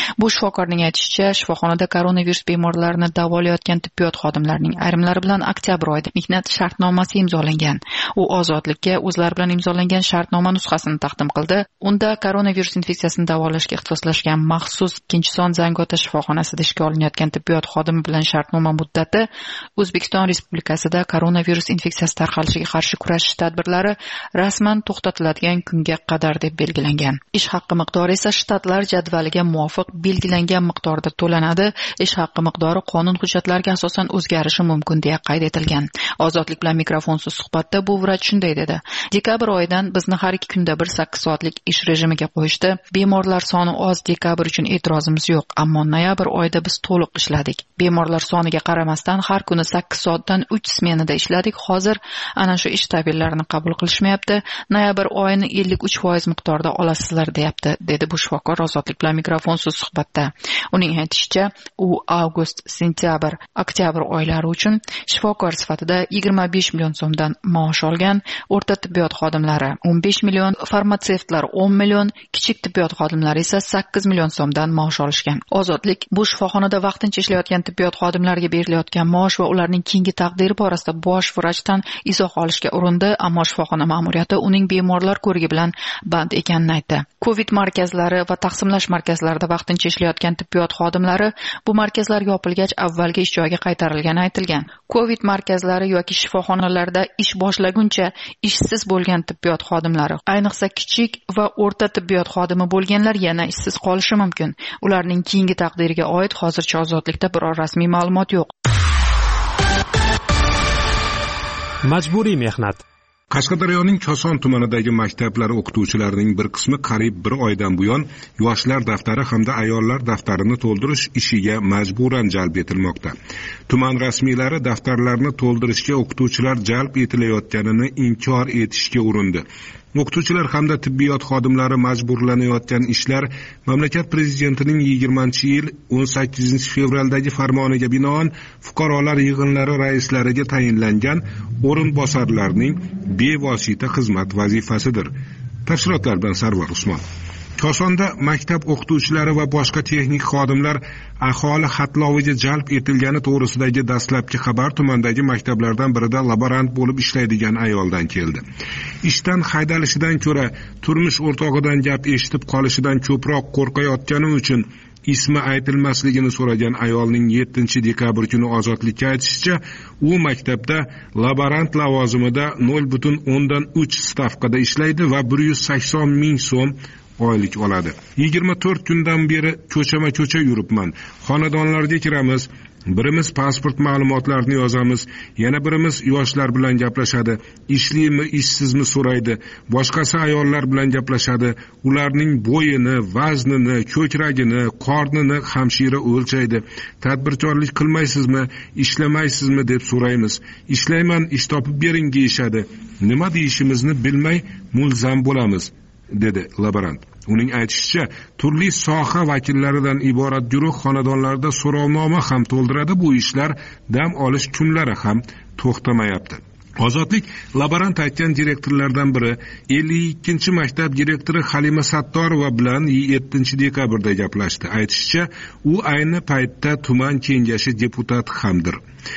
Bu shifokorning aytishicha, shifoxonada koronavirus bemorlarini davolayotgan tibbiyot xodimlarining ayrimlari bilan oktyabr oyida mehnat shartnomasi imzolangan. U Ozodlikka o'zlari bilan imzolangan shartnoma nusxasini taqdim qildi. Unda koronavirus infeksiyasini davolashga ixtisoslashgan maxsus ikkinchi son Zangiota shifoxonasida ishga olinayotgan tibbiyot xodimi bilan shartnoma muddati O'zbekiston Respublikasida koronavirus infeksiyasi tarqalishiga qarshi kurashish tadbirlari rasman to'xtatiladigan kunga qadar deb belgilangan. Ish haqqi miqdori esa shtatlar jadvaliga muvofiq belgilangan miqdorda to'lanadi. Ish haqqi miqdori qonun hujjatlariga asosan o'zgarishi mumkin deya qayd etilgan. Ozodlik bilan mikrofonsiz suhbatda bu vrach shunday dedi: Dekabr oyidan bizni har 2 kunda bir 8 soatlik ish rejimiga qo'yishdi. Bemorlar soni oz, dekabr uchun e'tirozimiz yo'q, ammo noyabr oyida biz to'liq ishladik. Bemorlar soniga qaramasdan har kuni 8 soatdan 3 smenada ishladik. Hozir ana shu ish tabirlarini qabul qilishmayapti. Noyabr oyini 53% miqdorda olasizlar deyapti, dedi bu shifokor Ozodlik bilan mikrofonsiz suhbatda. Uning aytishicha, u avgust, sentyabr, oktyabr oylari uchun shifokor sifatida 25 million so'mdan maosh olgan. O'rta tibbiyot xodimlari 15 million, farmatsevtlar 10 million, kichik tibbiyot xodimlari esa 8 million so'mdan maosh olishgan. Ozodlik bu shifoxonada vaqtincha ishlayotgan tibbiyot xodimlariga berilayotgan maosh va ularning keyingi taqdiri borasida bosh vrachdan izoh olishga urindi, ammo shifoxona ma'muriyati uning bemorlar ko'rigi bilan band ekanini aytdi. Covid markazlari va taqsimlash markazlarida vaqtincha ishlayotgan tibbiyot xodimlari bu markazlar yopilgach avvalgi ish joyiga qaytarilgani aytilgan. Covid markazlari yoki shifoxonalarda ish boshlaguncha ishsiz bo'lgan tibbiyot xodimlari, ayniqsa kichik va o'rta tibbiyot xodimi bo'lganlar yana ishsiz qolishi mumkin. Ularning keyingi taqdiriga oid hozircha Ozodlikda biror rasmiy ma'lumot yo'q. Majburiy mehnat. Qashqadaryoning Koson tumanidagi maktablar o'qituvchilarining bir qismi qariyb 1 oydan buyon yoshlar daftari hamda ayollar daftarini to'ldirish ishiga majburan jalb etilmoqda. Tuman rasmiylari daftarlarni to'ldirishga o'qituvchilar jalb etilayotganini inkor etishga urindi. O'qituvchilar hamda tibbiyot xodimlari majburlanayotgan ishlar mamlakat prezidentining 20-yil 18-fevraldagi farmoniga binoan fuqarolar yig'inlari raislariga tayinlangan o'rinbosarlarning bevosita xizmat vazifasidir. Tafsilotlar bilan Sarvar Usmon. Kosonda maktab o'qituvchilari va boshqa texnik xodimlar aholi xatloviga jalb etilgani to'g'risidagi dastlabki xabar tumandagi maktablardan birida laborant bo'lib ishlaydigan ayoldan keldi. Ishdan haydalishidan ko'ra turmush o'rtog'idan gap eshitib qolishidan ko'proq qo'rqayotgani uchun ismi aytilmasligini so'ragan ayolning 7-dekabr kuni Ozodlikka aytishicha, u maktabda laborant lavozimida 0.3 stavkada ishlaydi va 180 ming so'm oylik oladi. 24 kundan beri ko'chama-ko'cha yuribman. Xonadonlarga kiramiz, birimiz pasport ma'lumotlarini yozamiz, yana birimiz yoshlar bilan gaplashadi, ishlimi, ishsizmi so'raydi, boshqasi ayollar bilan gaplashadi, ularning bo'yini, vaznini, ko'kragini, qornini hamshira o'lchaydi. Tadbirkorlik qilmaysizmi, ishlamaysizmi deb so'raymiz. Ishlayman, ish topib bering deyishadi. Nima deyishimizni bilmay mulzam bo'lamiz, dedi laborant. Uning aytishicha, turli soha vakillaridan iborat guruh xonadonlarda so'rovnoma ham to'ldiradi. Bu ishlar dam olish kunlari ham to'xtamayapti. Ozodlik laborant aytgan direktorlardan biri 52-maktab direktori Halima Sattorova bilan 7-dekabrda gaplashdi. Aytishicha, u ayni paytda tuman kengashi deputati hamdir.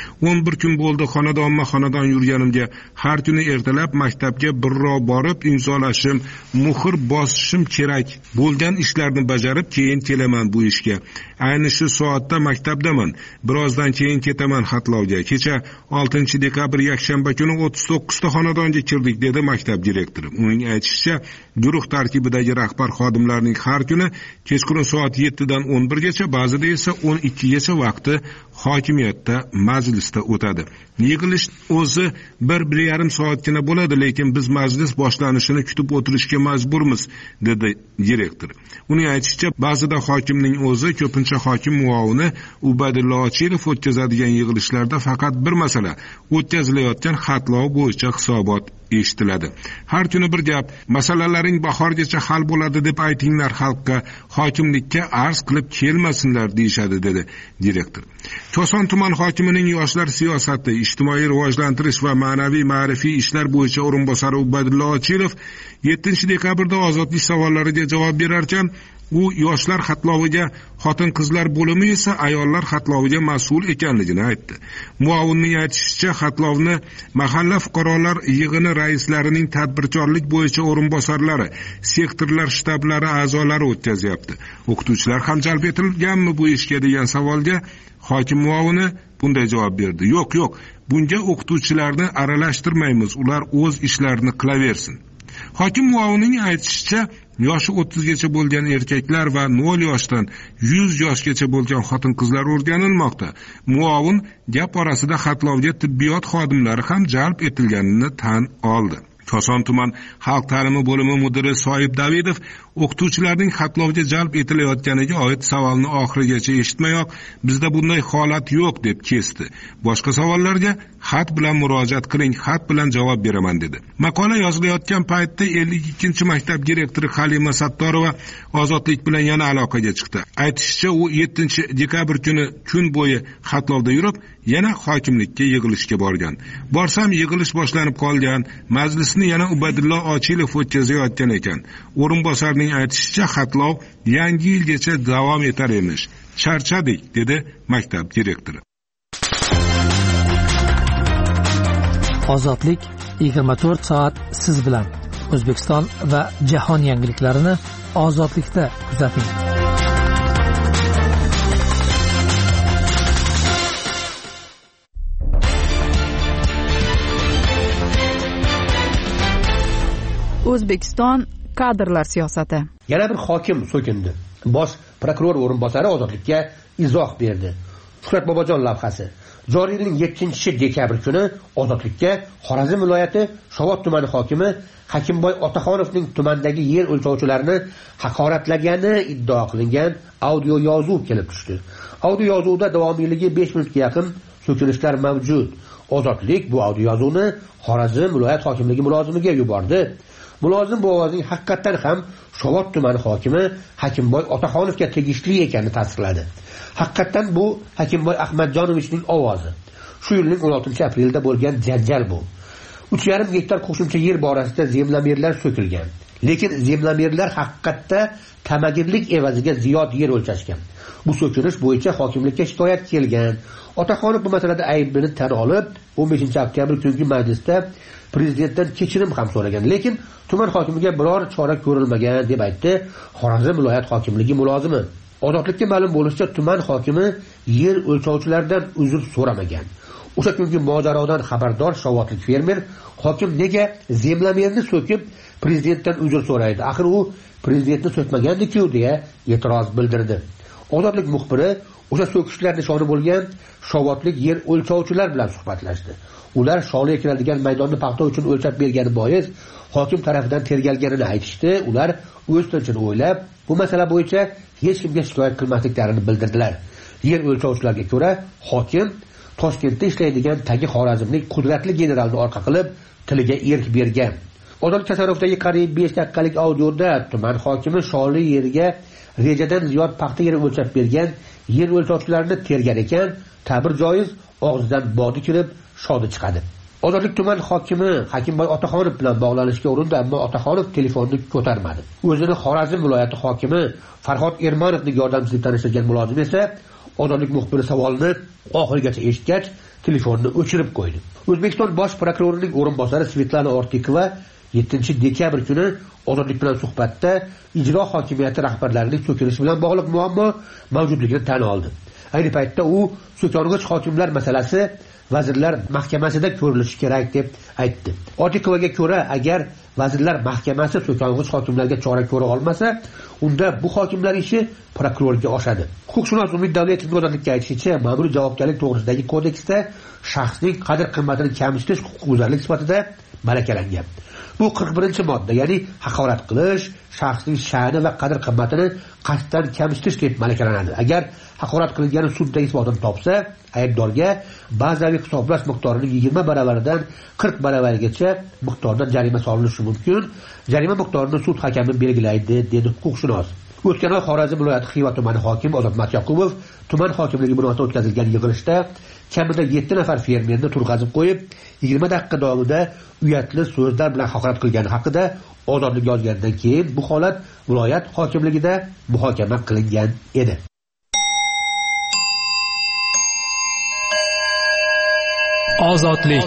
11 kun bo'ldi xonadonma-xonadon yurganimga. Har kuni ertalab maktabga birrov borib imzolashim, muhr bosishim kerak. Bo'lgan ishlarni bajarib keyin kelaman bu ishga. Ayni shu soatda maktabdaman. Birozdan keyin ketaman xatlovga. Kecha 6-dekabr yakshanba kuni 39 ta xonadonga kirdik, dedi maktab direktori. Uning aytishicha, guruh tarkibidagi rahbar xodimlarning har kuni kechqurun soat 7 dan 11 gacha, ba'zida esa 12 gacha vaqti hokimiyatda majlisda o'tadi. Yig'ilish o'zi 1-1,5 soatgina bo'ladi, lekin biz majlis boshlanishini kutib o'tirishga majburmiz, dedi direktor. Uning aytishicha, ba'zida hokimning o'zi, ko'pincha hokim muovini Ubaydullo Ochilov o'tkazadigan yig'ilishlarda faqat bir masala, o'tkazilayotgan xatlov bo'yicha hisobot eshitiladi. Har kuni bir gap, masalalaring bahorgacha hal bo'ladi deb aytinglar xalqqa, hokimlikka arz qilib kelmasinlar deyshadi, dedi direktor. Koson tuman hokimining yoshlar siyosati, ijtimoiy rivojlantirish va ma'naviy ma'rifiy ishlar bo'yicha o'rinbosari Ubaydullo Ochilov 7-dekabrda Ozodlik savollariga javob berar ekan, u yoshlar xatloviga, xotin-qizlar bo'limi esa ayollar xatloviga mas'ul ekanligini aytdi. Muovinning aytishicha, xatlovni mahalla fuqarolar yig'ini raislarining tadbirkorlik bo'yicha o'rinbosarlari, sektorlar shtablari a'zolari o'tkazyapti. O'qituvchilar ham jalb etilganmi bu ishga degan savolga hokim muovini bunday javob berdi. Yo'q, bunga o'qituvchilarni aralashtirmaymiz, ular o'z ishlarini qilaversin. Hokim muovinining aytishicha, yoshi 30 gacha bo'lgan erkaklar va 0 yoshdan 100 yoshgacha bo'lgan xotin-qizlar o'rganilmoqda. Muovin gap orasida xatlovga tibbiyot xodimlari ham jalb etilganini tan oldi. Koson tuman xalq ta'limi bo'limi mudiri Soyib Davidov o'qituvchilarning xatlovga jalb etilayotganiga oid savolni oxirigacha eshitmayoq, bizda bunday holat yo'q deb kesdi. Boshqa savollarga xat bilan murojaat qiling, xat bilan javob beraman dedi. Maqola yozilayotgan paytda 52-maktab direktori Halima Sattorova Ozodlik bilan yana aloqaga chiqdi. Aytishicha, u 7-dekabr kuni kun bo'yi xatlovda yurib, yana hokimlikka yig'ilishga borgan. Borsam yig'ilish boshlanib qolgan, majlisni yana Ubaydullo Ochilov o'tkazayotgan ekan. O'rinbosarning aytishicha, xatlov yangi yilgacha davom etar emish. Charchadik, dedi maktab direktori. Ozodlik 24 soat siz bilan. O'zbekiston va jahon yangiliklarini Ozodlikda kuzating. O'zbekiston kadrlar siyosati. Yana bir hokim so'kindi. Bosh prokuror o'rinbosari Ozodlikka izoh berdi. Shuhrat Bobojon lavhasi. Joriy yilning 7-dekabr kuni Ozodlikka Xorazm viloyati Shovot tumani hokimi Hakimboy Otaxonovning tumandagi yer o'lchovchilarini haqoratlagani iddao qilingan audio yozuv kelib tushdi. Audio yozuvda davomiyligi 5 minutga yaqin so'kinishlar mavjud. Ozodlik bu audio yozuvni Xorazm viloyat hokimligi mulozimiga yubordi. Mulozim bu ovozning haqiqatan ham Shovot tumani hokimi Hakimboy Otaxonovga tegishli ekanini tasdiqladi. Haqiqatan bu Hakimboy Ahmadjonovichning ovozi. Shu yilning 16-aprelda bo'lgan janjal bu. 3,5 gektar qo'shimcha yer borasida zemlamerlar so'kilgan. Lekin zemlamerlar haqiqatda tamagirlik evaziga ziyod yer o'lchashgan. Bu so'kilish bo'yicha hokimlikka shikoyat kelgan. Otaxonov bu masalada aybini tan olib, 15-oktyabr kungi majlisda prezidentdan kechirim ham so'ragan. Lekin tuman hokimiga biror chora ko'rilmagan deb aytdi Xorazm viloyat hokimligi mulozimi. Ozodlikka ma'lum bo'lishicha, tuman hokimi yer o'lchovchilardan uzr so'ramagan. O'sha kungi mojarodan xabardor shovotlik fermer hokim nega zemlamerni so'kib prezidentdan uzr so'raydi? Axir u prezidentni so'kmagandi-ku deya e'tiroz bildirdi. Ozodlik muxbiri o'sha so'kishlar nishoni bo'lgan shovotlik yer o'lchovchilar bilan suhbatlashdi. Ular sholi ekiladigan maydonni paxta uchun o'lchab bergani bois hokim tarafidan tergalganini aytishdi. Ular o'z tinchini o'ylab, bu masala bo'yicha hech kimga shikoyat qilmasliklarini bildirdilar. Yer o'lchovchilarga ko'ra, hokim Toshkentda ishlaydigan tagi Xorazmlik qudratli generalni orqa qilib tiliga erk bergan. Odil Kasarovdagi qariyb 5 daqiqalik audioda tuman hokimi sholi yeriga rejadan ziyod paxta yeri o'lchab bergan yer o'lchovchilarini tergan ekan, ta'bir joiz, og'zidan bodi kirib shodi chiqadi. Ozodlik tuman hokimi Hakimboy Otaxonov bilan bog'lanishga urindi, ammo Otaxonov telefonni ko'tarmadi. O'zini Xorazm viloyati hokimi Farhod Ermanovning yordamchisiga tanishtirgan mulozim esa Ozodlik muxbiri savolni oxirigacha eshitgach, telefonni o'chirib qo'ydi. O'zbekiston bosh prokurorining o'rinbosari Svetlana Ortikova 7-dekabr kuni Ozodlik bilan suhbatda ijro hokimiyati rahbarlarining so'kilishi bilan bog'liq muammo mavjudligini tan oldi. Ayni paytda u so'kong'ich hokimlar masalasi vazirlar mahkamasida ko'rilishi kerak deb aytdi. Ortikovaga ko'ra, agar vazirlar mahkamasi so'kong'ich hokimlarga chora ko'ra olmasa, unda bu hokimlar ishi prokurorga oshadi. Huquqshunos Umid Davletovning Ozodlikka aytishicha, ma'muriy javobgarlik to'g'risidagi kodeksda shaxsning qadr-qimmatini kamsitish huquqbuzarlik sifatida malakalangan. Bu 41-modda, ya'ni haqorat qilish, shaxsning sha'ni va qadr-qimmatini qasddan kamsitish deb malakalanadi. Agar haqorat qilingani sudda isbotini topsa, aybdorga bazaviy hisoblash miqdorining 20 baravaridan 40 baravarigacha miqdorda jarima solinishi mumkin. Jarima miqdorini sud hakami belgilaydi, dedi huquqshunos. O'tgan oy Xorazm viloyati Xiva tumani hokimi Ozodmat Yoqubov tuman hokimligi binoida o'tkazilgan yig'ilishda kamida 7 nafar fermerni turg'azib qo'yib, 20 daqiqa davomida uyatli so'zlar bilan haqorat qilgani haqida ozodlik yozgandan keyin bu holat viloyat hokimligida muhokama qilingan edi. Ozodlik.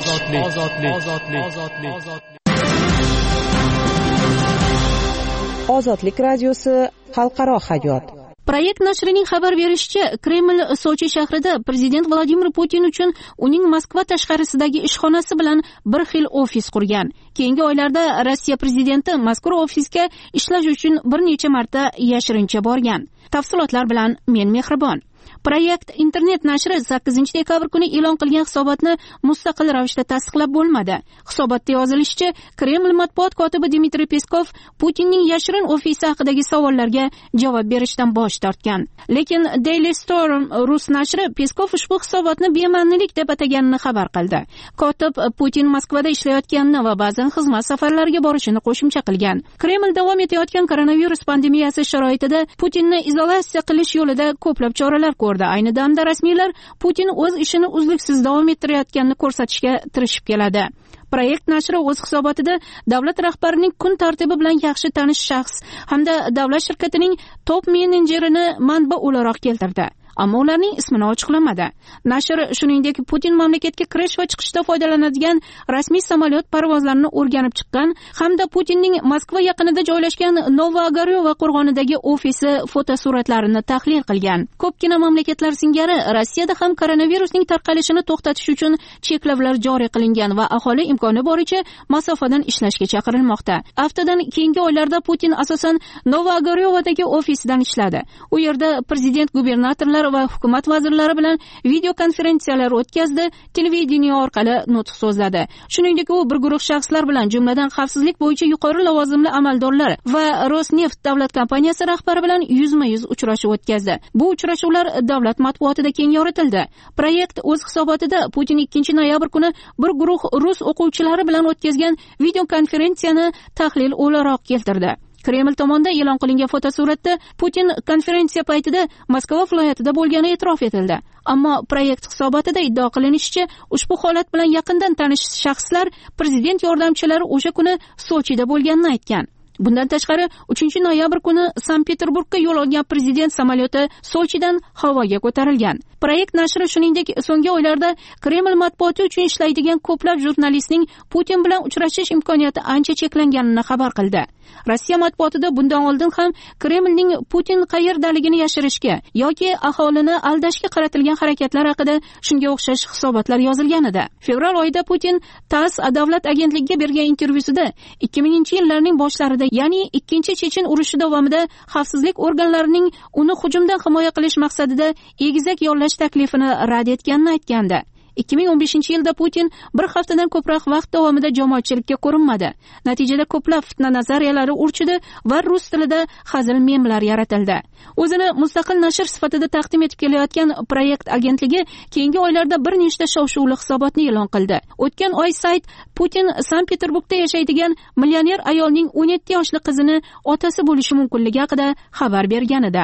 Ozodlik radiosi xalqaro hayot. Proyekt nashrining xabar berishicha, Kreml Sochi shahrida prezident Vladimir Putin uchun uning Moskva tashqarisidagi ishxonasi bilan bir xil ofis qurgan. Keyingi oylarda Rossiya prezidenti mazkur ofisga ishlash uchun bir necha marta yashirincha borgan. Tafsilotlar bilan men Mehribon. Proyekt internet nashri 8-dekabr kuni e'lon qilgan hisobotni mustaqil ravishda tasdiqlab bo'lmadi. Hisobotda yozilishicha, Kreml matbuot kotibi Dmitriy Peskov Putinning yashirin ofisi haqidagi savollarga javob berishdan bosh tortgan. Lekin Daily Storm rus nashri Peskov ushbu hisobotni bema'nilik deb ataganini xabar qildi. Kotib Putin Moskvada ishlayotganini va ba'zan xizmat safarlariga borishini qo'shimcha qilgan. Kreml davom etayotgan koronavirus pandemiyasi sharoitida Putinni izolyatsiya qilish yo'lida ko'plab choralar ko'rdi. Ayni damda rasmiylar Putin o'z ishini uzluksiz davom ettirayotganini ko'rsatishga tirishib keladi. Proyekt nashri o'z hisobotida davlat rahbarining kun tartibi bilan yaxshi tanish shaxs hamda davlat shirkatining top menejerini manba o'laroq keltirdi. Ammo ularning ismini ochiqlamadi. Nashr shuningdek Putin mamlakatga kirish va chiqishda foydalanadigan rasmiy samolyot parvozlarini o'rganib chiqqan hamda Putinning Moskva yaqinida joylashgan Novogaryovo qo'rg'onidagi ofisi fotosuratlarini tahlil qilgan. Ko'pgina mamlakatlar singari Rossiyada ham koronavirusning tarqalishini to'xtatish uchun cheklovlar joriy qilingan va aholi imkoni boricha masofadan ishlashga chaqirilmoqda. Haftadan keyingi oylarda Putin asosan Novogaryovodagi ofisidan ishladi. U yerda prezident, gubernatorlar va hukumat vazirlari bilan video konferensiyalar o'tkazdi, televideniye orqali nutq so'zladi. Shuningdek, u bir guruh shaxslar bilan, jumladan xavfsizlik bo'yicha yuqori lavozimli amaldorlar va Rosneft davlat kompaniyasi rahbari bilan yuzma-yuz uchrashuv o'tkazdi. Bu uchrashuvlar davlat matbuotida keng yoritildi. Proyekt o'z hisobotida Putin 2-noyabr kuni bir guruh rus o'quvchilari bilan o'tkazgan video konferensiyani tahlil o'laroq keltirdi. Kreml tomonidan e'lon qilingan fotosuratda Putin konferensiya paytida Moskva viloyatida bo'lgani e'tirof etildi. Ammo proyekt hisobotida iddao qilinishicha, ushbu holat bilan yaqindan tanish shaxslar prezident yordamchilari o'sha kuni Sochida bo'lganini aytgan. Bundan tashqari 3-noyabr kuni Sankt-Peterburgga yo'l olgan prezident samolyoti Sochidan havoga ko'tarilgan. Proyekt nashri shuningdek so'nggi oylarda Kreml matbuoti uchun ishlaydigan ko'plab jurnalistning Putin bilan uchrashish imkoniyati ancha cheklanganini xabar qildi. Rossiya matbuotida bundan oldin ham Kremlning Putin qayerdaligini yashirishga yoki aholini aldashga qaratilgan harakatlar haqida shunga o'xshash hisobotlar yozilgan edi. Fevral oyida Putin TASS davlat agentligiga bergan intervyusida 2000-yillarning boshlarida, ya'ni ikkinchi Chechen urushi davomida xavfsizlik organlarining uni hujumdan himoya qilish maqsadida egizak yollash taklifini rad etganini aytgandi. 2015-yilda Putin bir haftadan ko'proq vaqt davomida jamoatchilikka ko'rinmadi. Natijada ko'plab fitna nazariyalari urchidi va rus tilida hazil memlar yaratildi. O'zini mustaqil nashr sifatida taqdim etib kelayotgan proyekt agentligi keyingi oylarda bir nechta shov-shuvli hisobotni e'lon qildi. O'tgan oy sayt Putin Sankt-Peterburgda yashaydigan millioner ayolning 17 yoshli qizini otasi bo'lishi mumkinligi haqida xabar bergan edi.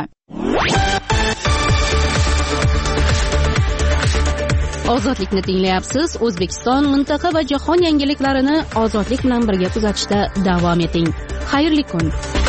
Ozodlikni tinglayapsiz. O'zbekiston, mintaqa va jahon yangiliklarini ozodlik bilan birga kuzatishda davom eting. Xayrli kun.